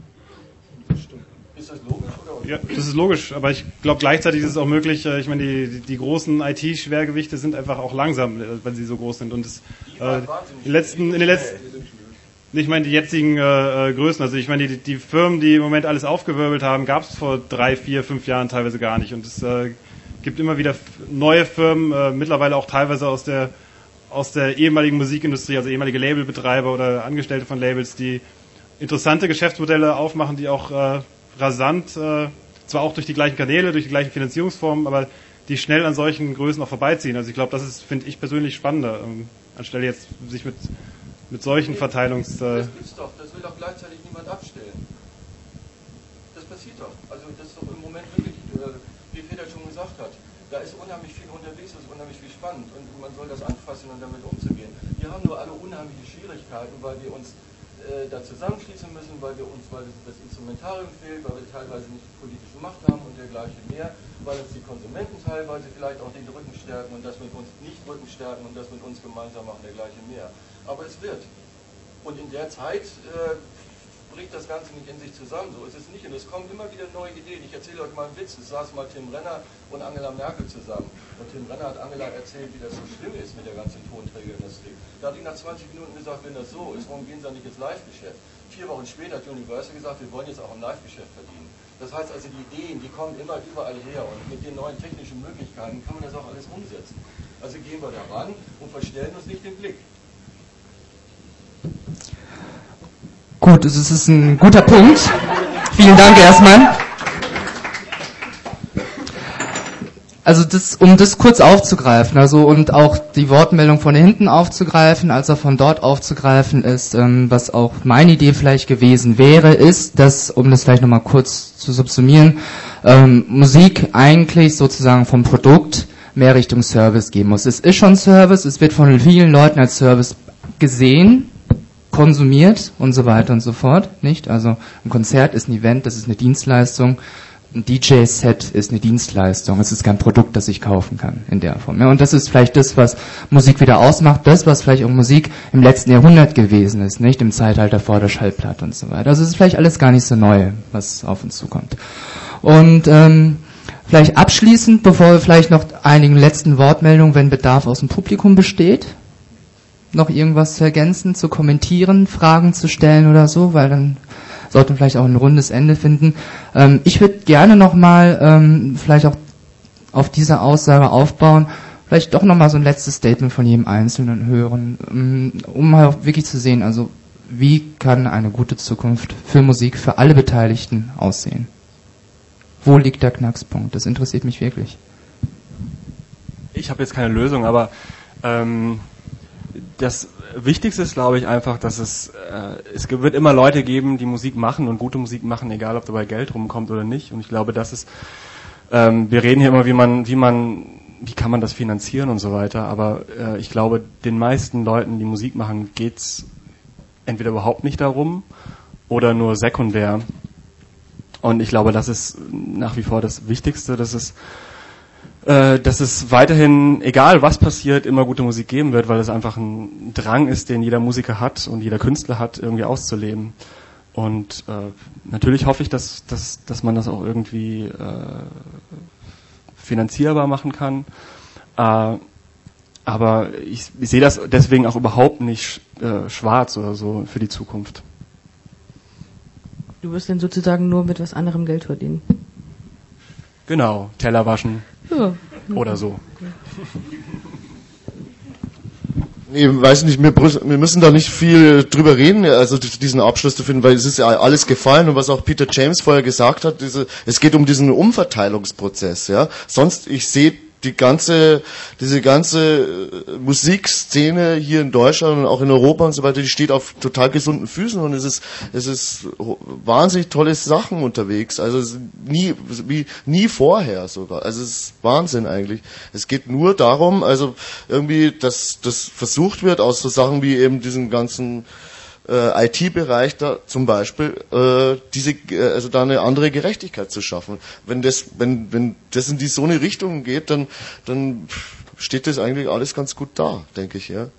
Das stimmt. Ist das logisch oder unlogisch? Ja, das ist logisch, aber ich glaube gleichzeitig ist es auch möglich, ich meine, die, die, die großen I T-Schwergewichte sind einfach auch langsam, wenn sie so groß sind und es, äh, die letzten, in den letzten, ich meine die jetzigen äh, Größen, also ich meine die, die Firmen, die im Moment alles aufgewirbelt haben, gab es vor drei, vier, fünf Jahren teilweise gar nicht und es äh, gibt immer wieder neue Firmen, äh, mittlerweile auch teilweise aus der aus der ehemaligen Musikindustrie, also ehemalige Labelbetreiber oder Angestellte von Labels, die interessante Geschäftsmodelle aufmachen, die auch äh, rasant, äh, zwar auch durch die gleichen Kanäle, durch die gleichen Finanzierungsformen, aber die schnell an solchen Größen auch vorbeiziehen. Also ich glaube, das ist, finde ich persönlich spannender, ähm, anstelle jetzt sich mit, mit solchen Verteilungs... Äh das gibt's doch, das will doch gleichzeitig niemand abstellen. Das passiert doch. Also das ist doch im Moment wirklich, äh, wie Peter schon gesagt hat, da ist unheimlich viel unterwegs, das ist unheimlich viel spannend und man soll das anfassen und damit umzugehen. Wir haben nur alle unheimliche Schwierigkeiten, weil wir uns da zusammenschließen müssen, weil wir uns, weil das Instrumentarium fehlt, weil wir teilweise nicht die politische Macht haben und dergleichen mehr, weil uns die Konsumenten teilweise vielleicht auch den Rücken stärken und das mit uns nicht Rücken stärken und das mit uns gemeinsam machen, dergleichen mehr. Aber es wird. Und in der Zeit äh, bricht das Ganze nicht in sich zusammen, so ist es nicht. Und es kommen immer wieder neue Ideen. Ich erzähle euch mal einen Witz. Es saß mal Tim Renner und Angela Merkel zusammen. Und Tim Renner hat Angela erzählt, wie das so schlimm ist mit der ganzen Tonträgerindustrie. Da hat die nach zwanzig Minuten gesagt, wenn das so ist, warum gehen sie dann nicht ins Live-Geschäft? Vier Wochen später hat Universal gesagt, wir wollen jetzt auch im Live-Geschäft verdienen. Das heißt also, die Ideen, die kommen immer überall her. Und mit den neuen technischen Möglichkeiten kann man das auch alles umsetzen. Also gehen wir da ran und verstellen uns nicht den Blick. Gut, es ist ein guter Punkt. Vielen Dank erstmal. Also das, um das kurz aufzugreifen, also und auch die Wortmeldung von hinten aufzugreifen, als auch von dort aufzugreifen ist, ähm, was auch meine Idee vielleicht gewesen wäre, ist, dass, um das vielleicht nochmal kurz zu subsumieren, ähm, Musik eigentlich sozusagen vom Produkt mehr Richtung Service gehen muss. Es ist schon Service, es wird von vielen Leuten als Service gesehen, konsumiert und so weiter und so fort, nicht? Also ein Konzert ist ein Event, das ist eine Dienstleistung. Ein D J-Set ist eine Dienstleistung, es ist kein Produkt, das ich kaufen kann in der Form. Ja, und das ist vielleicht das, was Musik wieder ausmacht, das, was vielleicht auch Musik im letzten Jahrhundert gewesen ist, nicht im Zeitalter vor der Schallplatte und so weiter. Also es ist vielleicht alles gar nicht so neu, was auf uns zukommt. Und ähm, Vielleicht abschließend, bevor wir vielleicht noch einigen letzten Wortmeldungen, wenn Bedarf aus dem Publikum besteht, noch irgendwas zu ergänzen, zu kommentieren, Fragen zu stellen oder so, weil dann sollten wir vielleicht auch ein rundes Ende finden. Ähm, ich würde gerne nochmal ähm, vielleicht auch auf diese Aussage aufbauen, vielleicht doch nochmal so ein letztes Statement von jedem Einzelnen hören, um, um mal auch wirklich zu sehen, also wie kann eine gute Zukunft für Musik, für alle Beteiligten aussehen? Wo liegt der Knackspunkt? Das interessiert mich wirklich. Ich habe jetzt keine Lösung, aber ähm, das Wichtigste ist, glaube ich, einfach, dass es äh, es wird immer Leute geben, die Musik machen und gute Musik machen, egal ob dabei Geld rumkommt oder nicht. Und ich glaube, das ist ähm, wir reden hier immer, wie man wie man wie kann man das finanzieren und so weiter. Aber äh, ich glaube, den meisten Leuten, die Musik machen, geht's entweder überhaupt nicht darum oder nur sekundär. Und ich glaube, das ist nach wie vor das Wichtigste, dass es, äh, dass es weiterhin, egal was passiert, immer gute Musik geben wird, weil es einfach ein Drang ist, den jeder Musiker hat und jeder Künstler hat, irgendwie auszuleben. Und äh, natürlich hoffe ich, dass, dass, dass man das auch irgendwie äh, finanzierbar machen kann. Äh, aber ich, ich sehe das deswegen auch überhaupt nicht äh, schwarz oder so für die Zukunft. Du wirst dann sozusagen nur mit was anderem Geld verdienen. Genau, Teller waschen ja. Oder so. Nee, weiß nicht, wir, wir müssen da nicht viel drüber reden, also diesen Abschluss zu finden, weil es ist ja alles gefallen und was auch Peter James vorher gesagt hat, diese, es geht um diesen Umverteilungsprozess, ja. Sonst, ich sehe die ganze, diese ganze Musikszene hier in Deutschland und auch in Europa und so weiter, die steht auf total gesunden Füßen und es ist, es ist wahnsinnig tolle Sachen unterwegs, also es ist nie, wie, nie vorher sogar, also es ist Wahnsinn eigentlich. Es geht nur darum, also irgendwie, dass das versucht wird, aus so Sachen wie eben diesen ganzen äh, I T-Bereich da zum Beispiel, äh, diese, äh, also da eine andere Gerechtigkeit zu schaffen. Wenn das, wenn, wenn das in die so eine Richtung geht, dann, dann steht das eigentlich alles ganz gut da, denke ich, ja.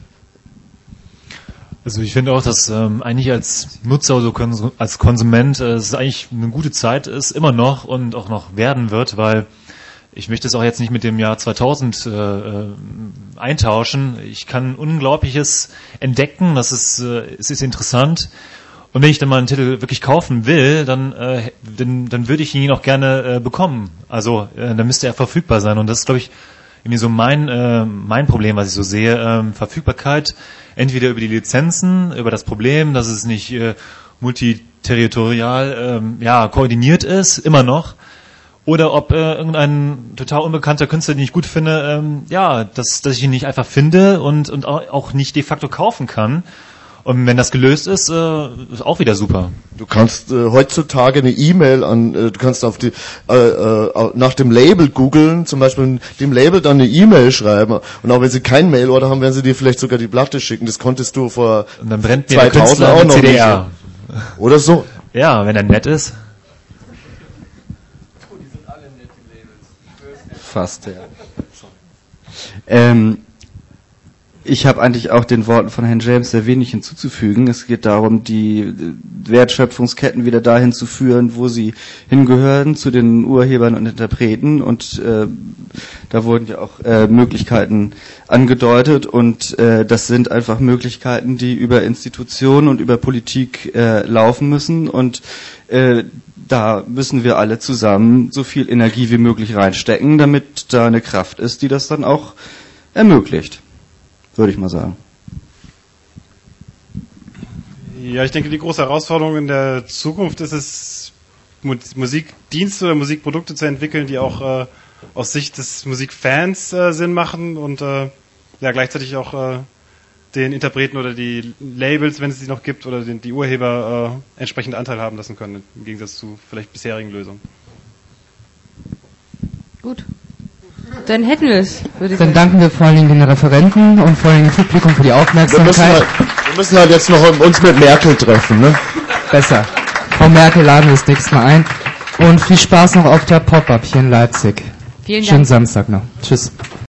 Also ich finde auch, dass ähm, eigentlich als Nutzer oder Konsum, als Konsument äh, es eigentlich eine gute Zeit ist, immer noch und auch noch werden wird, weil ich möchte es auch jetzt nicht mit dem Jahr zweitausend äh, eintauschen. Ich kann Unglaubliches entdecken, das ist, äh, es ist interessant. Und wenn ich dann mal einen Titel wirklich kaufen will, dann, äh, dann, dann würde ich ihn auch gerne äh, bekommen. Also äh, dann müsste er verfügbar sein. Und das ist, glaube ich, irgendwie so mein, äh, mein Problem, was ich so sehe. Ähm, Verfügbarkeit, entweder über die Lizenzen, über das Problem, dass es nicht äh, multiterritorial ähm, ja, koordiniert ist, immer noch. Oder ob äh, irgendein total unbekannter Künstler, den ich gut finde, ähm, ja, dass, dass ich ihn nicht einfach finde und, und auch nicht de facto kaufen kann. Und wenn das gelöst ist, äh, ist auch wieder super. Du kannst äh, heutzutage eine E-Mail an, äh, du kannst auf die äh, äh, nach dem Label googeln, zum Beispiel dem Label dann eine E-Mail schreiben und auch wenn sie kein Mailorder haben, werden sie dir vielleicht sogar die Platte schicken. Das konntest du vor und dann brennt mir zweitausend der auch noch C D R. Nicht. Oder so. Ja, wenn er nett ist. Fast, ja. Ähm, ich habe eigentlich auch den Worten von Herrn James sehr wenig hinzuzufügen. Es geht darum, die Wertschöpfungsketten wieder dahin zu führen, wo sie hingehören, zu den Urhebern und Interpreten. Und äh, da wurden ja auch äh, Möglichkeiten angedeutet. Und äh, das sind einfach Möglichkeiten, die über Institutionen und über Politik äh, laufen müssen. Und äh, da müssen wir alle zusammen so viel Energie wie möglich reinstecken, damit da eine Kraft ist, die das dann auch ermöglicht, würde ich mal sagen. Ja, ich denke, die große Herausforderung in der Zukunft ist es, Musikdienste oder Musikprodukte zu entwickeln, die auch äh, aus Sicht des Musikfans äh, Sinn machen und äh, ja gleichzeitig auch äh, den Interpreten oder die Labels, wenn es sie noch gibt, oder den, die Urheber äh, entsprechend Anteil haben lassen können, im Gegensatz zu vielleicht bisherigen Lösungen. Gut. Dann hätten wir es, würde ich Dann sagen. danken wir vor allen Dingen den Referenten und vor allen Dingen dem Publikum für die Aufmerksamkeit. Wir müssen halt, wir müssen halt jetzt noch uns mit Merkel treffen, ne? Besser. Frau Merkel laden wir das nächste Mal ein. Und viel Spaß noch auf der Pop-Up hier in Leipzig. Vielen Dank. Schönen Samstag noch. Tschüss.